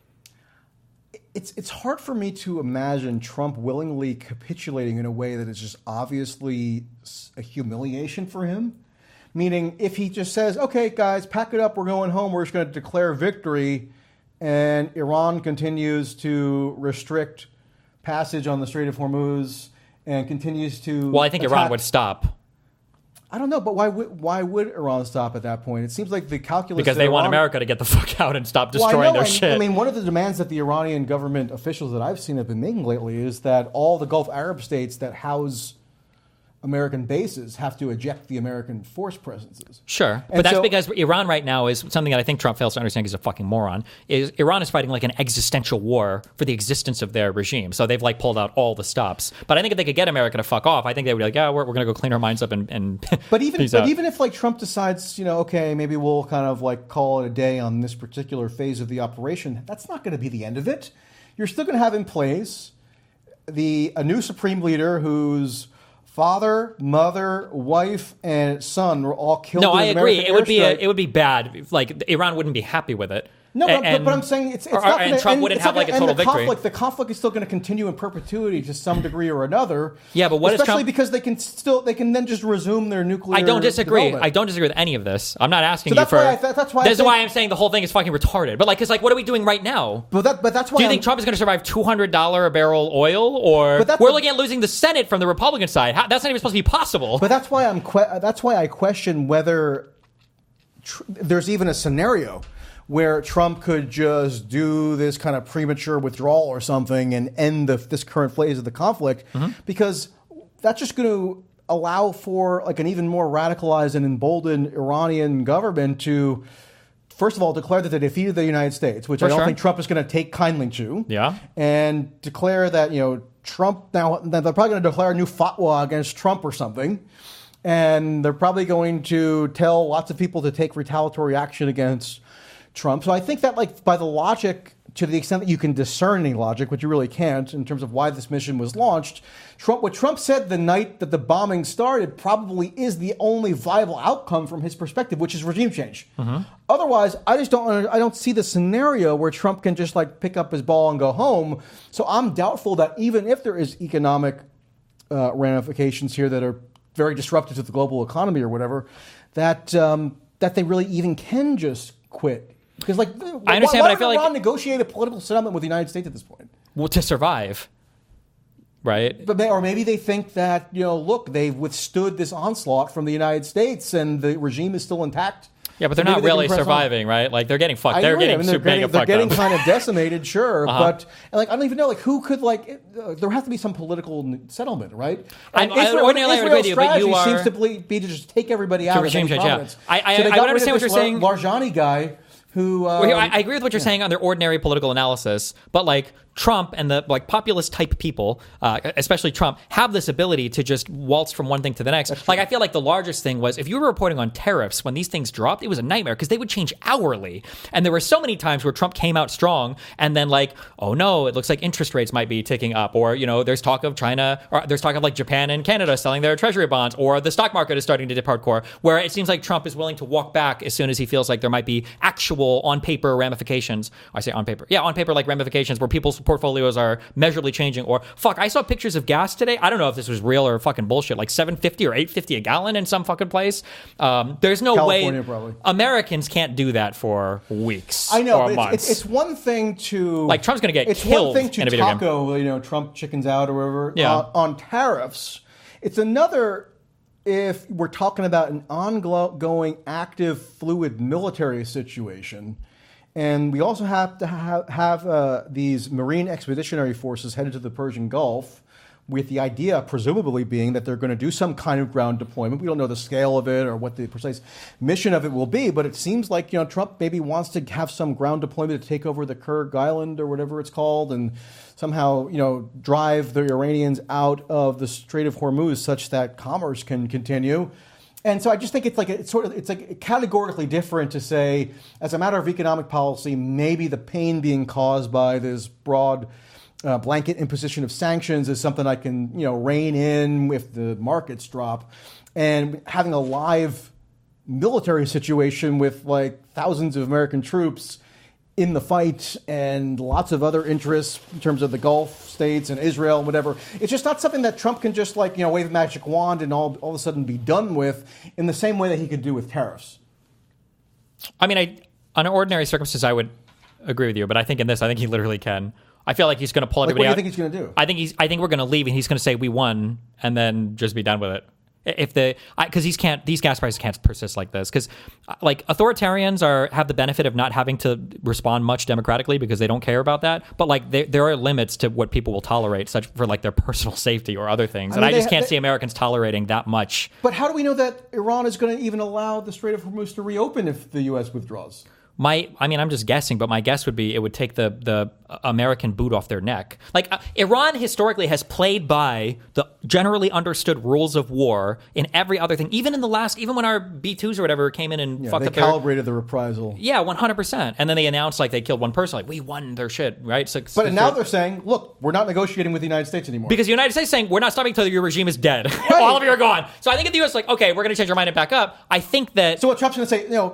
It's hard for me to imagine Trump willingly capitulating in a way that is just obviously a humiliation for him. Meaning, if he just says, okay, guys, pack it up, we're going home, we're just going to declare victory, and Iran continues to restrict passage on the Strait of Hormuz and continues to... Well, I think Iran would stop. I don't know, but why would Iran stop at that point? It seems like the calculus... Because they want America to get the fuck out and stop destroying their shit. I mean, one of the demands that the Iranian government officials that I've seen have been making lately is that all the Gulf Arab states that house American bases have to eject the American force presences. Sure, but that's because Iran right now is something that I think Trump fails to understand. He's a fucking moron. Iran is fighting like an existential war for the existence of their regime. So they've like pulled out all the stops. But I think if they could get America to fuck off, I think they would be like, yeah, we're going to go clean our minds up and But even if like Trump decides, okay, maybe we'll kind of like call it a day on this particular phase of the operation, that's not going to be the end of it. You're still going to have in place a new supreme leader whose father, mother, wife, and son were all killed. No, in I agree. American It would be bad. Like Iran wouldn't be happy with it. No, but I'm saying it's not and gonna, Trump wouldn't have like a total victory. The conflict is still going to continue in perpetuity to some degree or another. Yeah, but what is especially Trump? Because they can then just resume their nuclear. I don't disagree. development. I don't disagree with any of this. I'm not asking So you for. that's why This is why I'm saying the whole thing is fucking retarded. But like, it's like, what are we doing right now? But that's why. Do you think Trump is going to survive $200 a barrel oil, or we're looking at losing the Senate from the Republican side? That's not even supposed to be possible. But that's why that's why I question whether there's even a scenario where Trump could just do this kind of premature withdrawal or something and end this current phase of the conflict, because that's just going to allow for like an even more radicalized and emboldened Iranian government to, first of all, declare that they defeated the United States, which I don't think Trump is going to take kindly to. Yeah. And declare that, Trump now, they're probably going to declare a new fatwa against Trump or something. And they're probably going to tell lots of people to take retaliatory action against Trump. So I think that, like, by the logic, to the extent that you can discern any logic, which you really can't in terms of why this mission was launched, what Trump said the night that the bombing started probably is the only viable outcome from his perspective, which is regime change. Otherwise, I don't see the scenario where Trump can just like pick up his ball and go home. So I'm doubtful that even if there is economic ramifications here that are very disruptive to the global economy or whatever, that they really even can just quit. Because, like, I understand, why but I feel would Iran like negotiate a political settlement with the United States at this point? well, to survive, right? Or maybe they think that, look, they've withstood this onslaught from the United States and the regime is still intact. Yeah, but they're Maybe not they can really press on. surviving, right? Like, they're getting fucked. They're getting super mega they're fucked getting up. kind of decimated, sure. But I don't even know, like, who could, like, there has to be some political settlement, right? And ordinarily I would agree with you, but you are seems to be to just take everybody out of regime any change, yeah. province. I so they got would rid of understand what this you're saying. Larjani guy who... I agree with what you're saying on their ordinary political analysis, but like Trump and the like populist type people, especially Trump, have this ability to just waltz from one thing to the next. Like, I feel like the largest thing was if you were reporting on tariffs when these things dropped, it was a nightmare because they would change hourly. And there were so many times where Trump came out strong and then like, oh no, it looks like interest rates might be ticking up, or there's talk of China, or there's talk of like Japan and Canada selling their treasury bonds, or the stock market is starting to dip hardcore, where it seems like Trump is willing to walk back as soon as he feels like there might be actual on paper ramifications. I say on paper. Yeah, on paper, like ramifications where people's portfolios are measurably changing. Or fuck, I saw pictures of gas today. I don't know if this was real or fucking bullshit, like $7.50 or $8.50 a gallon in some fucking place. There's no California, way probably. Americans can't do that for weeks. I know, or but months. it's one thing to... Like, Trump's going to get it's killed one thing in a to video game. taco, Trump chickens out or whatever, Yeah. On tariffs. It's another if we're talking about an ongoing, active, fluid military situation. And we also have to have these Marine Expeditionary Forces headed to the Persian Gulf, with the idea presumably being that they're going to do some kind of ground deployment. We don't know the scale of it or what the precise mission of it will be, but it seems like Trump maybe wants to have some ground deployment to take over the Kurg Island or whatever it's called, and somehow drive the Iranians out of the Strait of Hormuz such that commerce can continue. And so I just think it's like categorically different to say, as a matter of economic policy, maybe the pain being caused by this broad blanket imposition of sanctions is something I can rein in if the markets drop, and having a live military situation with like thousands of American troops in the fight and lots of other interests in terms of the Gulf states and Israel and whatever. It's just not something that Trump can just wave a magic wand and all of a sudden be done with in the same way that he could do with tariffs. I mean, on ordinary circumstances, I would agree with you, but I think in this, I think he literally can. I feel like he's going to pull everybody out. What do you think he's going to do? I think we're going to leave and he's going to say we won and then just be done with it. Because these gas prices can't persist like this. Because like authoritarians have the benefit of not having to respond much democratically because they don't care about that. But like there are limits to what people will tolerate, such for like their personal safety or other things. I just can't see Americans tolerating that much. But how do we know that Iran is going to even allow the Strait of Hormuz to reopen if the U.S. withdraws? I'm just guessing, but my guess would be it would take the American boot off their neck. Like Iran historically has played by the generally understood rules of war in every other thing. Even when our B-2s or whatever came in and fucked up, they calibrated the reprisal. Yeah, 100%. And then they announced like they killed one person. Like we won their shit, right? But now they're saying, look, we're not negotiating with the United States anymore because the United States is saying we're not stopping until your regime is dead. Right. All of you are gone. So I think if the U.S. like, okay, we're going to change our mind and back up. I think that. So what Trump's going to say,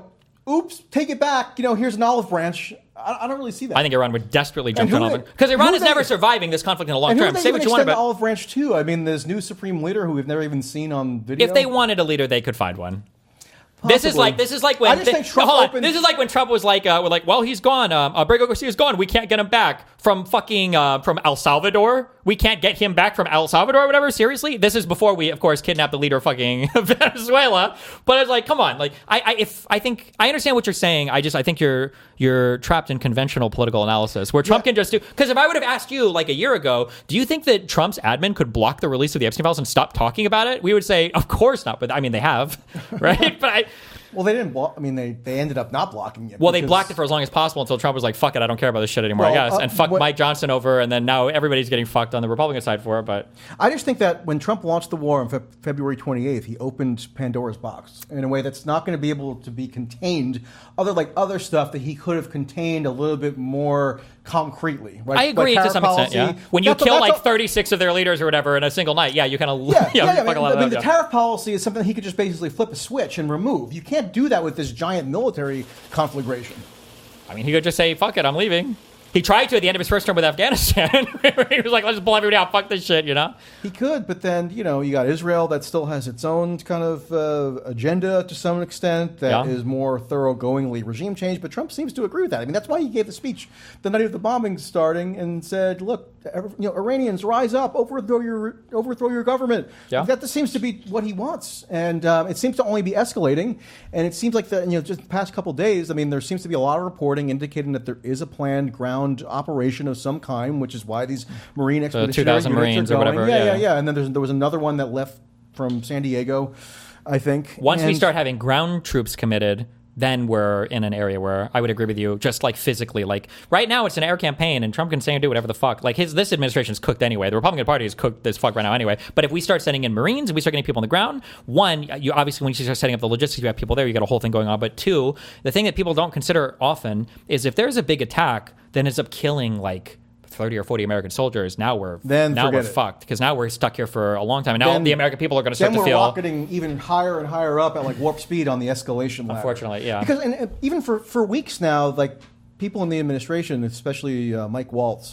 oops, take it back. Here's an olive branch. I don't really see that. I think Iran would desperately jump who on they- olive because Iran who is they- never surviving this conflict in the long And who term. do they Say even what you want extend the about. olive branch to? I mean, this new supreme leader who we've never even seen on video. If they wanted a leader, they could find one. This is Possibly. like when I just think Trump hold on. opened- This is like when Trump was like, we're like, well, he's gone. Abrego Garcia's gone. We can't get him back from fucking from El Salvador. We can't get him back from El Salvador or whatever. Seriously, this is before we, of course, kidnapped the leader of fucking Venezuela. But it's like, come on, like I think I understand what you're saying. I think you're trapped in conventional political analysis where Trump can just do. Because if I would have asked you like a year ago, do you think that Trump's admin could block the release of the Epstein files and stop talking about it? We would say, of course not. But I mean, they have, right? But Well, they didn't block. I mean, they ended up not blocking it. Well, they because- blocked it for as long as possible until Trump was like, fuck it, I don't care about this shit anymore, I Well, guess. And fuck what- Mike Johnson over, and then now everybody's getting fucked on the Republican side for it, but... I just think that when Trump launched the war on February 28th, he opened Pandora's box in a way that's not going to be able to be contained, other stuff that he could have contained a little bit more concretely. Right? I agree Like to some extent, tariff yeah. When you That's- kill that's like 36 of their leaders or whatever in a single night, yeah, you kind of... Yeah, fuck a lot of the that, yeah. tariff policy is something he could just basically flip a switch and remove. You can't do that with this giant military conflagration. I mean, he could just say, fuck it, I'm leaving. He tried to at the end of his first term with Afghanistan. He was like, let's just pull everybody out, fuck this shit, He could, but then, you got Israel that still has its own kind of agenda to some extent that is more thoroughgoingly regime change, but Trump seems to agree with that. I mean, that's why he gave the speech the night of the bombing starting and said, look, Iranians, rise up, overthrow your government. Yeah. That seems to be what he wants, and it seems to only be escalating, and it seems like just the past couple days, I mean, there seems to be a lot of reporting indicating that there is a planned ground operation of some kind, which is why these Marine expeditionary 2,000 units Marines are or going. whatever, Yeah. And then there was another one that left from San Diego, I think. Once we And- start having ground troops committed, then we're in an area where I would agree with you, just like physically. Like right now, it's an air campaign, and Trump can say and do whatever the fuck. Like this administration is cooked anyway. The Republican Party is cooked as fuck right now anyway. But if we start sending in Marines and we start getting people on the ground, one, you obviously when you start setting up the logistics, you have people there, you got a whole thing going on. But two, the thing that people don't consider often is if there's a big attack, then ends up killing like 30 or 40 American soldiers. Now we're forget it. fucked because now we're stuck here for a long time, and now Then- the American people are going to start Then to we're feel. rocketing even higher and higher up at like warp speed on the escalation ladder. Unfortunately, yeah. Because and even for weeks now, like people in the administration, especially Mike Waltz,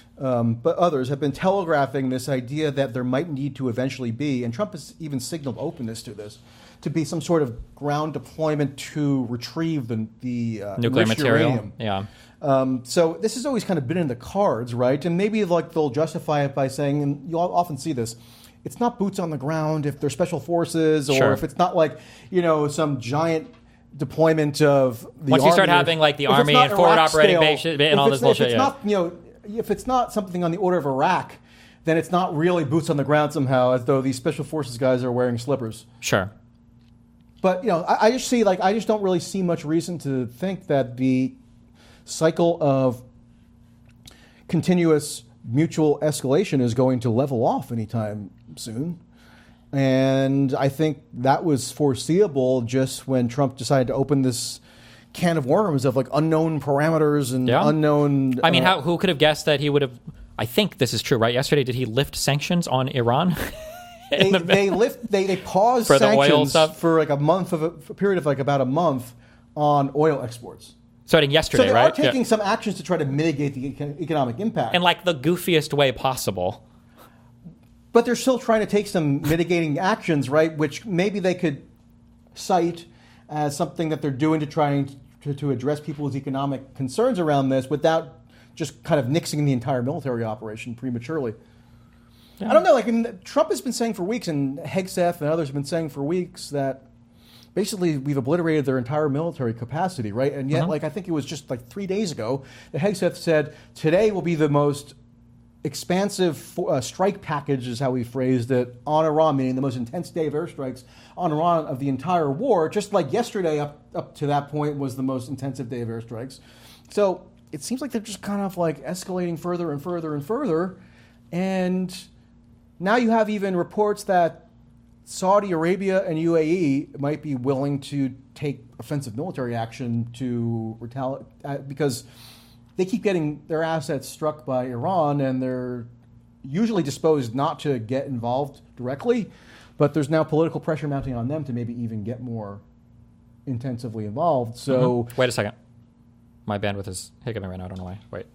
but others have been telegraphing this idea that there might need to eventually be, and Trump has even signaled openness to this, to be some sort of ground deployment to retrieve the nuclear enriched material. uranium. Yeah. So this has always kind of been in the cards, right? And maybe like they'll justify it by saying, and you often see this, it's not boots on the ground if they're special forces, or Sure. if it's not like some giant deployment of the Once you start army, or- having, like, the if it's army not and forward Iraq operating scale, bases and if all this it's- bullshit, If it's not, if it's not something on the order of Iraq, then it's not really boots on the ground somehow, as though these special forces guys are wearing slippers. Sure. But I just see I just don't really see much reason to think that the cycle of continuous mutual escalation is going to level off anytime soon. And I think that was foreseeable just when Trump decided to open this can of worms of like unknown parameters and Yeah. unknown. I mean, who could have guessed that he would have? I think this is true, right? Yesterday, did he lift sanctions on Iran? They paused For the oil sanctions stuff? for like a period of like about a month on oil exports. Starting So yesterday, they right? are taking Yeah. some actions to try to mitigate the economic impact. In like the goofiest way possible. But they're still trying to take some mitigating actions, right? Which maybe they could cite as something that they're doing to try to address people's economic concerns around this without just kind of nixing the entire military operation prematurely. I don't know. Like Trump has been saying for weeks, and Hegseth and others have been saying for weeks that basically we've obliterated their entire military capacity, right? And yet, like I think it was just like 3 days ago that Hegseth said today will be the most expansive strike package, is how we phrased it, on Iran, meaning the most intense day of airstrikes on Iran of the entire war, just like yesterday up to that point was the most intensive day of airstrikes. So it seems like they're just kind of like escalating further and further and further. And now you have even reports that Saudi Arabia and UAE might be willing to take offensive military action to retaliate because they keep getting their assets struck by Iran, and they're usually disposed not to get involved directly, but there's now political pressure mounting on them to maybe even get more intensively involved. So Wait a second. My bandwidth is hiccuping right now. I don't know why. Wait.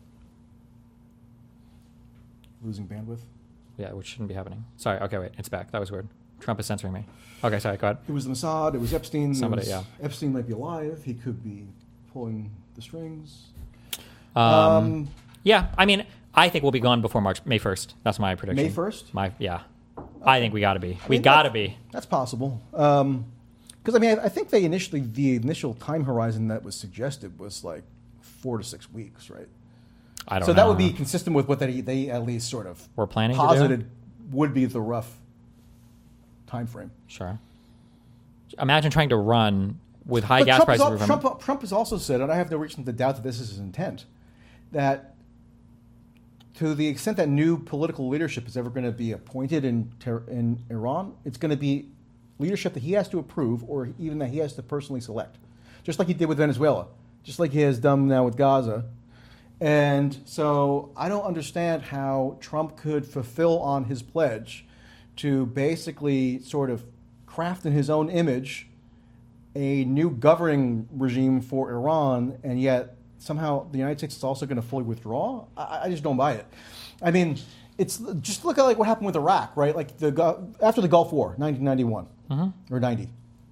losing bandwidth. Yeah, which shouldn't be happening. Sorry. Okay, wait. It's back. That was weird. Trump is censoring me. Okay, sorry. Go ahead. It was the Mossad. It was Epstein. Somebody, yeah. Epstein might be alive. He could be pulling the strings. Yeah, I mean, I think we'll be gone before May 1st. That's my prediction. May 1st? Yeah. I think we got to be. We got to be. That's possible. Because, I mean, I think the initial time horizon that was suggested was like 4 to 6 weeks, right? I don't know. So that would be consistent with what they at least sort of We're planning posited to do? would be the rough time frame. Sure. Imagine trying to run with high But gas prices. Trump has also said, and I have no reason to doubt that this is his intent, that to the extent that new political leadership is ever going to be appointed in Iran, it's going to be leadership that he has to approve or even that he has to personally select, just like he did with Venezuela, just like he has done now with Gaza. And so I don't understand how Trump could fulfill on his pledge to basically sort of craft in his own image a new governing regime for Iran, and yet somehow the United States is also going to fully withdraw. I just don't buy it. I mean, it's just look at like what happened with Iraq, right? Like after the Gulf War, 1991 or 90.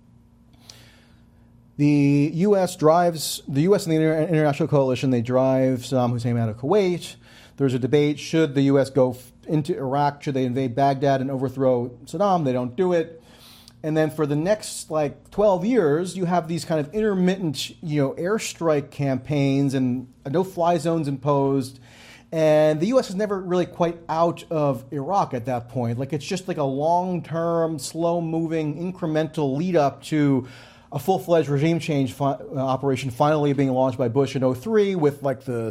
The U.S. and the international coalition, they drive Saddam Hussein out of Kuwait. There's a debate, should the U.S. go into Iraq? Should they invade Baghdad and overthrow Saddam? They don't do it. And then for the next 12 years, you have these kind of intermittent, airstrike campaigns and no-fly zones imposed. And the U.S. is never really quite out of Iraq at that point. It's just like a long-term, slow-moving, incremental lead-up to a full-fledged regime change operation finally being launched by Bush in 2003 with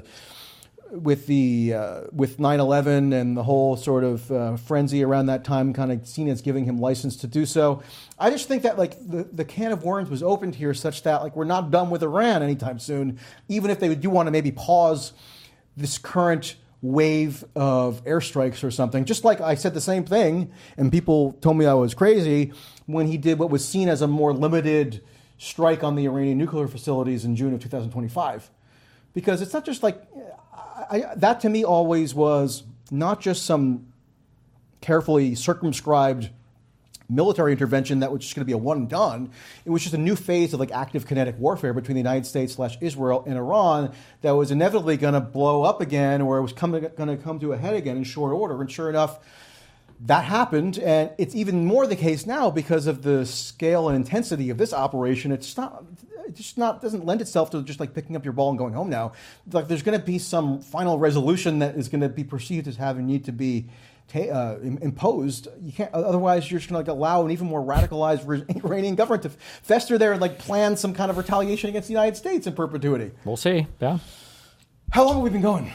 9/11 and the whole sort of frenzy around that time, kind of seen as giving him license to do so. I just think that the can of worms was opened here, such that we're not done with Iran anytime soon, even if they do want to maybe pause this current wave of airstrikes or something. Just like I said the same thing, and people told me I was crazy when he did what was seen as a more limited strike on the Iranian nuclear facilities in June of 2025. Because it's not just that to me always was not just some carefully circumscribed military intervention that was just going to be a one and done. It was just a new phase of active kinetic warfare between the United States / Israel and Iran that was inevitably going to blow up again, or it was going to come to a head again in short order. And sure enough, that happened, and it's even more the case now because of the scale and intensity of this operation. It doesn't lend itself to just picking up your ball and going home now. There's going to be some final resolution that is going to be perceived as having need to be imposed. You can't, otherwise you're just going to allow an even more radicalized Iranian government to fester there and plan some kind of retaliation against the United States in perpetuity. We'll see. Yeah. How long have we been going?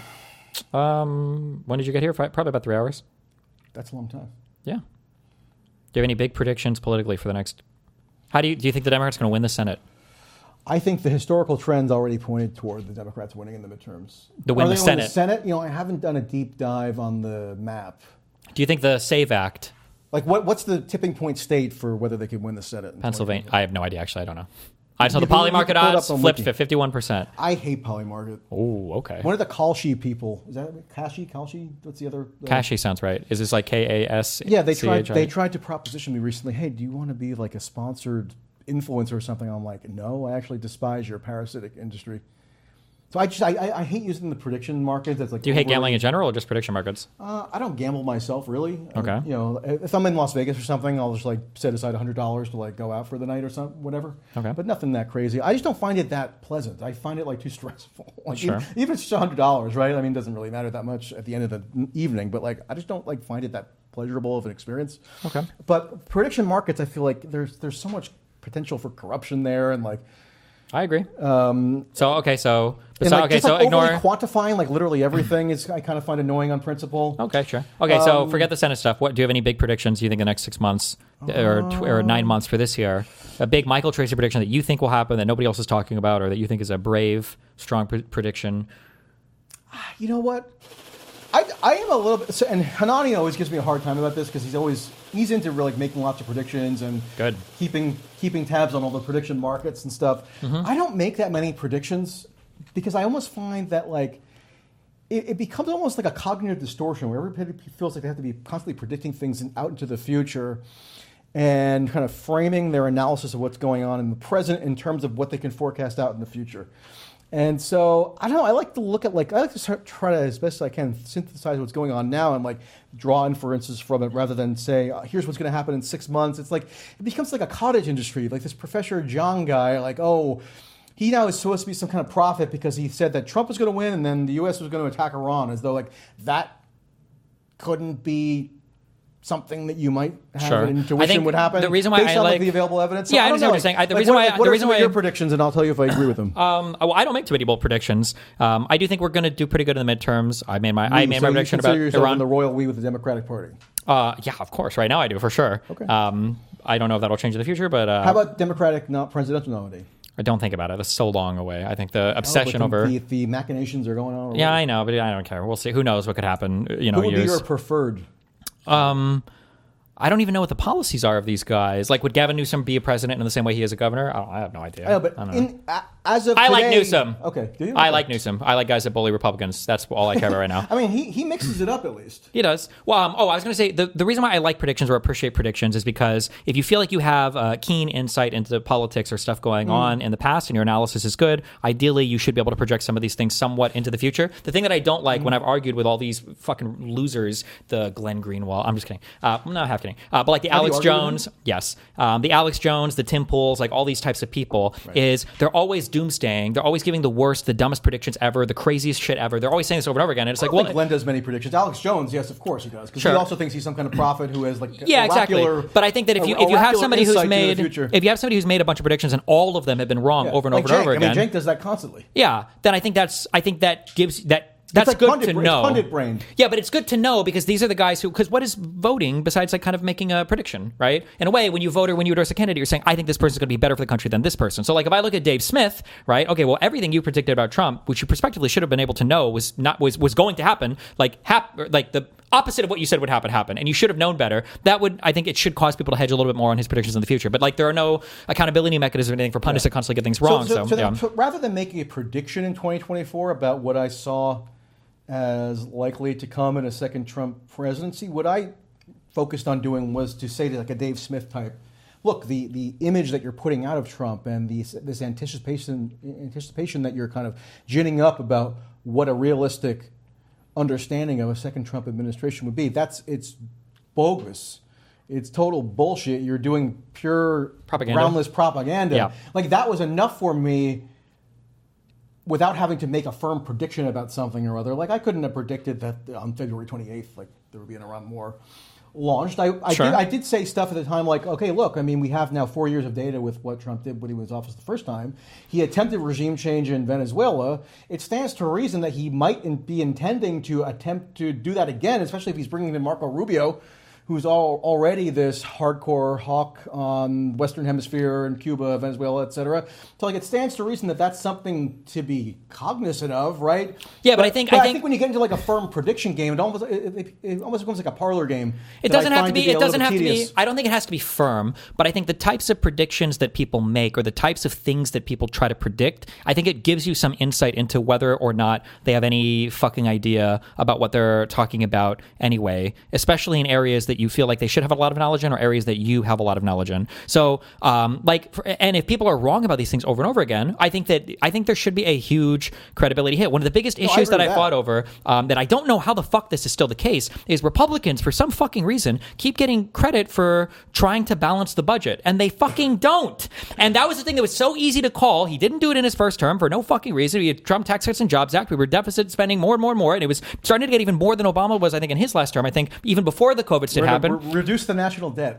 When did you get here? Probably about 3 hours. That's a long time. Yeah. Do you have any big predictions politically for the next? Do you think the Democrats are going to win the Senate? I think the historical trends already pointed toward the Democrats winning in the midterms. Win the Senate. The Senate, I haven't done a deep dive on the map. Do you think the SAVE Act? What's the tipping point state for whether they could win the Senate? Pennsylvania. I have no idea. Actually, I don't know. I saw the poly market odds flipped to 51%. I hate poly market. Oh, okay. One of the Kalshi people, is that Kashi? What's the other? Kashi sounds right. Is this KAS? Yeah, they tried to proposition me recently. Hey, do you want to be a sponsored influencer or something? I'm like, no, I actually despise your parasitic industry. So I hate using the prediction markets. That's Do you hate gambling in general or just prediction markets? I don't gamble myself, really. Okay. If I'm in Las Vegas or something, I'll just set aside $100 to go out for the night or something, whatever. Okay. But nothing that crazy. I just don't find it that pleasant. I find it too stressful. Sure. Even if it's just $100, right? I mean, it doesn't really matter that much at the end of the evening. But I just don't find it that pleasurable of an experience. Okay. But prediction markets, I feel there's so much potential for corruption there, and I agree. So ignore quantifying literally everything is I kind of find annoying on principle. Okay, sure. Okay, so forget the Senate stuff. What do you have any big predictions? Do you think the next 6 months or 9 months for this year? A big Michael Tracy prediction that you think will happen that nobody else is talking about, or that you think is a brave, strong prediction? You know what? I am a little bit, and Hanani always gives me a hard time about this because he's into really making lots of predictions and Good. keeping tabs on all the prediction markets and stuff. I don't make that many predictions because I almost find that like it becomes almost like a cognitive distortion where everybody feels like they have to be constantly predicting things out into the future and kind of framing their analysis of what's going on in the present in terms of what they can forecast out in the future. And so, I don't know, I like to try to, as best as I can, synthesize what's going on now and like draw inferences from it rather than say, here's what's going to happen in 6 months. It's like, it becomes like a cottage industry, like this Professor John guy, like, oh, he now is supposed to be some kind of prophet because he said that Trump was going to win and then the U.S. was going to attack Iran, as though like that couldn't be something that you might have an intuition would happen. The reason why based I on like the available evidence. So I understand what you're saying. The reason why what are some of your predictions, and I'll tell you if I agree with them. Well, I don't make too many bold predictions. I do think we're going to do pretty good in the midterms. I made my prediction about yourself Iran. in the royal we with the Democratic Party. Yeah, of course. Right now, I do for sure. Okay. I don't know if that'll change in the future, but how about Democratic not presidential nominee? I don't think about it. It's so long away. I think the obsession over the machinations are going on. Already. Yeah, I know, but I don't care. We'll see. Who knows what could happen? Who would be your preferred? I don't even know what the policies are of these guys. Like, would Gavin Newsom be a president in the same way he is a governor? I have no idea. I know, but I don't know. As of I today, like Newsom. Okay, do you? I like Newsom. I like guys that bully Republicans. That's all I care about right now. I mean, he mixes it up at least. He does. Well, I was going to say the reason why I like predictions or appreciate predictions is because if you feel like you have keen insight into politics or stuff going on in the past and your analysis is good, ideally you should be able to project some of these things somewhat into the future. The thing that I don't like when I've argued with all these fucking losers, the Glenn Greenwald, I'm just kidding. I'm not half kidding. But like the Alex Jones, yes, the Alex Jones, the Tim Pools, like all these types of people, is they're always doomsdaying. They're always giving the worst, the dumbest predictions ever, the craziest shit ever. They're always saying this over and over again. And it's I like, don't think Glenn does many predictions. Alex Jones, yes, of course he does, because he also thinks he's some kind of prophet who has like exactly. But I think that if you have somebody who's made a bunch of predictions and all of them have been wrong over and over and over again, I mean, Cenk does that constantly. Yeah, then I think that gives that. That's like good to know. Pundit brain. Yeah, but it's good to know because these are the guys who. Because what is voting besides like kind of making a prediction, right? In a way, when you vote or when you endorse a candidate, you're saying, I think this person's going to be better for the country than this person. So like if I look at Dave Smith, right? Okay, well everything you predicted about Trump, which you prospectively should have been able to know was going to happen, like the opposite of what you said would happen, and you should have known better. That would, I think, it should cause people to hedge a little bit more on his predictions in the future. But like, there are no accountability mechanisms or anything for pundits that constantly get things wrong. So rather than making a prediction in 2024 about what I saw as likely to come in a second Trump presidency, what I focused on doing was to say to like a Dave Smith type, look, the image that you're putting out of Trump and this anticipation that you're kind of ginning up about what a realistic understanding of a second Trump administration would be, it's bogus. It's total bullshit. You're doing pure groundless propaganda. Yeah. Like that was enough for me without having to make a firm prediction about something or other. Like I couldn't have predicted that on February 28th, like there would be an Iran war launched. I did say stuff at the time like, okay, look, I mean, we have now 4 years of data with what Trump did when he was in office the first time. He attempted regime change in Venezuela. It stands to reason that he might be intending to attempt to do that again, especially if he's bringing in Marco Rubio, who's already this hardcore hawk on Western Hemisphere and Cuba, Venezuela, et cetera. So, like, it stands to reason that that's something to be cognizant of, right? Yeah, but I think when you get into like a firm prediction game, it almost becomes like a parlor game. It doesn't have to be. It doesn't have to be. I don't think it has to be firm, but I think the types of predictions that people make or the types of things that people try to predict, I think it gives you some insight into whether or not they have any fucking idea about what they're talking about anyway, especially in areas that you feel like they should have a lot of knowledge in or areas that you have a lot of knowledge in. So, and if people are wrong about these things over and over again, I think there should be a huge credibility hit. One of the biggest issues that I fought over, that I don't know how the fuck this is still the case, is Republicans, for some fucking reason, keep getting credit for trying to balance the budget, and they fucking don't. And that was the thing that was so easy to call. He didn't do it in his first term for no fucking reason. We had Trump Tax Cuts and Jobs Act. We were deficit spending more and more and more, and it was starting to get even more than Obama was, I think, in his last term. I think even before the COVID shit happened. Reduce the national debt.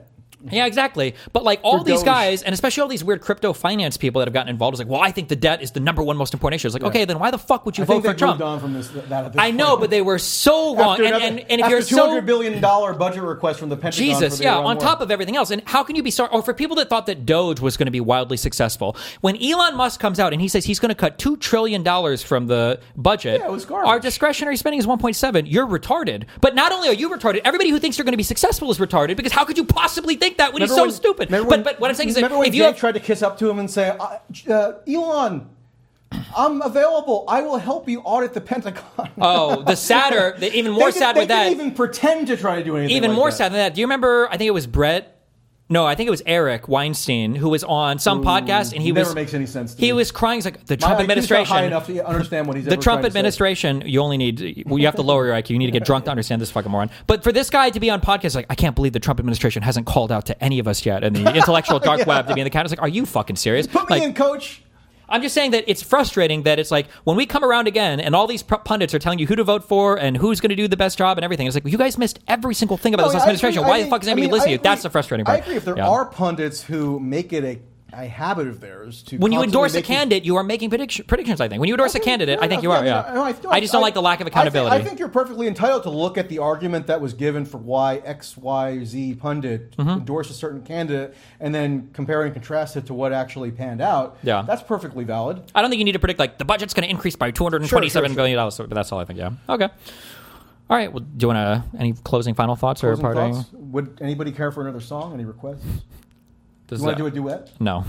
Yeah, exactly. But like all For these Doge. guys, and especially all these weird crypto finance people that have gotten involved, is like, well, I think the debt is the number one most important issue. It's like, okay, then why the fuck would you I vote think for they've Trump? moved on from that at this I know, point. but they were so wrong. And if after you're $200 so billion budget request from the Pentagon, Jesus, for the yeah, Iran on war. top of everything else. And how can you be sorry? Or for people that thought that Doge was going to be wildly successful, when Elon Musk comes out and he says he's going to cut $2 trillion from the budget, Yeah, it was garbage. our discretionary spending is 1.7. You're retarded. But not only are you retarded, everybody who thinks they're going to be successful is retarded, because how could you possibly think that when he's so stupid? But what I'm saying is that remember when if you Jake have, tried to kiss up to him and say, Elon, I'm available. I will help you audit the Pentagon. oh, the sadder, even more sad with they that. didn't even pretend to try to do anything Even like more that. sad than that. Do you remember? I think it was Brett. No, I think it was Eric Weinstein who was on some podcast, and he never was makes any sense to He me. was crying. He's like, the My Trump IQ's not administration. high enough to understand what he's The ever Trump trying to say. administration, you only need, well, you have to lower your IQ. You need to get drunk to understand this fucking moron. But for this guy to be on podcast, like, I can't believe the Trump administration hasn't called out to any of us yet, and the intellectual dark web to be in the cabinet. It's like, are you fucking serious? Put me Like, in, coach. I'm just saying that it's frustrating that it's like when we come around again and all these pundits are telling you who to vote for and who's going to do the best job and everything. It's like, well, you guys missed every single thing about No, this I administration. agree. Why the fuck is anybody listening to you? That's the frustrating part. I agree. If there Yeah. are pundits who make it a habit of theirs to When you constantly endorse a making- candidate, you are making predictions, I think. When you endorse a candidate, I think you fair are, enough. yeah. No, I just don't like the lack of accountability. I think you're perfectly entitled to look at the argument that was given for why XYZ pundit Mm-hmm. endorsed a certain candidate and then compare and contrast it to what actually panned out. Yeah. That's perfectly valid. I don't think you need to predict, like, the budget's going to increase by $227 billion dollars, but that's all I think, yeah. Okay. All right. Well, do you want any closing final thoughts or Closing parting? thoughts? Would anybody care for another song? Any requests? Does You want that- to do a duet? No.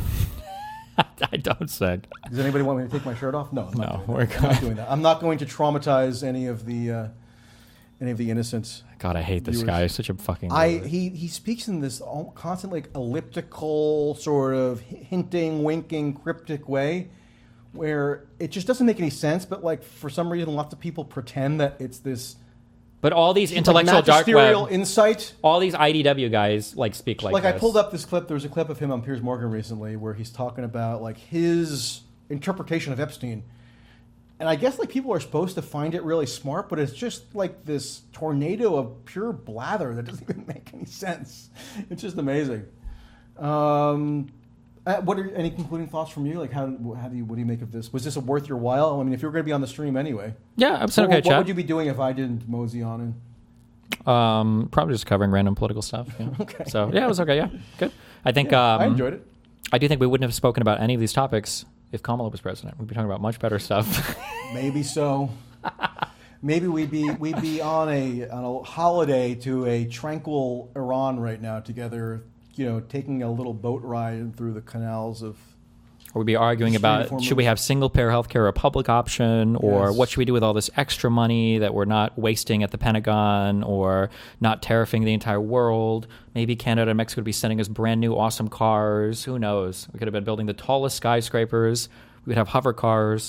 I don't say. Does anybody want me to take my shirt off? No, I'm not No, doing that. I'm not doing that. I'm not going to traumatize any of the innocents. God, I hate this Viewers. guy. He's such a fucking... He speaks in this constant, like, elliptical sort of hinting, winking, cryptic way, where it just doesn't make any sense. But like for some reason, lots of people pretend that it's this But all these intellectual like, dark magisterial web, insight. all these IDW guys like speak like Like this. I pulled up this clip. There was a clip of him on Piers Morgan recently where he's talking about like his interpretation of Epstein. And I guess like people are supposed to find it really smart, but it's just like this tornado of pure blather that doesn't even make any sense. It's just amazing. What are any concluding thoughts from you? Like what do you make of this? Was this worth your while? I mean, if you were going to be on the stream anyway, Yeah, I'm saying okay, what chat. would you be doing if I didn't mosey on in? Probably just covering random political stuff. Yeah. Okay. So yeah, it was okay. Yeah, good. I think I enjoyed it. I do think we wouldn't have spoken about any of these topics if Kamala was president. We'd be talking about much better stuff. Maybe so. Maybe we'd be on a holiday to a tranquil Iran right now together, taking a little boat ride through the canals of. Or we'd be arguing Extreme about form should of- we have single payer healthcare or a public option, or Yes. what should we do with all this extra money that we're not wasting at the Pentagon, or not tariffing the entire world. Maybe Canada and Mexico would be sending us brand new awesome cars. Who knows? We could have been building the tallest skyscrapers. We would have hover cars.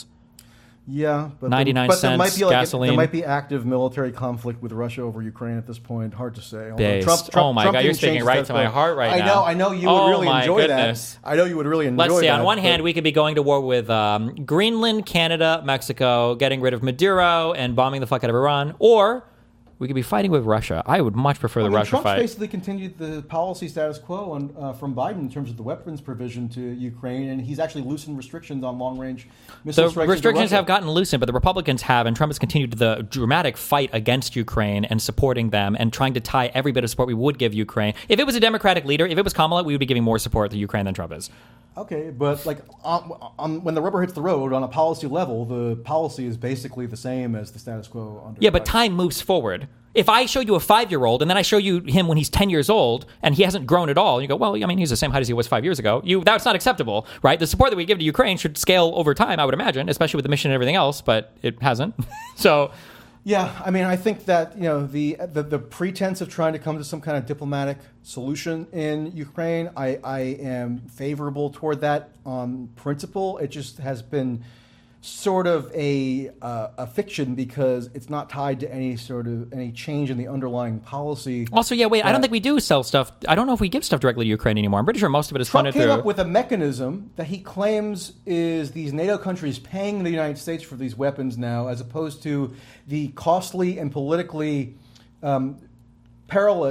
Yeah, but 99 there might cents be gasoline. there might be active military conflict with Russia over Ukraine at this point. Hard to say. Although Based. Oh my God, you're didn't speaking change right that to my point. heart right now. I know you would Oh really my enjoy goodness. that. I know you would really enjoy that. Let's see. On one but- hand, we could be going to war with Greenland, Canada, Mexico, getting rid of Maduro and bombing the fuck out of Iran, or we could be fighting with Russia. I would much prefer the Russia Trump's fight. basically continued the policy status quo from Biden in terms of the weapons provision to Ukraine, and he's actually loosened restrictions on long-range missile The strikes into restrictions Russia. have gotten loosened, but the Republicans have, and Trump has continued the dramatic fight against Ukraine and supporting them and trying to tie every bit of support we would give Ukraine. If it was a Democratic leader, if it was Kamala, we would be giving more support to Ukraine than Trump is. Okay, but like when the rubber hits the road on a policy level, the policy is basically the same as the status quo under Yeah, but Biden. time moves forward. If I show you a 5-year-old and then I show you him when he's 10 years old and he hasn't grown at all, and you go, well, I mean, he's the same height as he was 5 years ago. That's not acceptable, right? The support that we give to Ukraine should scale over time, I would imagine, especially with the mission and everything else, but it hasn't. So, Yeah, I mean, I think that the pretense of trying to come to some kind of diplomatic solution in Ukraine, I am favorable toward that on principle. It just has been sort of a fiction because it's not tied to any change in the underlying policy. also, yeah, wait, I don't think we do sell stuff. I don't know if we give stuff directly to Ukraine anymore. I'm pretty sure most of it is Trump funded came through. up with a mechanism that he claims is these NATO countries paying the United States for these weapons now, as opposed to the costly and politically perilous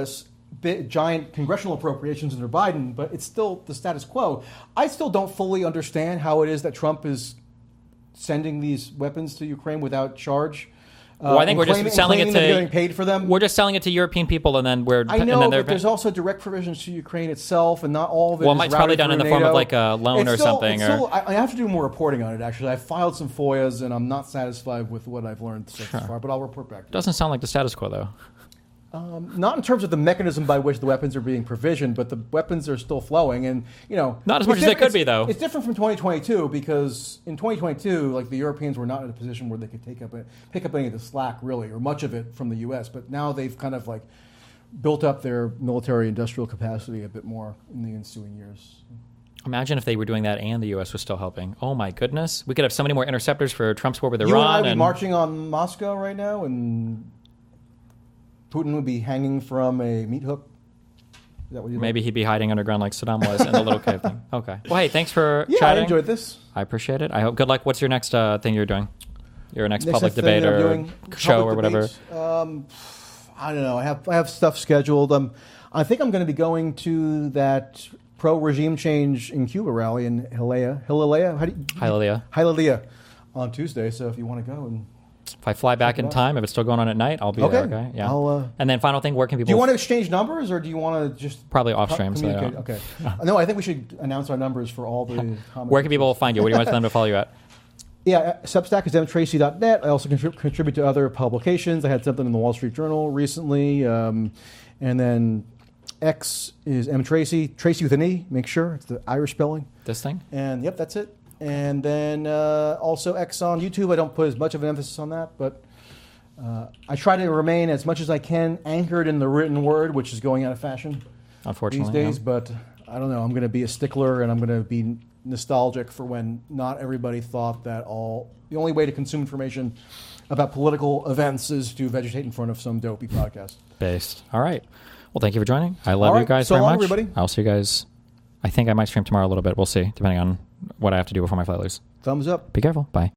giant congressional appropriations under Biden, but it's still the status quo. I still don't fully understand how it is that Trump is sending these weapons to Ukraine without charge. Well, I think we're just selling it to getting paid for them. We're just selling it to European people, and then we're. I know, but there's also direct provisions to Ukraine itself, and not all of it. Well, it's probably done in the form of like a loan or something. I have to do more reporting on it. Actually, I filed some FOIAs, and I'm not satisfied with what I've learned so far. But I'll report back. Doesn't sound like the status quo, though. Not in terms of the mechanism by which the weapons are being provisioned, but the weapons are still flowing, and not as much as they could be, though. It's different from 2022 because in 2022, like the Europeans were not in a position where they could pick up any of the slack, really, or much of it from the U.S. But now they've kind of like built up their military-industrial capacity a bit more in the ensuing years. Imagine if they were doing that and the U.S. was still helping. Oh my goodness, we could have so many more interceptors for Trump's war with Iran. You and I would be marching on Moscow right now, and Putin would be hanging from a meat hook. Is that what you Maybe he'd be hiding underground like Saddam was in the little cave thing. Okay. Well, hey, thanks for chatting. I enjoyed this. I appreciate it. I hope. Good luck. What's your next thing you're doing? Your next public debate or show or whatever? I don't know. I have stuff scheduled. I think I'm going to be going to that pro-regime change in Cuba rally in Hialeah on Tuesday. So if you want to go and... If I fly back in time, if it's still going on at night, I'll be there. Okay. Yeah. And then final thing, where can people... Do you want to exchange numbers, or do you want to just... Probably off stream. Okay. No, I think we should announce our numbers for all the comments. Where can people find you? What do you want them to follow you at? Yeah, Substack is mtracy.net. I also contribute to other publications. I had something in the Wall Street Journal recently. And then X is mtracy, Tracy with an E, make sure. It's the Irish spelling. This thing? And yep, that's it. And then also X on YouTube. I don't put as much of an emphasis on that, but I try to remain as much as I can anchored in the written word, which is going out of fashion unfortunately these days. Yeah. But I don't know. I'm going to be a stickler, and I'm going to be nostalgic for when not everybody thought that the only way to consume information about political events is to vegetate in front of some dopey podcast. Based. All right. Well, thank you for joining. I love you guys very much. Everybody. I'll see you guys. I think I might stream tomorrow a little bit. We'll see, depending on what I have to do before my flight leaves. Thumbs up. Be careful. Bye.